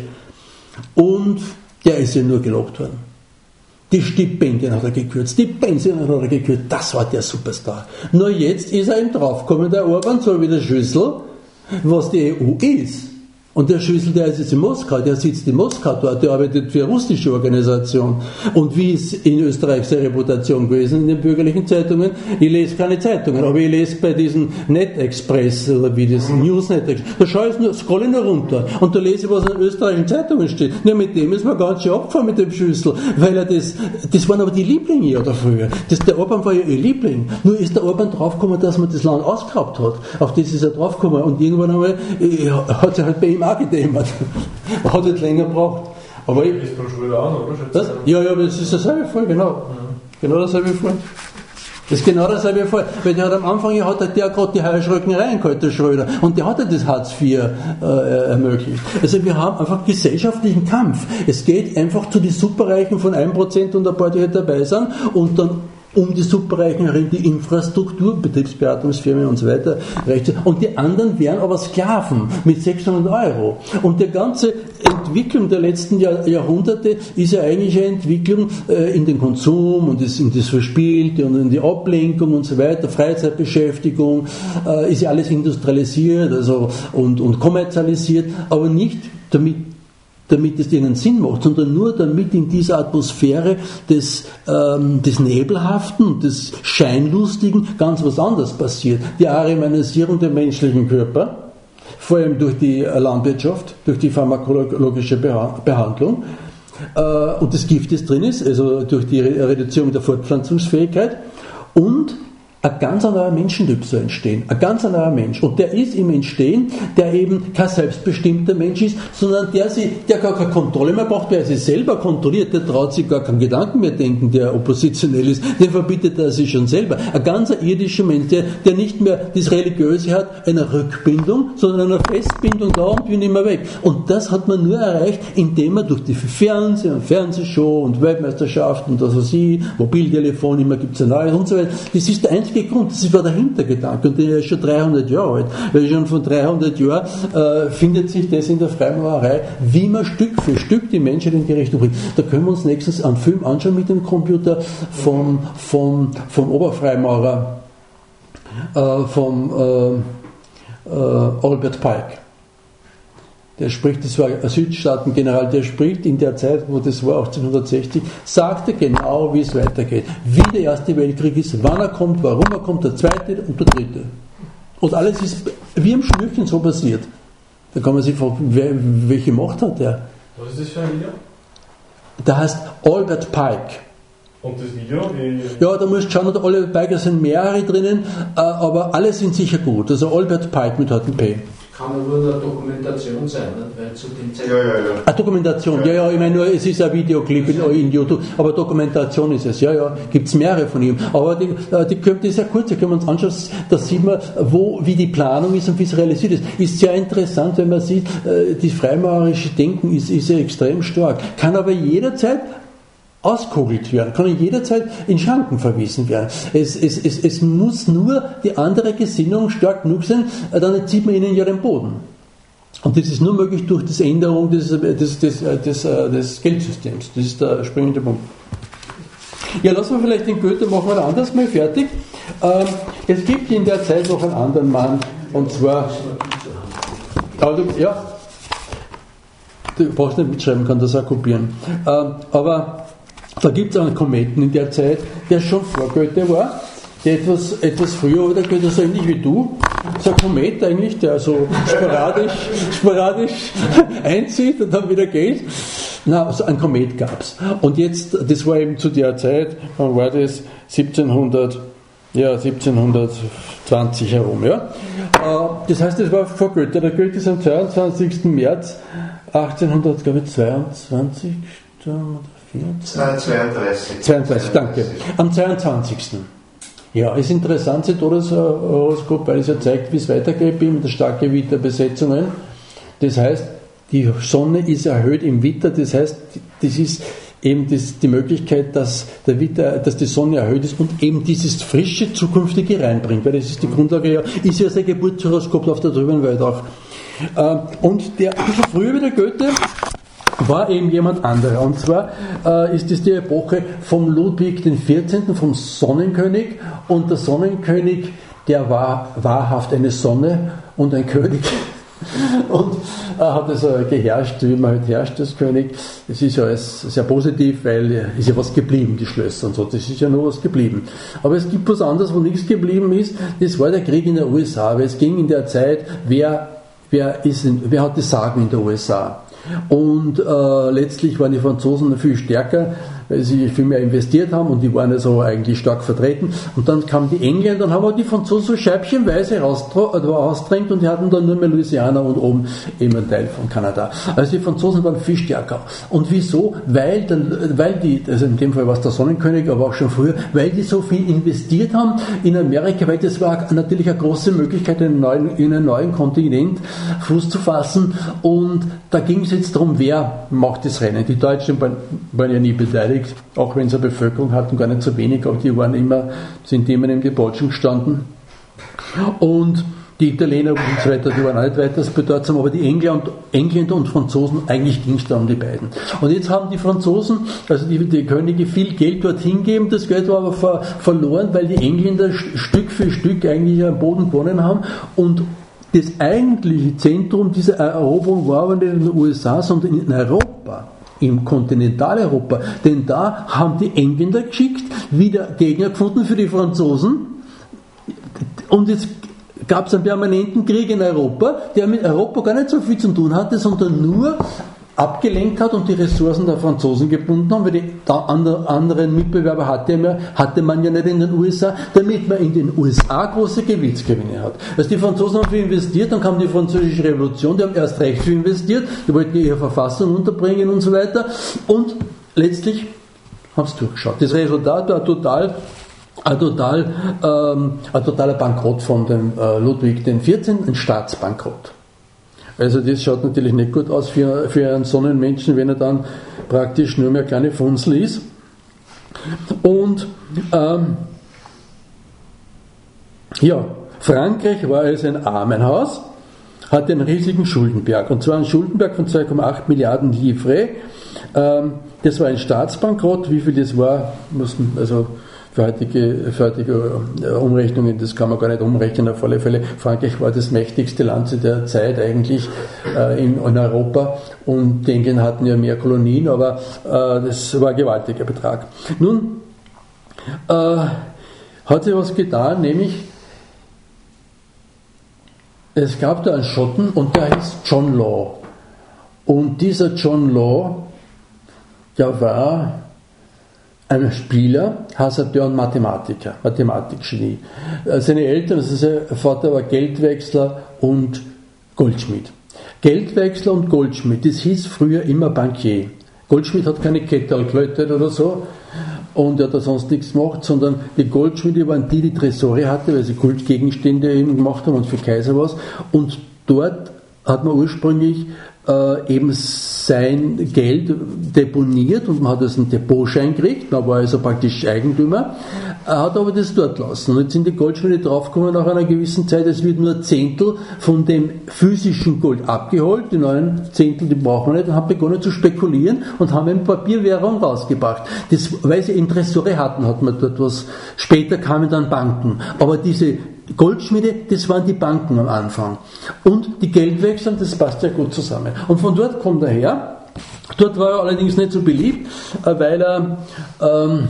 [SPEAKER 1] Und der ist ja nur gelobt worden. Die Stipendien hat er gekürzt, die Pensionen hat er gekürzt, das war der Superstar. Nur jetzt ist er eben draufgekommen, der Orban, so wie der Schüssel, was die E U ist. Und der Schüssel, der ist jetzt in Moskau, der sitzt in Moskau dort, der arbeitet für eine russische Organisation. Und wie ist in Österreich seine Reputation gewesen in den bürgerlichen Zeitungen? Ich lese keine Zeitungen, aber ich lese bei diesem NetExpress oder wie das Newsnet, da schaue ich nur, scroll ich nur runter und da lese ich, was in österreichischen Zeitungen steht. Ja, mit dem ist man ganz schön abgefahren mit dem Schüssel, weil er das, das waren aber die Lieblinge ja da früher. Das, der Orban war ja ihr Liebling. Nur ist der Orban draufgekommen, dass man das Land ausgeraubt hat. Auf das ist er draufgekommen und irgendwann einmal äh, hat er halt bei ihm gedämmert. Man hat jetzt länger gebraucht. Aber ich,
[SPEAKER 5] ist beim Schröder auch noch, oder?
[SPEAKER 1] Das? Ja, ja, aber das ist dasselbe Fall, genau. Mhm. Genau dasselbe Fall. Das ist genau dasselbe Fall. Weil der hat am Anfang, ja, hat der gerade die Heuschrecken reingeholt, der Schröder. Und der hat ja das Hartz vier äh, ermöglicht. Also wir haben einfach gesellschaftlichen Kampf. Es geht einfach zu den Superreichen von ein Prozent und ein paar, die halt dabei sind, und dann um die Superreichen herum die Infrastruktur, Betriebsberatungsfirmen und so weiter. Und die anderen wären aber Sklaven mit sechshundert Euro. Und die ganze Entwicklung der letzten Jahr, Jahrhunderte ist ja eigentlich eine Entwicklung äh, in den Konsum und das, in das Verspielte und in die Ablenkung und so weiter, Freizeitbeschäftigung, äh, ist ja alles industrialisiert also, und, und kommerzialisiert, aber nicht damit damit es ihnen Sinn macht, sondern nur damit in dieser Atmosphäre des, ähm, des Nebelhaften, des Scheinlustigen ganz was anderes passiert. Die Arimanisierung der menschlichen Körper, vor allem durch die Landwirtschaft, durch die pharmakologische Behandlung, äh, und das Gift, das drin ist, also durch die Reduzierung der Fortpflanzungsfähigkeit, und ein ganz neuer Menschentyp soll entstehen. Ein ganz neuer Mensch. Und der ist im Entstehen, der eben kein selbstbestimmter Mensch ist, sondern der, sich, der gar keine Kontrolle mehr braucht, der sich selber kontrolliert, der traut sich gar keinen Gedanken mehr denken, der oppositionell ist, den verbietet er sich schon selber. Ein ganz irdischer Mensch, der, der nicht mehr das Religiöse hat, eine Rückbindung, sondern eine Festbindung da und will nicht mehr weg. Und das hat man nur erreicht, indem man durch die Fernsehen und Fernsehshow und Weltmeisterschaften und das was ich, Mobiltelefon, immer gibt es ein neues und so weiter. Das ist der einzige Grund, das war der Hintergedanke, und der ist schon dreihundert Jahre alt, weil schon von dreihundert Jahren äh, findet sich das in der Freimaurerei, wie man Stück für Stück die Menschheit in die Richtung bringt. Da können wir uns nächstens einen Film anschauen mit dem Computer vom, vom, vom Oberfreimaurer, äh, vom äh, äh, Albert Pike. Der spricht, das war ein Südstaaten-General, der spricht in der Zeit, wo das war, achtzehnhundertsechzig, sagte genau, wie es weitergeht. Wie der Erste Weltkrieg ist, wann er kommt, warum er kommt, der Zweite und der Dritte. Und alles ist wie im Schnürchen so passiert. Da kann man sich fragen, wer, welche Macht hat der?
[SPEAKER 5] Was ist das für ein Video?
[SPEAKER 1] Der heißt Albert Pike.
[SPEAKER 5] Und das Video? Wie
[SPEAKER 1] Ja, da musst du schauen, Albert Pike, da sind mehrere drinnen, äh, aber alle sind sicher gut. Also Albert Pike mit H T P.
[SPEAKER 3] Kann aber nur eine Dokumentation sein, nicht? Weil zu dem Zeitpunkt.
[SPEAKER 2] Ja, ja, ja.
[SPEAKER 1] Ah, Dokumentation, ja, ja, ich meine nur, es ist ein Videoclip in, in YouTube, aber Dokumentation ist es, ja, ja, gibt es mehrere von ihm. Aber die, die, die ist ja kurz, da können wir uns anschauen, da sieht man, wo, wie die Planung ist und wie es realisiert ist. Ist sehr interessant, wenn man sieht, die freimaurerische Denken ist, ist ja extrem stark, kann aber jederzeit auskugelt werden, kann jederzeit in Schranken verwiesen werden. Es, es, es, es muss nur die andere Gesinnung stark genug sein, dann zieht man ihnen ja den Boden. Und das ist nur möglich durch die Änderung des, des, des, des, des Geldsystems. Das ist der springende Punkt. Ja, lassen wir vielleicht den Goethe, machen wir anders mal fertig. Ähm, es gibt in der Zeit noch einen anderen Mann, und zwar, aber du, ja, du brauchst nicht mitschreiben, kann das auch kopieren. Ähm, aber da gibt es einen Kometen in der Zeit, der schon vor Goethe war, der etwas, etwas früher, oder Goethe so ähnlich wie du, so ein Komet eigentlich, der so sporadisch, sporadisch einzieht und dann wieder geht. Na, also ein Komet gab es. Und jetzt, das war eben zu der Zeit, wann war das? siebzehnhundert, ja, siebzehnhundertzwanzig herum, ja. Das heißt, das war vor Goethe. Der Goethe ist am zweiundzwanzigsten März achtzehnhundertzweiundzwanzig
[SPEAKER 2] zweiunddreißig.
[SPEAKER 1] zweiunddreißig, danke. Am zweiundzwanzigsten Ja, ist interessant, das Todeshoroskop, weil es ja zeigt, wie es weitergeht mit der starken Witter-Besetzungen. Das heißt, die Sonne ist erhöht im Witter, das heißt, das ist eben das, die Möglichkeit, dass, der Witter, dass die Sonne erhöht ist und eben dieses frische Zukünftige reinbringt, weil das ist die Grundlage, ja, ist ja sein Geburtshoroskop auf der drüben Welt auch. Und der, ein bisschen früher wie der Goethe, war eben jemand anderer. Und zwar äh, ist es die Epoche vom Ludwig den vierzehnten., vom Sonnenkönig. Und der Sonnenkönig, der war wahrhaft eine Sonne und ein König. Und er hat also geherrscht, wie man halt herrscht als König. Das ist ja alles sehr positiv, weil ist ja was geblieben, die Schlösser und so. Das ist ja nur was geblieben. Aber es gibt was anderes, wo nichts geblieben ist. Das war der Krieg in den U S A. Weil es ging in der Zeit, wer, wer, ist in, wer hat die Sagen in den U S A? Und äh, letztlich waren die Franzosen viel stärker, weil sie viel mehr investiert haben und die waren also eigentlich stark vertreten. Und dann kamen die Engländer und haben auch die Franzosen so scheibchenweise rausdrängt und die hatten dann nur mehr Louisiana und oben eben einen Teil von Kanada. Also die Franzosen waren viel stärker. Und wieso? Weil, dann, weil die, also in dem Fall war es der Sonnenkönig, aber auch schon früher, weil die so viel investiert haben in Amerika, weil das war natürlich eine große Möglichkeit, in einen neuen, in einen neuen Kontinent Fuß zu fassen. Und da ging es jetzt darum, wer macht das Rennen. Die Deutschen waren, waren ja nie beteiligt, auch wenn sie eine Bevölkerung hatten, gar nicht so wenig, aber die waren immer, sind immer in den Bolschen gestanden. Und die Italiener und so weiter, die waren auch nicht weiter bedeutsam, aber die Engländer und, Engländer und Franzosen, eigentlich ging es da um die beiden. Und jetzt haben die Franzosen, also die, die Könige, viel Geld dorthin gegeben, das Geld war aber ver, verloren, weil die Engländer Stück für Stück eigentlich am Boden gewonnen haben und das eigentliche Zentrum dieser Eroberung war aber nicht in den U S A, sondern in Europa, im Kontinentaleuropa. Denn da haben die Engländer geschickt, wieder Gegner gefunden für die Franzosen. Und jetzt gab es einen permanenten Krieg in Europa, der mit Europa gar nicht so viel zu tun hatte, sondern nur abgelenkt hat und die Ressourcen der Franzosen gebunden haben, weil die anderen Mitbewerber hatte man, hatte man ja nicht in den U S A, damit man in den U S A große Gewichtsgewinne hat. Also die Franzosen haben viel investiert, dann kam die französische Revolution, die haben erst recht viel investiert, die wollten ihre Verfassung unterbringen und so weiter und letztlich haben sie durchgeschaut. Das Resultat war total Ein, total, ähm, ein totaler Bankrott von dem äh, Ludwig den vierzehnten., ein Staatsbankrott. Also das schaut natürlich nicht gut aus für, für einen Sonnenmenschen, wenn er dann praktisch nur mehr kleine Funzel ist. Und ähm, ja, Frankreich war also ein Armenhaus, hatte einen riesigen Schuldenberg, und zwar einen Schuldenberg von zwei Komma acht Milliarden Livres. Ähm, das war ein Staatsbankrott. Wie viel das war, mussten also für heutige, für heutige Umrechnungen, das kann man gar nicht umrechnen, auf alle Fälle. Frankreich war das mächtigste Land zu der Zeit eigentlich äh, in, in Europa, und die Engländer hatten ja mehr Kolonien, aber äh, das war ein gewaltiger Betrag. Nun äh, hat sich was getan, nämlich es gab da einen Schotten und der hieß John Law. Und dieser John Law, der war ein Spieler, Hasardeur und Mathematiker, Mathematikgenie. Seine Eltern, also sein Vater war Geldwechsler und Goldschmied. Geldwechsler und Goldschmied, das hieß früher immer Bankier. Goldschmied hat keine Kette gelötet oder so und er hat da sonst nichts gemacht, sondern die Goldschmiede waren die, die Tresore hatte, weil sie Kultgegenstände eben gemacht haben und für Kaiser was. Und dort hat man ursprünglich äh, eben sein Geld deponiert und man hat also einen Depotschein gekriegt, da war also praktisch Eigentümer. Er hat aber das dort lassen. Und jetzt sind die Goldschmiede draufgekommen nach einer gewissen Zeit, es wird nur ein Zehntel von dem physischen Gold abgeholt, die neuen Zehntel, die brauchen wir nicht, und haben begonnen zu spekulieren und haben eine Papierwährung rausgebracht. Das, weil sie Tresore hatten, hat man dort was. Später kamen dann Banken. Aber diese Goldschmiede, das waren die Banken am Anfang. Und die Geldwechsler, das passt ja gut zusammen. Und von dort kommt er her. Dort war er allerdings nicht so beliebt, weil er... Ähm,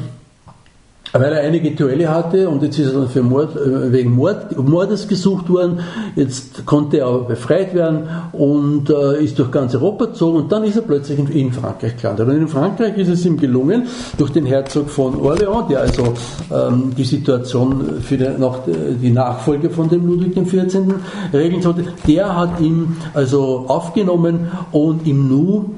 [SPEAKER 1] weil er einige Duelle hatte und jetzt ist er dann für Mord, wegen Mord, Mordes gesucht worden. Jetzt konnte er aber befreit werden und äh, ist durch ganz Europa gezogen und dann ist er plötzlich in, in Frankreich gelandet. Und in Frankreich ist es ihm gelungen, durch den Herzog von Orléans, der also ähm, die Situation für die, noch die Nachfolge von dem Ludwig dem vierzehnten regeln sollte, der hat ihn also aufgenommen und im Nu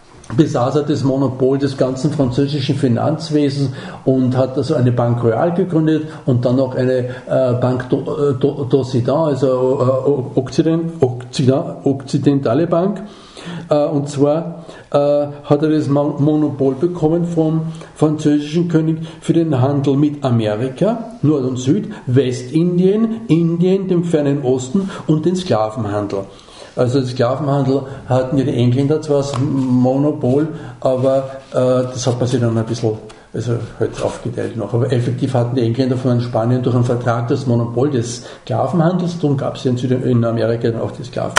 [SPEAKER 1] besaß er das Monopol des ganzen französischen Finanzwesens und hat also eine Banque Royale gegründet und dann noch eine äh, Banque d'Occident, also äh, Occident, Occident, Okzidentale Bank. Äh, und zwar äh, hat er das Monopol bekommen vom französischen König für den Handel mit Amerika, Nord und Süd, Westindien, Indien, dem fernen Osten und den Sklavenhandel. Also den Sklavenhandel hatten ja die Engländer zwar das Monopol, aber äh, das hat man sich dann ein bisschen also halt aufgeteilt noch. Aber effektiv hatten die Engländer von Spanien durch einen Vertrag das Monopol des Sklavenhandels, darum gab es ja in, in Amerika dann auch die Sklaven.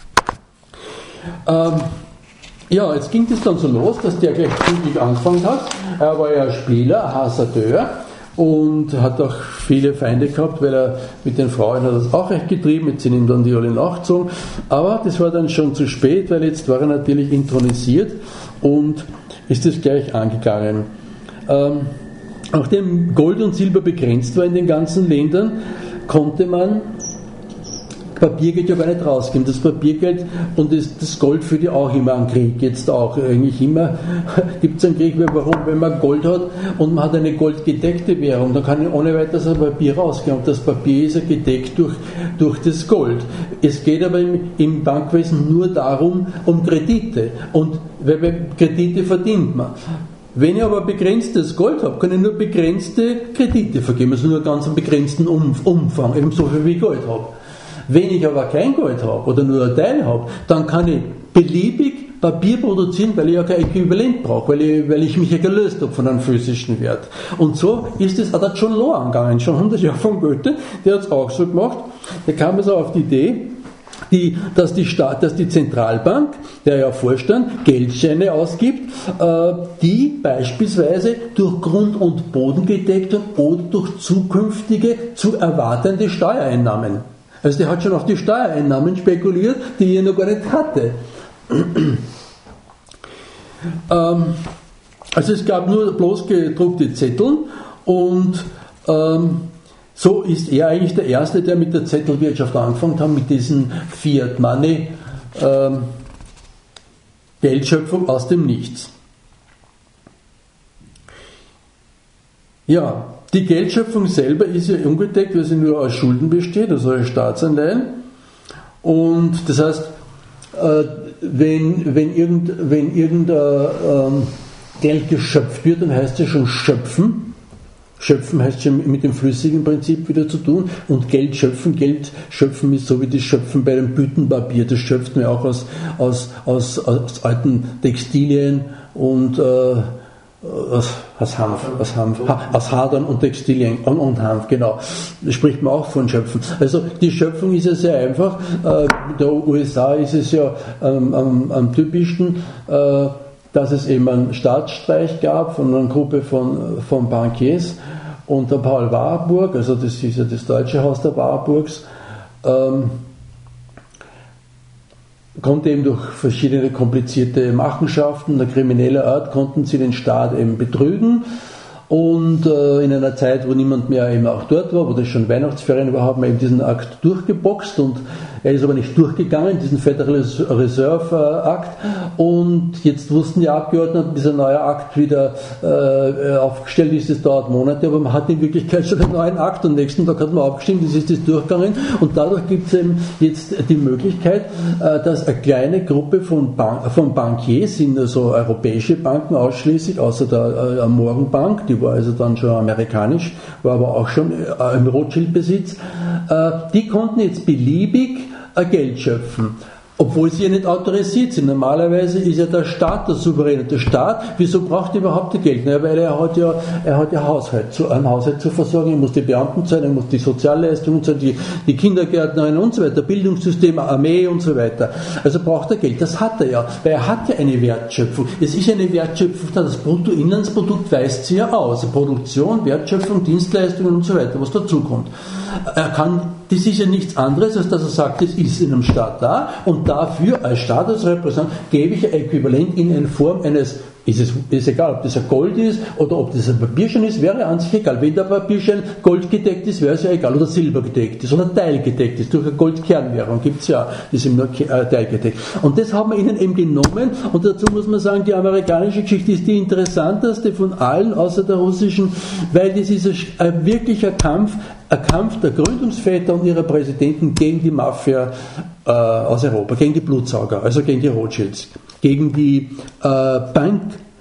[SPEAKER 1] Ähm, ja, jetzt ging es dann so los, dass der gleich zügig angefangen hat. Er war ja Spieler, Hasardeur. Und hat auch viele Feinde gehabt, weil er mit den Frauen hat das auch recht getrieben, jetzt sind ihm dann die alle nachgezogen. Aber das war dann schon zu spät, weil jetzt war er natürlich intronisiert und ist es gleich angegangen. Ähm, nachdem Gold und Silber begrenzt war in den ganzen Ländern, konnte man Papiergeld aber nicht rausgeben. Das Papiergeld und das, das Gold führt ja auch immer einen Krieg. Jetzt auch. Eigentlich immer gibt es einen Krieg. Warum? Wenn man Gold hat und man hat eine goldgedeckte Währung, dann kann ohne weiteres ein Papier rausgehen. Und das Papier ist ja gedeckt durch, durch das Gold. Es geht aber im, im Bankwesen nur darum, um Kredite. Und weil Kredite verdient man. Wenn ich aber begrenztes Gold habe, kann ich nur begrenzte Kredite vergeben. Also nur ganz einen begrenzten Umfang. Eben so viel wie ich Gold habe. Wenn ich aber kein Gold habe oder nur einen Teil habe, dann kann ich beliebig Papier produzieren, weil ich ja kein Äquivalent brauche, weil ich, weil ich mich ja gelöst habe von einem physischen Wert. Und so ist es, hat er John Law angegangen, schon hundert Jahre von Goethe, der hat es auch so gemacht. Da kam es auf die Idee, die, dass, die Staat, dass die Zentralbank, der ja Vorstand, Geldscheine ausgibt, äh, die beispielsweise durch Grund und Boden gedeckt sind oder durch zukünftige, zu erwartende Steuereinnahmen. Also der hat schon auf die Steuereinnahmen spekuliert, die er noch gar nicht hatte. ähm, also es gab nur bloß gedruckte Zettel und ähm, so ist er eigentlich der Erste, der mit der Zettelwirtschaft angefangen hat, mit diesen Fiat Money ähm, Geldschöpfung aus dem Nichts. Ja, die Geldschöpfung selber ist ja ungedeckt, weil sie nur aus Schulden besteht, also aus Staatsanleihen. Und das heißt, äh, wenn, wenn, irgend, wenn irgendein ähm, Geld geschöpft wird, dann heißt es schon schöpfen. Schöpfen heißt schon mit dem flüssigen Prinzip wieder zu tun. Und Geld schöpfen, Geld schöpfen ist so wie das Schöpfen bei dem Büttenpapier. Das schöpft man auch aus, aus, aus, aus alten Textilien und äh, Aus, aus Hanf, aus Hanf, aus Hadern und Textilien und, und Hanf, genau. Da spricht man auch von Schöpfen. Also die Schöpfung ist ja sehr einfach. Äh, in der U S A ist es ja ähm, am, am typischsten, äh, dass es eben einen Staatsstreich gab von einer Gruppe von, von Bankiers unter Paul Warburg, also das ist ja das deutsche Haus der Warburgs. Ähm, konnte eben durch verschiedene komplizierte Machenschaften der krimineller Art, konnten sie den Staat eben betrügen. Und äh, in einer Zeit, wo niemand mehr eben auch dort war, wo das schon Weihnachtsferien war, haben wir eben diesen Akt durchgeboxt und er ist aber nicht durchgegangen, diesen Federal Reserve Akt. Und jetzt wussten die Abgeordneten, dieser neue Akt wieder äh, aufgestellt ist, das dauert Monate, aber man hat in Wirklichkeit schon einen neuen Akt und am nächsten Tag hat man abgestimmt, das ist das durchgegangen und dadurch gibt es eben jetzt die Möglichkeit, äh, dass eine kleine Gruppe von, Bank, von Bankiers, sind also europäische Banken ausschließlich, außer der äh, Morgenbank, die war also dann schon amerikanisch, war aber auch schon äh, im Rothschild-Besitz, äh, die konnten jetzt beliebig äh, Geld schöpfen. Obwohl sie ja nicht autorisiert sind. Normalerweise ist ja der Staat der Souverän. Und der Staat, wieso braucht er überhaupt das Geld? Na, weil er hat ja, er hat ja Haushalt, zu, einen Haushalt zu versorgen, er muss die Beamten zahlen, er muss die Sozialleistungen zahlen, die, die Kindergärtnerinnen und so weiter, Bildungssystem, Armee und so weiter. Also braucht er Geld. Das hat er ja, weil er hat ja eine Wertschöpfung. Es ist eine Wertschöpfung, das Bruttoinlandsprodukt weist sie ja aus. Produktion, Wertschöpfung, Dienstleistungen und so weiter, was dazukommt. Er kann, das ist ja nichts anderes, als dass er sagt, das ist in einem Staat da und dafür als Staat, als Repräsentant, gebe ich ein Äquivalent in eine Form eines, ist es ist egal, ob das ein Gold ist oder ob das ein Papierschein ist, wäre an sich egal. Wenn der Papierschein goldgedeckt ist, wäre es ja egal, oder silbergedeckt ist oder teilgedeckt ist. Durch eine Goldkernwährung gibt es ja, die sind nur teilgedeckt. Und das haben wir ihnen eben genommen und dazu muss man sagen, die amerikanische Geschichte ist die interessanteste von allen, außer der russischen, weil das ist ein, ein wirklicher Kampf, ein Kampf der Gründungsväter und ihrer Präsidenten gegen die Mafia äh, aus Europa, gegen die Blutsauger, also gegen die Rothschilds, gegen die äh, Bank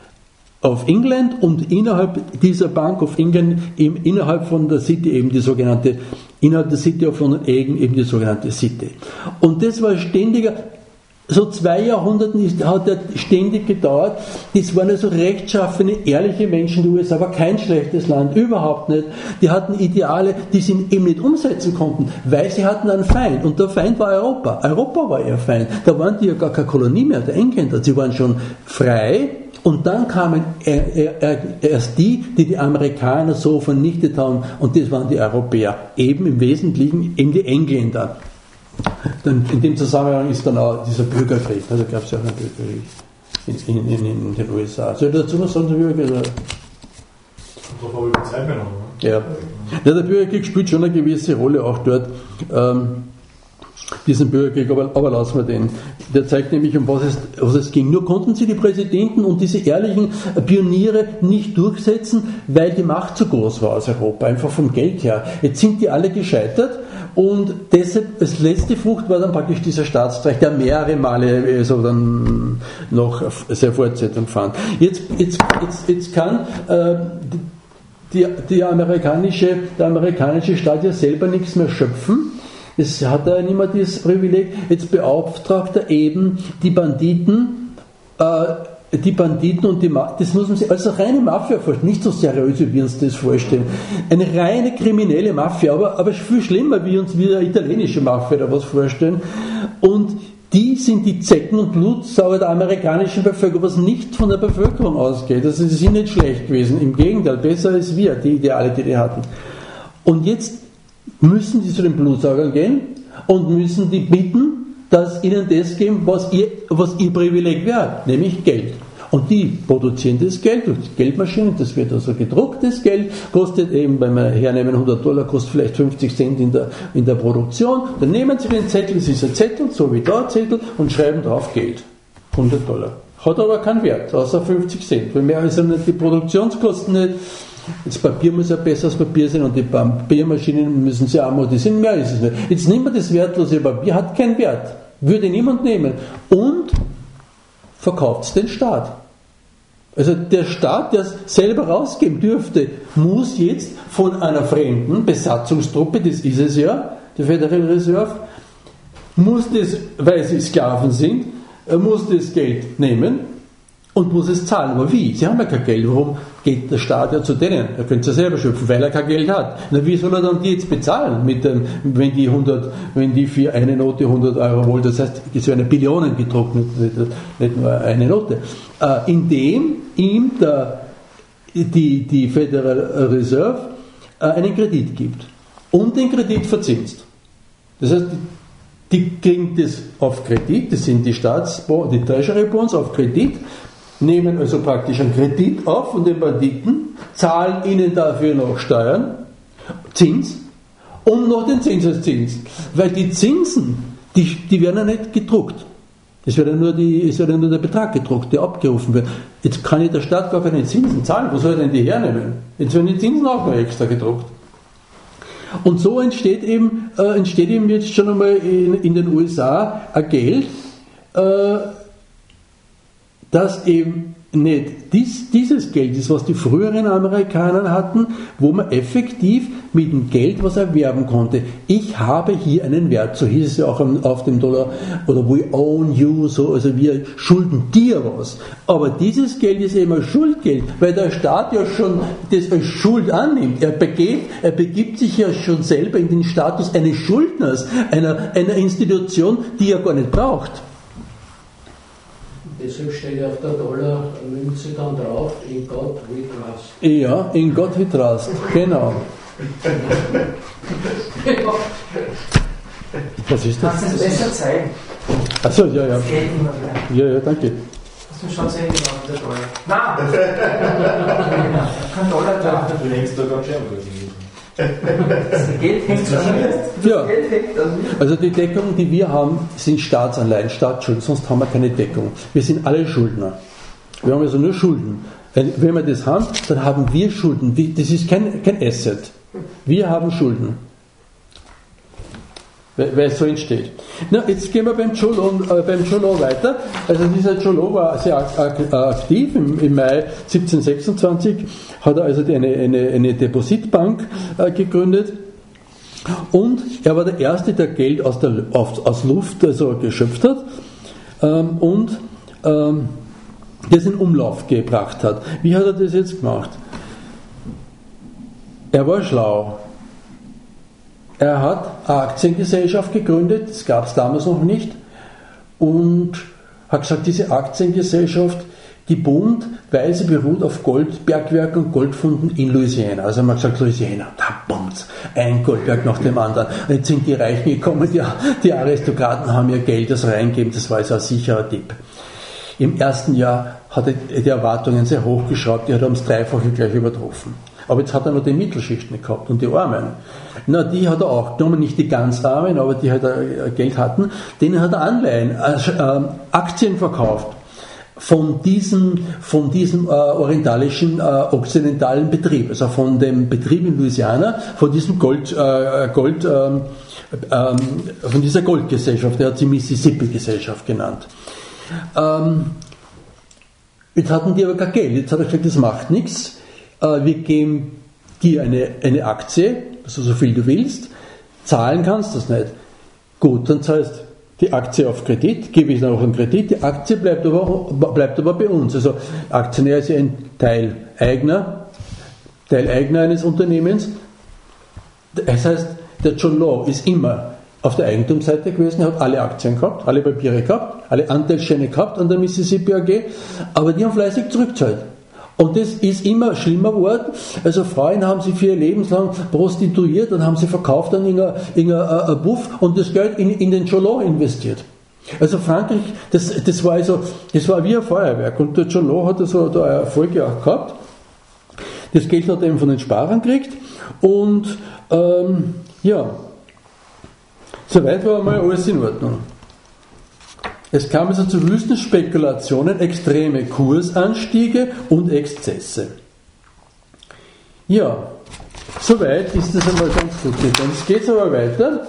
[SPEAKER 1] of England und innerhalb dieser Bank of England eben innerhalb von der City eben die sogenannte, innerhalb der City of London eben die sogenannte City. Und das war ständiger, so zwei Jahrhunderten ist, hat er ständig gedauert. Das waren also rechtschaffene, ehrliche Menschen. Die U S A war kein schlechtes Land, überhaupt nicht. Die hatten Ideale, die sie eben nicht umsetzen konnten, weil sie hatten einen Feind. Und der Feind war Europa. Europa war ihr Feind. Da waren die ja gar keine Kolonie mehr, der Engländer. Sie waren schon frei. Und dann kamen erst die, die die Amerikaner so vernichtet haben. Und das waren die Europäer. Eben im Wesentlichen eben die Engländer. In dem Zusammenhang ist dann auch dieser Bürgerkrieg, also gab es ja auch einen Bürgerkrieg in, in, in, in den U S A. Soll ich dazu was sagen, der Bürgerkrieg?
[SPEAKER 5] Darauf habe ich Zeit genommen.
[SPEAKER 1] Ja. Ja, der Bürgerkrieg spielt schon eine gewisse Rolle auch dort, ähm, diesen Bürgerkrieg, aber, aber lassen wir den. Der zeigt nämlich, um was es, was es ging. Nur konnten sie die Präsidenten und diese ehrlichen Pioniere nicht durchsetzen, weil die Macht zu groß war aus Europa, einfach vom Geld her. Jetzt sind die alle gescheitert. Und deshalb, das letzte Frucht war dann praktisch dieser Staatsstreich, der mehrere Male so dann noch seine Fortsetzung fand. Jetzt, jetzt, jetzt, jetzt kann äh, die, die amerikanische, der amerikanische Staat ja selber nichts mehr schöpfen. Es hat er nicht mehr dieses Privileg. Jetzt beauftragt er eben die Banditen, äh, die Banditen und die Mafia, das muss man sich als reine Mafia vorstellen, nicht so seriös, wie wir uns das vorstellen. Eine reine kriminelle Mafia, aber, aber viel schlimmer, wie uns wieder italienische Mafia da was vorstellen. Und die sind die Zecken und Blutsauger der amerikanischen Bevölkerung, was nicht von der Bevölkerung ausgeht. Also sie sind nicht schlecht gewesen, im Gegenteil, besser als wir, die Ideale, die die hatten. Und jetzt müssen die zu den Blutsaugern gehen und müssen die bitten, dass ihnen das geben, was ihr, was ihr Privileg wäre, nämlich Geld. Und die produzieren das Geld durch die Geldmaschinen, das wird also gedruckt, das Geld kostet eben, wenn wir hernehmen hundert Dollar, kostet vielleicht fünfzig Cent in der, in der Produktion, dann nehmen sie den Zettel, es ist ein Zettel, so wie da ein Zettel, und schreiben drauf Geld, hundert Dollar. Hat aber keinen Wert, außer fünfzig Cent, weil mehr ist ja nicht die Produktionskosten nicht. Das Papier muss ja besser als Papier sein und die Papiermaschinen müssen sie amortisieren, mehr ist es nicht. Jetzt nimmt man das wertlose Papier, hat keinen Wert, würde niemand nehmen und verkauft es den Staat. Also der Staat, der es selber rausgeben dürfte, muss jetzt von einer fremden Besatzungstruppe, das ist es ja, die Federal Reserve, muss das, weil sie Sklaven sind, muss das Geld nehmen und muss es zahlen. Aber wie? Sie haben ja kein Geld. Warum geht der Staat ja zu denen? Er könnte es ja selber schöpfen, weil er kein Geld hat. Na, wie soll er dann die jetzt bezahlen, mit dem, wenn die hundert, wenn die für eine Note hundert Euro wollen? Das heißt, es werden Billionen gedruckt, nicht, nicht nur eine Note. Äh, indem ihm der, die, die Federal Reserve äh, einen Kredit gibt und den Kredit verzinst. Das heißt, Die kriegen das auf Kredit, das sind die Staatsbonds, die Treasury Bonds auf Kredit, nehmen also praktisch einen Kredit auf von den Banditen, zahlen ihnen dafür noch Steuern, Zins und noch den Zinseszins. Weil die Zinsen, die, die werden ja nicht gedruckt. Es wird ja nur, die, es wird ja nur der Betrag gedruckt, der abgerufen wird. Jetzt kann ich der Staat gar keine Zinsen zahlen. Wo soll er denn die hernehmen? Jetzt werden die Zinsen auch noch extra gedruckt. Und so entsteht eben, äh, entsteht eben jetzt schon einmal in, in den U S A ein Geld, äh, das eben nicht dies, dieses Geld ist, was die früheren Amerikaner hatten, wo man effektiv mit dem Geld was erwerben konnte. Ich habe hier einen Wert, so hieß es ja auch auf dem Dollar, oder we own you, so, also wir schulden dir was. Aber dieses Geld ist eben ein Schuldgeld, weil der Staat ja schon das als Schuld annimmt. Er begeht, er begibt sich ja schon selber in den Status eines Schuldners, einer, einer Institution, die er gar nicht braucht.
[SPEAKER 3] Deshalb steht auf der Dollarmünze dann drauf, in God we trust.
[SPEAKER 1] Ja, in God we trust, genau. Was ist das?
[SPEAKER 4] Kannst du es besser zeigen?
[SPEAKER 1] Achso, ja, ja.
[SPEAKER 4] Das Geld immer wieder.
[SPEAKER 1] Ja, ja, danke.
[SPEAKER 4] Hast du schon sehen genau, der Dollar? Nein! Kein Dollar da.
[SPEAKER 5] Du hängst da ganz schön.
[SPEAKER 4] Das Geld hängt schon.
[SPEAKER 1] Ja, also die Deckung, die wir haben, sind Staatsanleihen, Staatsschulden, sonst haben wir keine Deckung. Wir sind alle Schuldner. Wir haben also nur Schulden. Wenn wir das haben, dann haben wir Schulden. Das ist kein, kein Asset. Wir haben Schulden. Weil es so entsteht. Na, jetzt gehen wir beim Joe Low, äh, beim Joe Low weiter. Also dieser Joe Low war sehr aktiv. Im, im Mai siebzehnhundertsechsundzwanzig hat er also eine, eine, eine Depositbank äh, gegründet. Und er war der Erste, der Geld aus, der, aus, aus Luft also geschöpft hat ähm, und ähm, das in Umlauf gebracht hat. Wie hat er das jetzt gemacht? Er war schlau. Er hat eine Aktiengesellschaft gegründet, das gab es damals noch nicht, und hat gesagt, diese Aktiengesellschaft, die boomt, weil sie beruht auf Goldbergwerken und Goldfunden in Louisiana. Also man hat gesagt, Louisiana, da boomt ein Goldberg nach dem anderen. Und jetzt sind die Reichen gekommen, die, die Aristokraten haben ihr Geld das reingegeben, das war also ein sicherer Tipp. Im ersten Jahr hat er die Erwartungen sehr hochgeschraubt, die hat er ums Dreifache gleich übertroffen. Aber jetzt hat er noch die Mittelschicht nicht gehabt und die Armen. Na, die hat er auch genommen, nicht die ganz Armen, aber die halt Geld hatten. Denen hat er Anleihen, äh, Aktien verkauft von diesem, von diesem äh, orientalischen, äh, okzidentalen Betrieb, also von dem Betrieb in Louisiana, von diesem Gold, äh, Gold ähm, ähm, von dieser Goldgesellschaft, der hat sie Mississippi-Gesellschaft genannt. Ähm, jetzt hatten die aber kein Geld, jetzt hat er gesagt, das macht nichts. Wir geben dir eine, eine Aktie, also so viel du willst, zahlen kannst du das nicht. Gut, dann zahlst die Aktie auf Kredit, gebe ich noch einen Kredit, die Aktie bleibt aber, bleibt aber bei uns. Also Aktionär ist ja ein Teileigner, Teileigner eines Unternehmens. Das heißt, der John Law ist immer auf der Eigentumsseite gewesen, er hat alle Aktien gehabt, alle Papiere gehabt, alle Anteilsscheine gehabt an der Mississippi A G, aber die haben fleißig zurückgezahlt. Und das ist immer schlimmer geworden. Also Frauen haben sich für ihr Leben lang prostituiert und haben sie verkauft an irgendein Buff und das Geld in, in den Jolot investiert. Also Frankreich, das, das, war also, das war wie ein Feuerwerk und der Jolot hat also da Erfolge auch gehabt. Das Geld hat er eben von den Sparern gekriegt und ähm, ja, soweit war mal alles in Ordnung. Es kam also zu wüsten Spekulationen, extreme Kursanstiege und Exzesse. Ja, soweit ist das einmal ganz gut gegangen. Jetzt geht es aber weiter.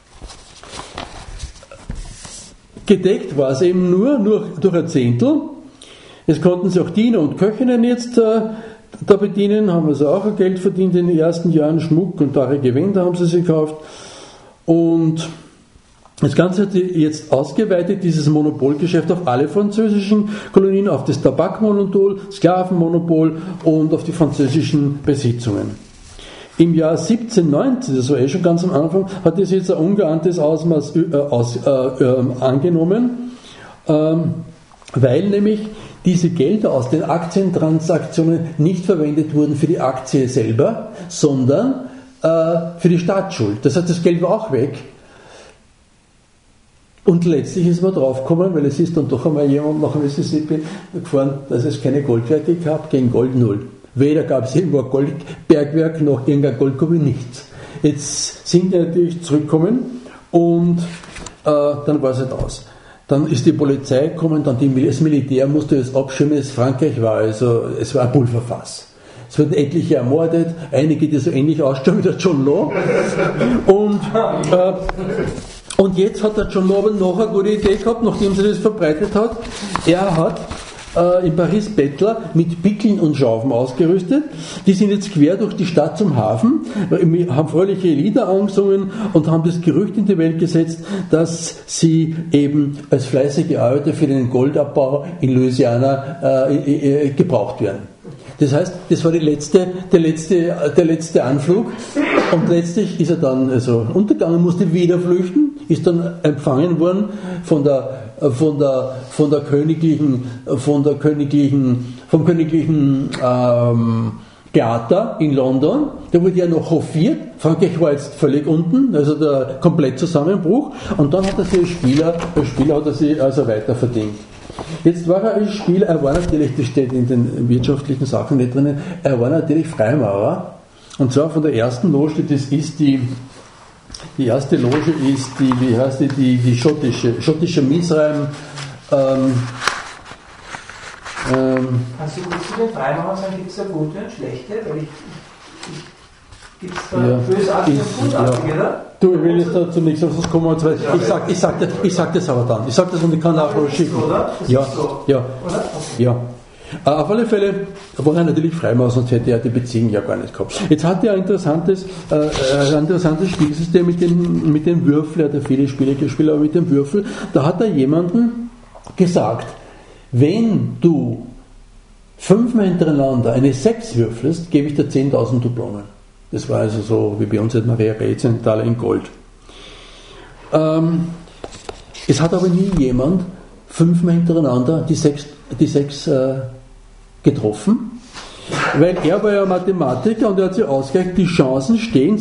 [SPEAKER 1] Gedeckt war es eben nur, nur durch ein Zehntel. Es konnten sich auch Diener und Köchinnen jetzt äh, da bedienen, haben also auch Geld verdient in den ersten Jahren, Schmuck und teure Gewänder haben sie sich gekauft. Und das Ganze hat jetzt ausgeweitet, dieses Monopolgeschäft auf alle französischen Kolonien, auf das Tabakmonopol, Sklavenmonopol und auf die französischen Besitzungen. Im Jahr siebzehnhundertneunzehn, das war eh schon ganz am Anfang, hat es jetzt ein ungeahntes Ausmaß äh, aus, äh, äh, angenommen, ähm, weil nämlich diese Gelder aus den Aktientransaktionen nicht verwendet wurden für die Aktie selber, sondern äh, für die Staatsschuld. Das heißt, das Geld war auch weg. Und letztlich ist man draufgekommen, weil es ist dann doch einmal jemand nach Mississippi gefahren, dass es keine Goldwerke gab, gegen Gold null. Weder gab es irgendwo ein Goldbergwerk noch irgendein Goldgrube, nichts. Jetzt sind die natürlich zurückgekommen und äh, dann war es halt aus. Dann ist die Polizei gekommen, dann die, das Militär musste es abschirmen, dass Frankreich war, also es war ein Pulverfass. Es wurden etliche ermordet, einige, die so ähnlich ausschauen wie der John Law. Und, äh, und jetzt hat der John Law aber noch eine gute Idee gehabt, nachdem sie das verbreitet hat. Er hat äh, in Paris Bettler mit Pickeln und Schaufen ausgerüstet. Die sind jetzt quer durch die Stadt zum Hafen, haben fröhliche Lieder angesungen und haben das Gerücht in die Welt gesetzt, dass sie eben als fleißige Arbeiter für den Goldabbau in Louisiana äh, äh, gebraucht werden. Das heißt, das war die letzte, der, letzte, der letzte Anflug und letztlich ist er dann also untergegangen, musste wieder flüchten, ist dann empfangen worden von der, von der, von der königlichen, von der königlichen, vom königlichen ähm, Theater in London. Da wurde er noch hofiert. Frankreich war jetzt völlig unten, also der komplett Zusammenbruch. Und dann hat er sich als Spieler, als Spieler hat er sich also weiter verdient. Jetzt war er als Spieler, er war natürlich, das steht in den wirtschaftlichen Sachen nicht drinnen, er war natürlich Freimaurer. Und zwar von der ersten Loge, das ist die, die erste Loge ist die, wie heißt die, die, die schottische, schottische Misraim. Ähm, ähm,
[SPEAKER 4] Kannst du kurz zu den Freimaurern sagen, gibt es da gute und schlechte? Weil ich, ich gibt es da
[SPEAKER 1] ja,
[SPEAKER 4] bösartige und gutartige,
[SPEAKER 1] ja.
[SPEAKER 4] oder?
[SPEAKER 1] Du, ich will jetzt dazu nichts auf das kommen. Ich sag, ich, sag das, ich sag das aber dann. Ich sag das und ich kann auch noch schicken.
[SPEAKER 4] Oder? Das
[SPEAKER 1] ja,
[SPEAKER 4] ist so.
[SPEAKER 1] ja,
[SPEAKER 4] Oder? Okay.
[SPEAKER 1] ja. Auf alle Fälle war er natürlich Freimaurer, sonst hätte er die Beziehung ja gar nicht gehabt. Jetzt hat er ein interessantes, äh, ein interessantes Spielsystem mit den, mit den Würfeln. Er hat ja viele Spiele gespielt, aber mit dem Würfel. Da hat er jemandem gesagt, wenn du fünfmal hintereinander eine sechs würfelst, gebe ich dir zehntausend Dublonen. Das war also so wie bei uns jetzt Maria Rezenthal in Gold. Ähm, es hat aber nie jemand fünfmal hintereinander die sechs, die sechs äh, getroffen, weil er war ja Mathematiker und er hat sich ausgerechnet, die Chancen stehen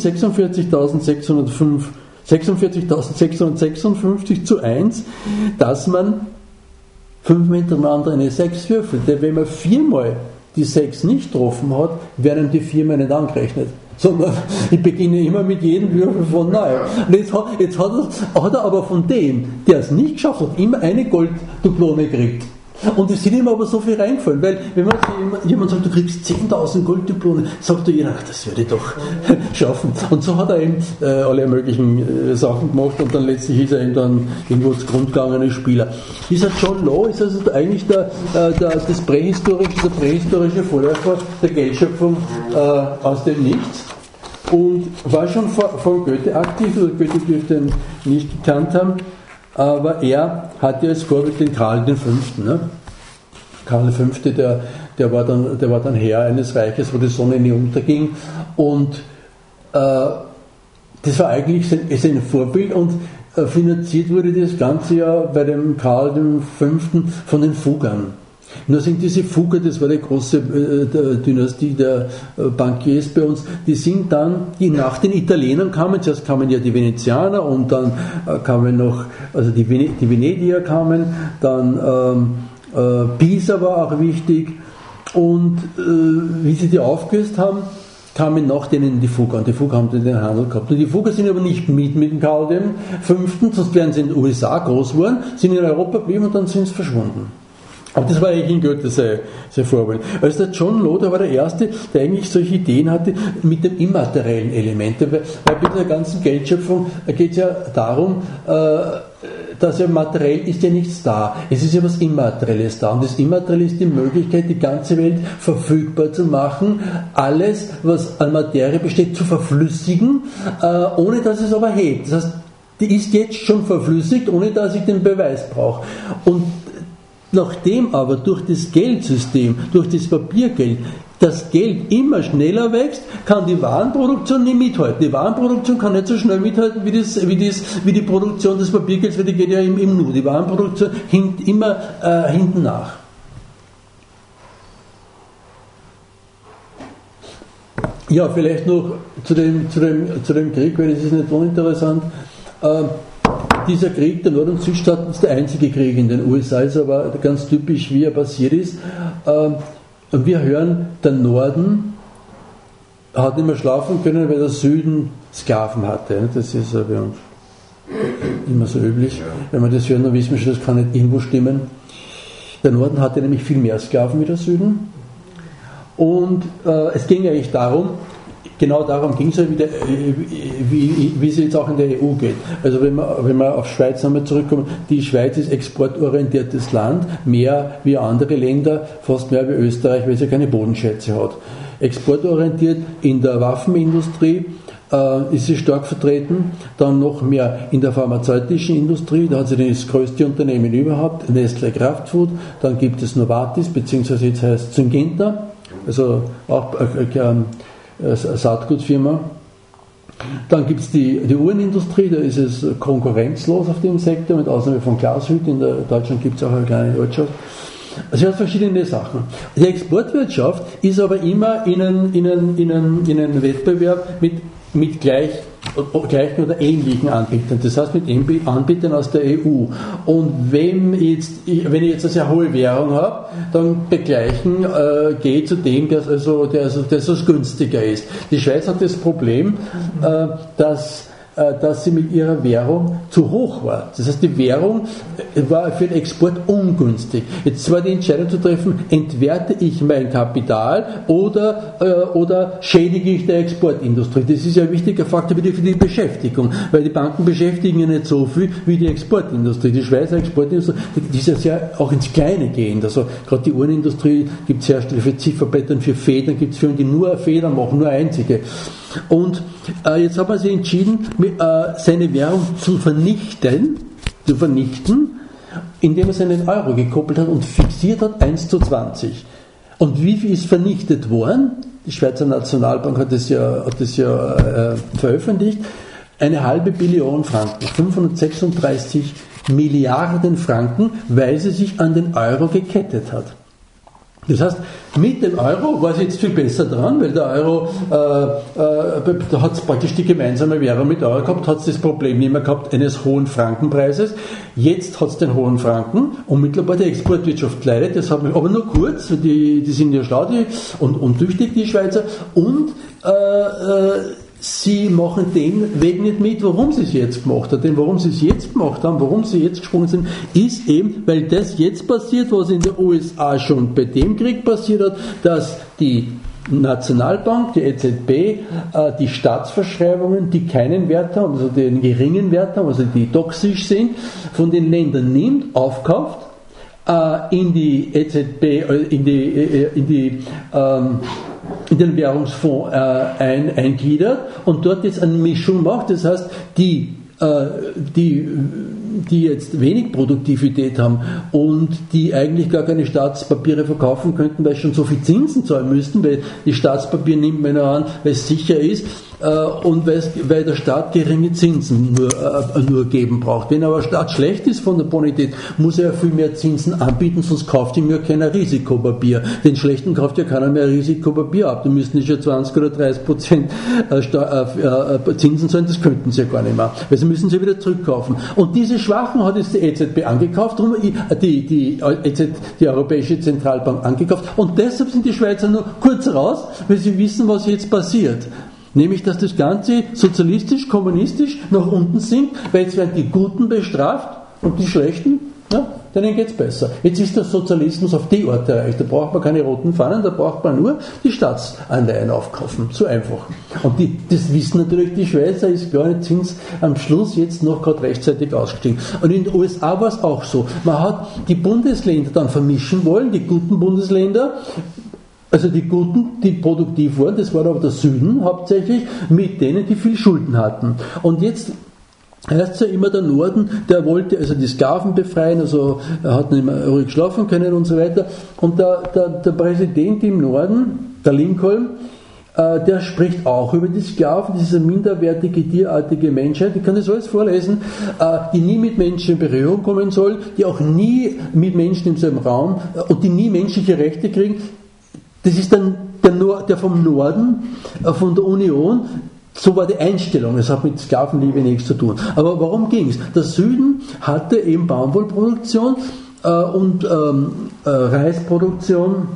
[SPEAKER 1] sechsundvierzigtausendsechshundertsechsundfünfzig zu eins, dass man fünfmal hintereinander eine sechs würfelt. Denn wenn man viermal die sechs nicht getroffen hat, werden die viermal nicht angerechnet. Sondern ich beginne immer mit jedem Würfel von neu. Und jetzt, hat, jetzt hat, er, hat er aber von dem, der es nicht geschafft hat, immer eine Golddublone gekriegt. Und es sind ihm aber so viel reingefallen, weil wenn man jemand sagt, du kriegst zehntausend Golddiplomen, sagt jeder, ach, das werde ich doch schaffen. Und so hat er eben äh, alle möglichen äh, Sachen gemacht und dann letztlich ist er eben dann irgendwo zu Grund gegangen als Spieler. Dieser John Law ist also eigentlich der, äh, der, das prähistorische, der prähistorische Vorläufer der Geldschöpfung äh, aus dem Nichts und war schon vor, vor Goethe aktiv, oder Goethe dürfte ihn nicht gekannt haben. Aber er hatte als Vorbild den Karl den Fünften. Ne? Karl der Fünfte, der, der, war dann, der war dann Herr eines Reiches, wo die Sonne nie unterging. Und äh, das war eigentlich sein, sein Vorbild und äh, finanziert wurde das Ganze ja bei dem Karl dem Fünften von den Fuggern. Nur sind diese Fugger, das war die große äh, der Dynastie der äh, Bankiers bei uns, die sind dann, die nach den Italienern kamen, zuerst kamen ja die Venezianer und dann äh, kamen noch, also die, Vene die Venedier kamen, dann ähm, äh, Pisa war auch wichtig und äh, wie sie die aufgelöst haben, kamen nach denen die Fugger und die Fugger haben den Handel gehabt. Und die Fugger sind aber nicht mit mit dem Karl dem Fünften, sonst wären sie in den U S A groß geworden, sind in Europa geblieben und dann sind sie verschwunden. Aber das war eigentlich in Goethe sein, sein Vorbild. Also der John Law, der war der Erste, der eigentlich solche Ideen hatte mit dem immateriellen Element. Weil bei der ganzen Geldschöpfung geht es ja darum, dass ja materiell ist ja nichts da. Es ist ja was Immaterielles da. Und das Immaterielle ist die Möglichkeit, die ganze Welt verfügbar zu machen, alles, was an Materie besteht, zu verflüssigen, ohne dass es aber hebt. Das heißt, die ist jetzt schon verflüssigt, ohne dass ich den Beweis brauche. Und nachdem aber durch das Geldsystem, durch das Papiergeld, das Geld immer schneller wächst, kann die Warenproduktion nicht mithalten. Die Warenproduktion kann nicht so schnell mithalten wie, das, wie, das, wie die Produktion des Papiergelds, weil die geht ja im, im Nu. Die Warenproduktion hinkt immer äh, hinten nach. Ja, vielleicht noch zu dem, zu dem, zu dem Krieg, weil das ist nicht uninteressant. Äh, dieser Krieg der Nord- und Südstaaten ist der einzige Krieg in den U S A, ist aber ganz typisch, wie er passiert ist. Und wir hören, der Norden hat nicht mehr schlafen können, weil der Süden Sklaven hatte. Das ist ja bei uns immer so üblich. Wenn wir das hören, dann wissen wir schon, das kann nicht irgendwo stimmen. Der Norden hatte nämlich viel mehr Sklaven wie der Süden. Und äh, es ging eigentlich darum, genau darum ging es ja, wie, der, wie, wie es jetzt auch in der E U geht. Also wenn wir, wenn wir auf Schweiz einmal zurückkommen, die Schweiz ist exportorientiertes Land, mehr wie andere Länder, fast mehr wie Österreich, weil sie keine Bodenschätze hat. Exportorientiert in der Waffenindustrie äh, ist sie stark vertreten, dann noch mehr in der pharmazeutischen Industrie, da hat sie das größte Unternehmen überhaupt, Nestlé Kraftfood, dann gibt es Novartis, beziehungsweise jetzt heißt es Syngenta, also auch äh, äh, Saatgutfirma. Dann gibt es die, die Uhrenindustrie, da ist es konkurrenzlos auf dem Sektor, mit Ausnahme von Glashütte, in der, Deutschland gibt es auch eine kleine Wirtschaft. Also es hat verschiedene Sachen. Die Exportwirtschaft ist aber immer in einem, in einem, in einem, in einem Wettbewerb mit, mit gleich, gleichen oder ähnlichen Anbietern. Das heißt mit Anbietern aus der E U. Und wenn, jetzt, wenn ich jetzt eine sehr hohe Währung habe, dann begleichen äh, geht zu dem, der, also, der, also, der so günstiger ist. Die Schweiz hat das Problem, äh, dass dass sie mit ihrer Währung zu hoch war. Das heißt, die Währung war für den Export ungünstig. Jetzt war die Entscheidung zu treffen, entwerte ich mein Kapital oder, äh, oder schädige ich der Exportindustrie. Das ist ja ein wichtiger Faktor für die, für die Beschäftigung, weil die Banken beschäftigen ja nicht so viel wie die Exportindustrie. Die Schweizer Exportindustrie, die ist ja sehr auch ins Kleine gehend. Also gerade die Uhrenindustrie gibt es Hersteller für Zifferblättern, für Federn, gibt es Firmen, die nur Federn machen, nur einzige. Und äh, jetzt hat man sich entschieden, mit, äh, seine Währung zu vernichten, zu vernichten, indem er seinen Euro gekoppelt hat und fixiert hat eins zu zwanzig. Und wie viel ist vernichtet worden? Die Schweizer Nationalbank hat das ja, hat das ja äh, veröffentlicht. Eine halbe Billion Franken, fünfhundertsechsunddreißig Milliarden Franken, weil sie sich an den Euro gekettet hat. Das heißt, mit dem Euro war es jetzt viel besser dran, weil der Euro, äh, äh, da hat es praktisch die gemeinsame Währung mit Euro gehabt, hat es das Problem nicht mehr gehabt eines hohen Frankenpreises. Jetzt hat es den hohen Franken, unmittelbar die Exportwirtschaft leidet, das hat, aber nur kurz, die, die sind ja schlau die, und, und tüchtig, die Schweizer, und äh, äh, sie machen den Weg nicht mit, warum sie es jetzt gemacht haben. Denn warum sie es jetzt gemacht haben, warum sie jetzt gesprungen sind, ist eben, weil das jetzt passiert, was in den U S A schon bei dem Krieg passiert hat, dass die Nationalbank, die E Z B, die Staatsverschreibungen, die keinen Wert haben, also den geringen Wert haben, also die toxisch sind, von den Ländern nimmt, aufkauft, in die E Z B, in die, in die ähm, in den Währungsfonds äh, ein, eingliedert und dort jetzt eine Mischung macht. Das heißt, die, äh, die, die jetzt wenig Produktivität haben und die eigentlich gar keine Staatspapiere verkaufen könnten, weil sie schon so viel Zinsen zahlen müssten, weil die Staatspapiere nimmt man an, weil es sicher ist, äh, und weil, es, weil der Staat geringe Zinsen nur, äh, nur geben braucht. Wenn aber der Staat schlecht ist von der Bonität, muss er ja viel mehr Zinsen anbieten, sonst kauft ihm ja keiner Risikopapier. Den schlechten kauft ja keiner mehr Risikopapier ab. Da müssten nicht schon zwanzig oder dreißig Prozent äh, äh, Zinsen sein, das könnten sie ja gar nicht mehr. Weil sie müssen sie wieder zurückkaufen. Und diese Schwachen hat jetzt die E Z B angekauft, die, die, die Europäische Zentralbank angekauft, und deshalb sind die Schweizer nur kurz raus, weil sie wissen, was jetzt passiert. Nämlich, dass das Ganze sozialistisch, kommunistisch nach unten sinkt, weil jetzt werden die Guten bestraft und die Schlechten, ja, denen geht es besser. Jetzt ist der Sozialismus auf die Art erreicht. Da braucht man keine roten Fahnen, da braucht man nur die Staatsanleihen aufkaufen. So einfach. Und die, das wissen natürlich die Schweizer, ist gar nicht Zins am Schluss jetzt noch gerade rechtzeitig ausgestiegen. Und in den U S A war es auch so. Man hat die Bundesländer dann vermischen wollen, die guten Bundesländer, also die Guten, die produktiv waren, das war aber der Süden hauptsächlich, mit denen, die viel Schulden hatten. Und jetzt heißt es ja immer, der Norden, der wollte also die Sklaven befreien, also er hat nicht mehr ruhig schlafen können und so weiter. Und der, der, der Präsident im Norden, der Lincoln, äh, der spricht auch über die Sklaven, diese minderwertige, tierartige Menschheit, ich kann das alles vorlesen, äh, die nie mit Menschen in Berührung kommen soll, die auch nie mit Menschen in seinem Raum äh, und die nie menschliche Rechte kriegen. Das ist dann der, Nord, der vom Norden, äh, von der Union, So war die Einstellung, es hat mit Sklavenliebe nichts zu tun. Aber worum ging es? Der Süden hatte eben Baumwollproduktion äh, und ähm, äh, Reisproduktion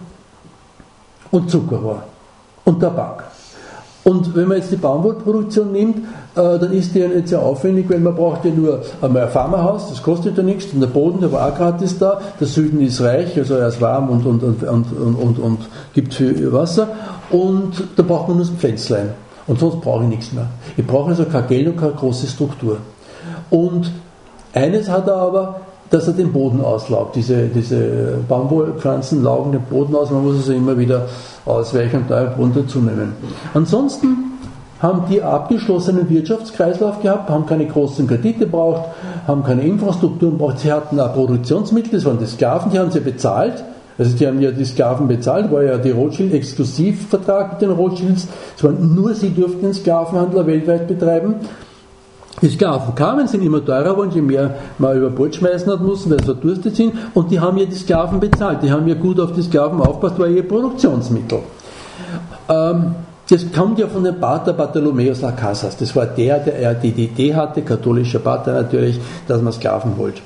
[SPEAKER 1] und Zuckerrohr und Tabak. Und wenn man jetzt die Baumwollproduktion nimmt, äh, dann ist die ja nicht sehr aufwendig, weil man braucht ja nur einmal ein Farmerhaus, das kostet ja nichts, und der Boden, der war auch gratis da, der Süden ist reich, also er ist warm und, und, und, und, und, und, und gibt viel Wasser, und da braucht man nur ein Pflänzlein. Und sonst brauche ich nichts mehr. Ich brauche also kein Geld und keine große Struktur. Und eines hat er aber, dass er den Boden auslaugt. Diese, diese Baumwollpflanzen laugen den Boden aus, man muss also immer wieder ausweichen und da Boden dazu nehmen. Ansonsten haben die abgeschlossenen Wirtschaftskreislauf gehabt, haben keine großen Kredite gebraucht, haben keine Infrastrukturen gebraucht, sie hatten auch Produktionsmittel, das waren die Sklaven, die haben sie bezahlt. Also die haben ja die Sklaven bezahlt, war ja die Rothschild-Exklusivvertrag mit den Rothschilds. Es waren nur sie durften den Sklavenhandel weltweit betreiben. Die Sklaven kamen, sind immer teurer geworden, je mehr man über Bord schmeißen hat müssen, weil sie verdurstet sind. Und die haben ja die Sklaven bezahlt. Die haben ja gut auf die Sklaven aufgepasst, war ihr Produktionsmittel. Ähm, das kommt ja von dem Pater Bartholomäus Las Casas. Das war der, der die Idee hatte, katholischer Pater natürlich, dass man Sklaven wollte.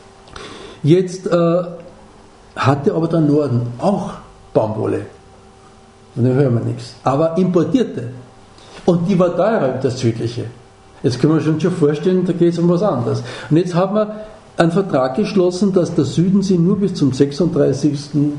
[SPEAKER 1] Jetzt äh, hatte aber der Norden auch Baumwolle. Von dem hören wir nichts. Aber importierte. Und die war teurer als das südliche. Jetzt können wir uns schon vorstellen, da geht es um was anderes. Und jetzt haben wir einen Vertrag geschlossen, dass der Süden sich nur bis zum sechsunddreißig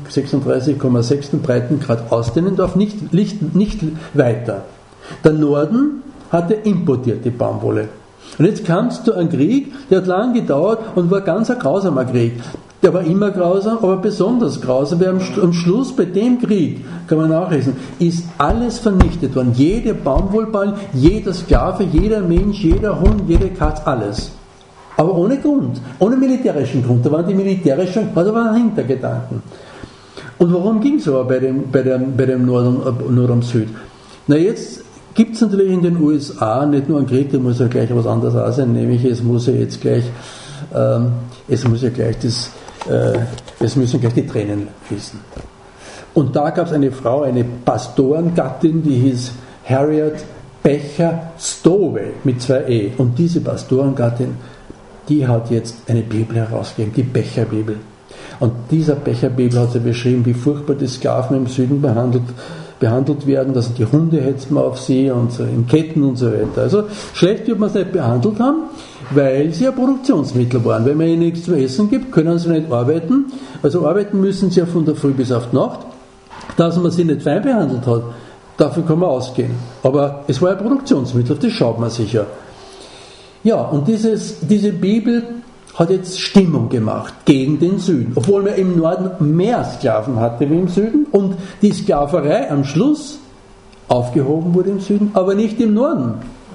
[SPEAKER 1] Komma sechs Breitengrad ausdehnen darf, nicht, nicht, nicht weiter. Der Norden hatte importierte Baumwolle. Und jetzt kam es zu einem Krieg, der hat lang gedauert und war ganz ein grausamer Krieg. Der war immer grausam, aber besonders grausam, weil am Schluss bei dem Krieg, kann man nachlesen, ist alles vernichtet worden. Jede Baumwollballen, jeder Sklave, jeder Mensch, jeder Hund, jede Katze, alles. Aber ohne Grund, ohne militärischen Grund. Da waren die militärischen, da waren Hintergedanken. Und worum ging es aber bei dem, bei dem, bei dem Nord und, Nord und Süd? Na, jetzt gibt es natürlich in den U S A nicht nur einen Krieg, da muss ja gleich was anderes auch sein, nämlich es muss ja jetzt gleich, ähm, es muss ja gleich das, äh, es müssen gleich die Tränen fließen. Und da gab es eine Frau, eine Pastorengattin, die hieß Harriet Beecher Stowell mit zwei E. Und diese Pastorengattin, die hat jetzt eine Bibel herausgegeben, die Beecher-Bibel. Und dieser Beecher-Bibel hat sie beschrieben, wie furchtbar die Sklaven im Süden behandelt, behandelt werden, dass die Hunde hetzen wir auf sie und so in Ketten und so weiter. Also schlecht wird man es nicht behandelt haben, weil sie ja Produktionsmittel waren. Wenn man ihnen nichts zu essen gibt, können sie nicht arbeiten. Also arbeiten müssen sie ja von der Früh bis auf die Nacht. Dass man sie nicht fein behandelt hat, dafür kann man ausgehen. Aber es war ein Produktionsmittel, auf das schaut man sich ja. Ja, und dieses, diese Bibel hat jetzt Stimmung gemacht gegen den Süden, obwohl man im Norden mehr Sklaven hatte wie im Süden und die Sklaverei am Schluss aufgehoben wurde im Süden, aber nicht im Norden.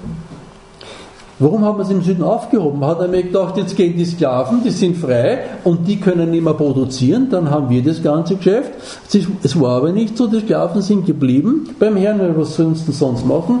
[SPEAKER 1] Warum hat man es im Süden aufgehoben? Man hat einmal gedacht, jetzt gehen die Sklaven, die sind frei und die können nicht mehr produzieren, dann haben wir das ganze Geschäft. Es war aber nicht so, die Sklaven sind geblieben beim Herrn, weil was sollen sie denn sonst machen?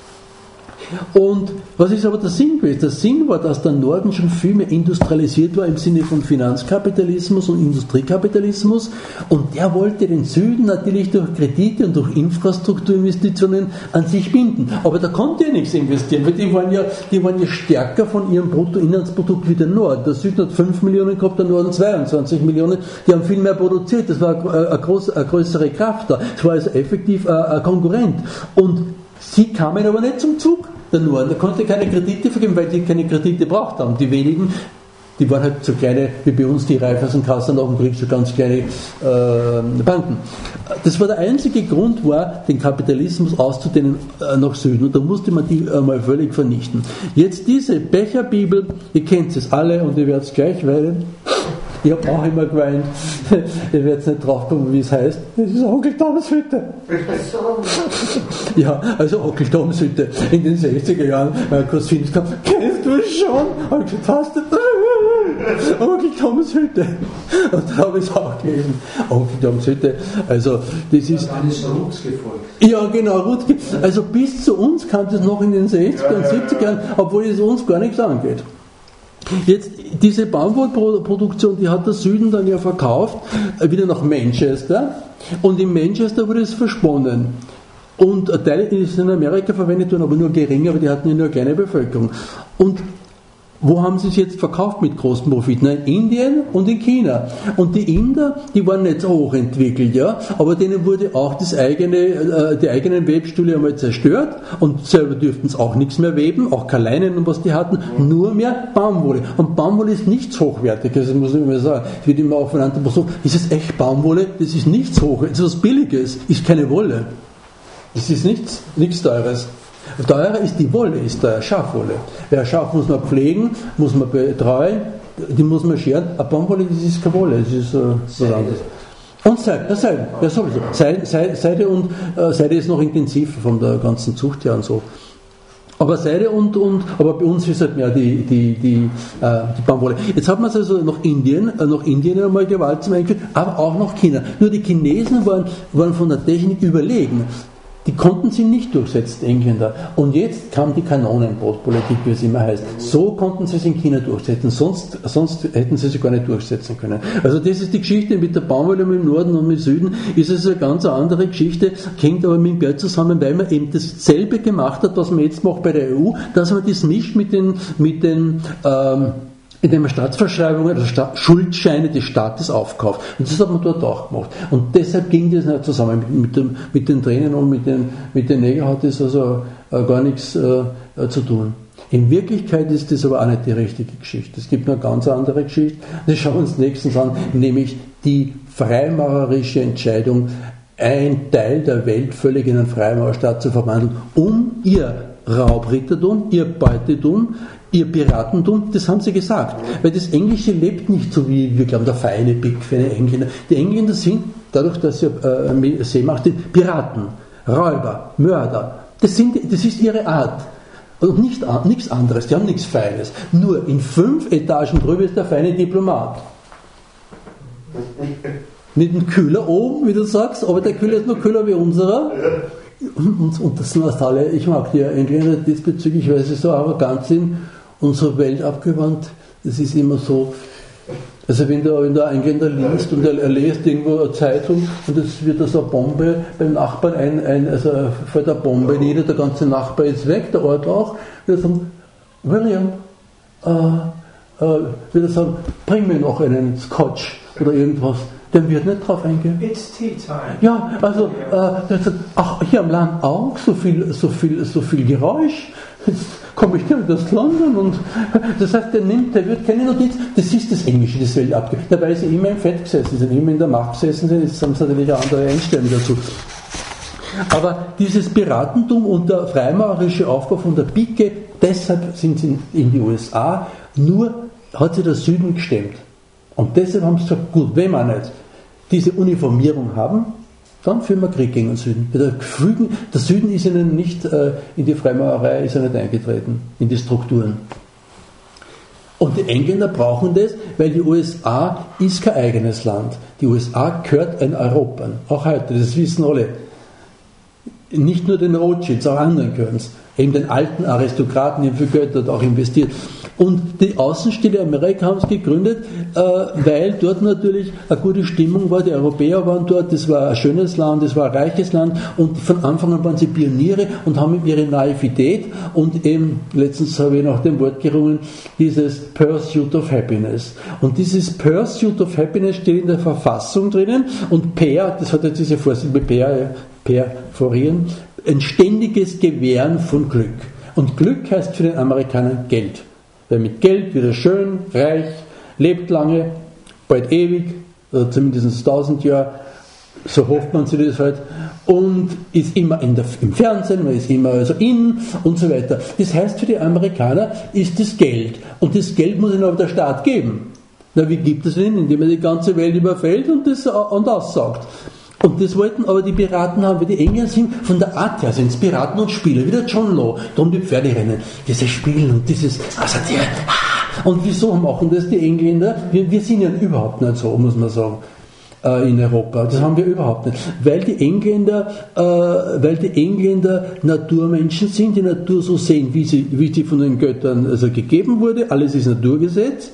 [SPEAKER 1] Und was ist aber der Sinn gewesen? Der Sinn war, dass der Norden schon viel mehr industrialisiert war im Sinne von Finanzkapitalismus und Industriekapitalismus und der wollte den Süden natürlich durch Kredite und durch Infrastrukturinvestitionen an sich binden. Aber da konnte er nichts investieren, weil die waren ja, die waren ja stärker von ihrem Bruttoinlandsprodukt wie der Norden. Der Süden hat fünf Millionen gehabt, der Norden zweiundzwanzig Millionen. Die haben viel mehr produziert, das war eine, eine, groß, eine größere Kraft da. Es war also effektiv ein, ein Konkurrent. Und sie kamen aber nicht zum Zug. Der Norden, der konnte keine Kredite vergeben, weil die keine Kredite braucht haben. Die wenigen, die waren halt so kleine, wie bei uns die Raiffeisenkassen nach dem Krieg, so ganz kleine äh, Banken. Das war der einzige Grund, war, den Kapitalismus auszudehnen äh, nach Süden. Und da musste man die äh, mal völlig vernichten. Jetzt diese Beecher-Bibel, ihr kennt es alle und ihr werdet es gleich weinen. Ich habe auch immer geweint. Ihr werdet nicht drauf kommen, wie es heißt. Das ist Onkel Toms Hütte. Ja, also Onkel Toms Hütte. In den sechziger Jahren, mein Cousin kam, kennst du es schon? Habe ich gesagt, hast du? Onkel Toms Hütte. Und dann habe ich es auch gelesen. Onkel Toms Hütte. Also, das ist.
[SPEAKER 3] Dann ist Rutz gefolgt.
[SPEAKER 1] Ja, genau, Rutz. Also, bis zu uns kam das noch in den sechzigern und siebzigern, obwohl es uns gar nichts angeht. Jetzt, diese Baumwollproduktion, die hat der Süden dann ja verkauft, wieder nach Manchester, und in Manchester wurde es versponnen. Und ein Teil ist in Amerika verwendet worden, aber nur gering, aber die hatten ja nur eine kleine Bevölkerung. Und wo haben sie es jetzt verkauft mit großen Profiten? In Indien und in China. Und die Inder, die waren nicht so hochentwickelt, ja, aber denen wurde auch das eigene, äh, die eigenen Webstühle einmal zerstört und selber dürften es auch nichts mehr weben, auch keine Leinen und was die hatten, nur mehr Baumwolle. Und Baumwolle ist nichts Hochwertiges, das muss ich mal sagen. Es wird immer aufeinander so, ist es echt Baumwolle? Das ist nichts Hochwertiges, das ist was Billiges, ist keine Wolle. Das ist nichts, nichts Teures. Teurer ist die Wolle, ist teuer, Schafwolle. Weil Schaf muss man pflegen, muss man betreuen, die muss man scheren. Aber Baumwolle, das ist keine Wolle, das ist äh, was anderes. Und Seide, ja, Seide, ja sowieso. Seide, Seide, Seide und äh, Seide ist noch intensiver von der ganzen Zucht her und so. Aber Seide und, und, aber bei uns ist halt mehr die, die, die, äh, die Baumwolle. Jetzt hat man es also nach Indien, äh, nach Indien einmal gewaltsam eingeführt, aber auch nach China. Nur die Chinesen waren, waren von der Technik überlegen. Die konnten sie nicht durchsetzen, die Engländer. Und jetzt kam die Kanonenbootpolitik, wie es immer heißt. So konnten sie es in China durchsetzen, sonst, sonst hätten sie sie gar nicht durchsetzen können. Also das ist die Geschichte mit der Baumwolle im Norden und im Süden, ist es eine ganz andere Geschichte, hängt aber mit dem Geld zusammen, weil man eben dasselbe gemacht hat, was man jetzt macht bei der E U, dass man das mischt mit den, mit den ähm, indem man Staatsverschreibungen, also Staat, Schuldscheine des Staates aufkauft. Und das hat man dort auch gemacht. Und deshalb ging das nicht zusammen. Mit, mit, dem, mit den Tränen und mit den, mit den Nägeln hat das also äh, gar nichts äh, äh, zu tun. In Wirklichkeit ist das aber auch nicht die richtige Geschichte. Es gibt noch eine ganz andere Geschichte. Das schauen wir uns nächstens an, nämlich die freimaurerische Entscheidung, ein Teil der Welt völlig in einen Freimaurerstaat zu verwandeln, um ihr Raubrittertum, ihr Beutetum, ihr Piratentum, das haben sie gesagt. Weil das Englische lebt nicht so wie wir glauben, der feine, big, feine Engländer. Die Engländer sind, dadurch, dass sie äh, Seemacht sind, Piraten, Räuber, Mörder. Das, sind, das ist ihre Art. Und nicht, nichts anderes, die haben nichts Feines. Nur in fünf Etagen drüber ist der feine Diplomat. Mit einem Kühler oben, wie du sagst, aber der Kühler ist noch kühler wie unserer. Und, und das sind fast alle, ich mag die Engländer diesbezüglich, weil sie so arrogant sind und so weltabgewandt. Das ist immer so, also wenn du, wenn du einen Engländer liest und er, er liest irgendwo eine Zeitung und es wird also eine Bombe beim Nachbarn, ein, ein, also fällt eine Bombe nieder, der ganze Nachbar ist weg, der Ort auch, wird er sagen, William, äh, äh, wird er sagen, bring mir noch einen Scotch oder irgendwas. Der wird nicht drauf eingehen.
[SPEAKER 4] It's tea time.
[SPEAKER 1] Ja, also, äh, der sagt, ach, hier am Land auch so viel, so viel, so viel Geräusch. Jetzt komme ich direkt aus London und das heißt, der nimmt, der wird keine Notiz. Das ist das Englische, das Weltabgeben. Dabei sie immer im Fett gesessen sind, immer in der Macht gesessen sind. Jetzt haben sie natürlich eine andere Einstellung dazu. Aber dieses Piratentum und der freimaurerische Aufbau von der Pike, deshalb sind sie in die U S A, nur hat sich der Süden gestemmt. Und deshalb haben sie gesagt, gut, wenn wir nicht diese Uniformierung haben, dann führen wir Krieg gegen den Süden. Der, Süden, der Süden ist ihnen nicht äh, in die Freimaurerei ist er nicht eingetreten, in die Strukturen. Und die Engländer brauchen das, weil die U S A ist kein eigenes Land. Die U S A gehört in Europa, auch heute, das wissen alle. Nicht nur den Rothschilds, auch anderen gehören es. Eben den alten Aristokraten, die viel Geld dort auch investiert. Und die Außenstelle Amerika haben es gegründet, äh, weil dort natürlich eine gute Stimmung war. Die Europäer waren dort, das war ein schönes Land, das war ein reiches Land und von Anfang an waren sie Pioniere und haben ihre Naivität und eben, letztens habe ich nach dem Wort gerungen, dieses Pursuit of Happiness. Und dieses Pursuit of Happiness steht in der Verfassung drinnen und per, das hat jetzt diese Vorsilbe per, perforieren, ein ständiges Gewähren von Glück. Und Glück heißt für den Amerikaner Geld. Weil mit Geld wird er schön, reich, lebt lange, bald ewig, oder zumindest tausend Jahre, so hofft man sich das halt, und ist immer in der, im Fernsehen, man ist immer also in und so weiter. Das heißt, für die Amerikaner ist das Geld. Und das Geld muss ihnen aber der Staat geben. Na, wie gibt es ihn? Indem er die ganze Welt überfällt und das und aussaugt. Und das wollten aber die Piraten haben, weil die Engländer sind von der Art her, sind Piraten und Spieler, wie der John Law, darum die Pferderennen, dieses Spielen und dieses, also die, und wieso machen das die Engländer? Wir, wir sind ja überhaupt nicht so, muss man sagen, äh, in Europa, das haben wir überhaupt nicht, weil die Engländer, äh, weil die Engländer Naturmenschen sind, die Natur so sehen, wie sie, wie sie von den Göttern also gegeben wurde, alles ist Naturgesetz,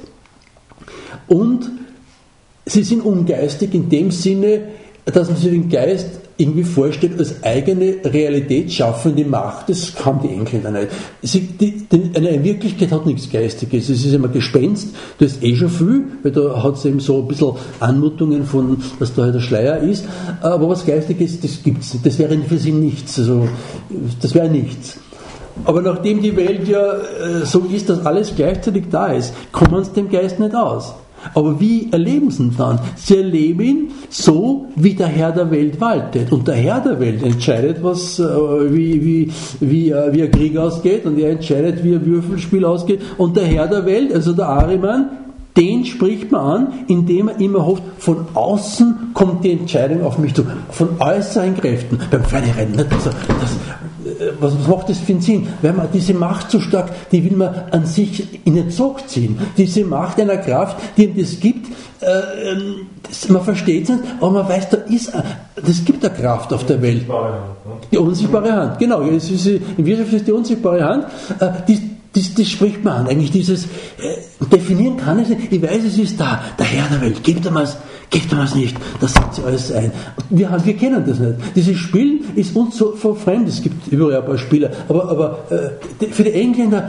[SPEAKER 1] und sie sind ungeistig in dem Sinne, dass man sich den Geist irgendwie vorstellt als eigene Realität schaffende Macht, das kann die Engländer nicht. Sie, die, die, eine Wirklichkeit hat nichts Geistiges, es ist immer Gespenst, das ist eh schon viel, weil da hat es eben so ein bisschen Anmutungen von, dass da halt der Schleier ist, aber was Geistiges, das gibt's nicht, das wäre für sie nichts, also das wäre nichts. Aber nachdem die Welt ja äh, so ist, dass alles gleichzeitig da ist, kommen sie dem Geist nicht aus. Aber wie erleben sie ihn dann? Sie erleben ihn so, wie der Herr der Welt waltet. Und der Herr der Welt entscheidet, was, äh, wie, wie, wie, äh, wie ein Krieg ausgeht, und er entscheidet, wie ein Würfelspiel ausgeht. Und der Herr der Welt, also der Ahriman, den spricht man an, indem er immer hofft, von außen kommt die Entscheidung auf mich zu. Von äußeren Kräften. Beim Pferderennen. Das, das, was, was macht das für einen Sinn? Weil man diese Macht so stark, die will man an sich in den Zug ziehen. Diese Macht einer Kraft, die ihm das gibt, äh, das, man versteht es nicht, aber man weiß, da ist, das gibt eine Kraft auf der Welt. Die unsichtbare Hand, genau. Es ist, in Wirtschaft ist die unsichtbare Hand, äh, die Das, das spricht man an, eigentlich dieses, äh, definieren kann ich es nicht, ich weiß, es ist da, der Herr der Welt, gebt ihm es, gebt ihm es nicht, das setzt sich alles ein. Wir, haben, wir kennen das nicht. Dieses Spiel ist uns so fremd, es gibt überall ein paar Spieler, aber, aber äh, für die Engländer,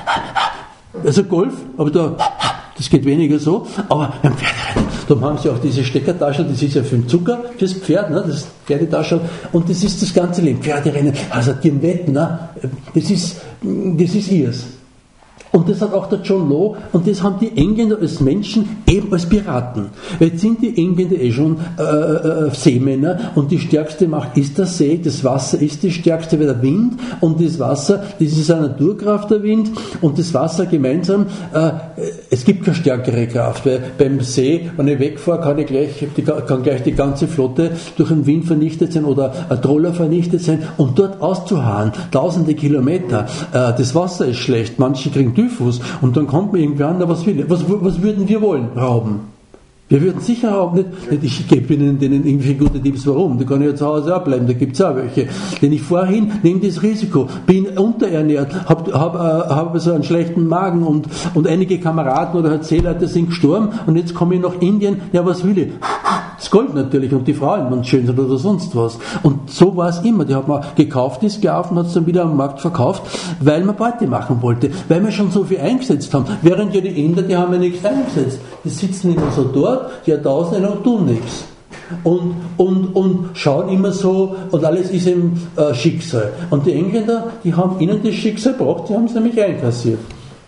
[SPEAKER 1] also Golf, aber da, das geht weniger so, aber beim Pferderennen, da haben sie auch diese Steckertasche, das ist ja für den Zucker, fürs Pferd, ne, das Pferdetasche, und das ist das ganze Leben, Pferderennen, also die Wetten, ne, das ist, das ist ihrs. Und das hat auch der John Law, und das haben die Engländer als Menschen eben als Piraten. Weil jetzt sind die Engländer eh schon äh, äh, Seemänner, und die stärkste Macht ist der See, das Wasser ist die stärkste, weil der Wind, und das Wasser, das ist eine Naturkraft, der Wind, und das Wasser gemeinsam, äh, es gibt keine stärkere Kraft, weil beim See, wenn ich wegfahre, kann, ich gleich, die, kann gleich die ganze Flotte durch den Wind vernichtet sein oder ein Troller vernichtet sein, und dort auszuharren, tausende Kilometer, äh, das Wasser ist schlecht, manche kriegen Typhus, und dann kommt man irgendwie an, na, was will, was, was würden wir wollen? Rauben. Wir würden sicher rauben, nicht, nicht ich gebe ihnen denen irgendwie gute Tipps, warum, da kann ich ja zu Hause auch bleiben, da gibt es auch welche. Denn ich fahre hin, nehme das Risiko, bin unterernährt, habe hab, äh, hab so einen schlechten Magen, und, und einige Kameraden oder halt Seeleute sind gestorben, und jetzt komme ich nach Indien, ja, was will ich? Das Gold natürlich, und die Frauen, wenn es schön sind oder sonst was. Und so war es immer. Die hat man gekauft, die Sklaven, hat es dann wieder am Markt verkauft, weil man Beute machen wollte, weil wir schon so viel eingesetzt haben. Während ja die Inder, die haben ja nichts eingesetzt. Die sitzen immer so dort, Jahrtausende, und tun nichts. Und, und, und schauen immer so, und alles ist im äh, Schicksal. Und die Engländer, die haben ihnen das Schicksal gebracht, die haben es nämlich einkassiert.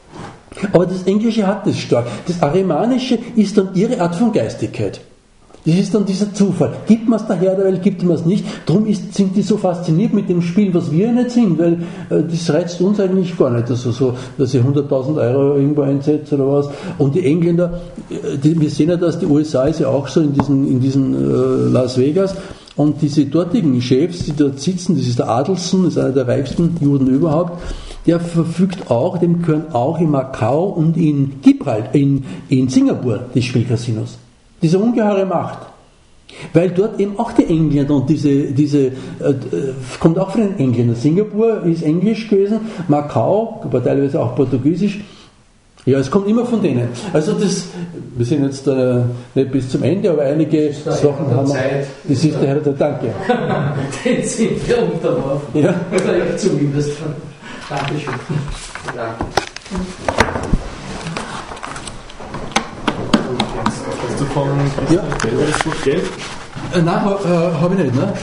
[SPEAKER 1] Aber das Englische hat das stark. Das Arimanische ist dann ihre Art von Geistigkeit. Das ist dann dieser Zufall. Gibt man es der Herr der Welt, gibt man es nicht. Darum ist, sind die so fasziniert mit dem Spiel, was wir nicht sind, weil äh, das reizt uns eigentlich gar nicht. Also so, dass ich hunderttausend Euro irgendwo einsetze oder was. Und die Engländer, die, wir sehen ja, dass die U S A ist ja auch so in diesen, in diesen äh, Las Vegas. Und diese dortigen Chefs, die dort sitzen, das ist der Adelson, das ist einer der reichsten Juden überhaupt, der verfügt auch, dem gehören auch in Macau und in Gibraltar, in, in Singapur, die Spielcasinos. Diese ungeheure Macht. Weil dort eben auch die Engländer und diese, diese äh, kommt auch von den Engländern. Singapur ist Englisch gewesen, Macau, aber teilweise auch Portugiesisch. Ja, es kommt immer von denen. Also das, wir sind jetzt äh, nicht bis zum Ende, aber einige Sachen haben wir. Das ist der Herr der Danke.
[SPEAKER 3] Den sind wir unterworfen.
[SPEAKER 1] Ja.
[SPEAKER 3] Oder ich zumindest. Dankeschön.
[SPEAKER 2] Danke.
[SPEAKER 5] Hast du von Christian
[SPEAKER 1] Ja.
[SPEAKER 5] Geld?
[SPEAKER 1] Äh, nein, ha, äh, habe ich nicht, ne?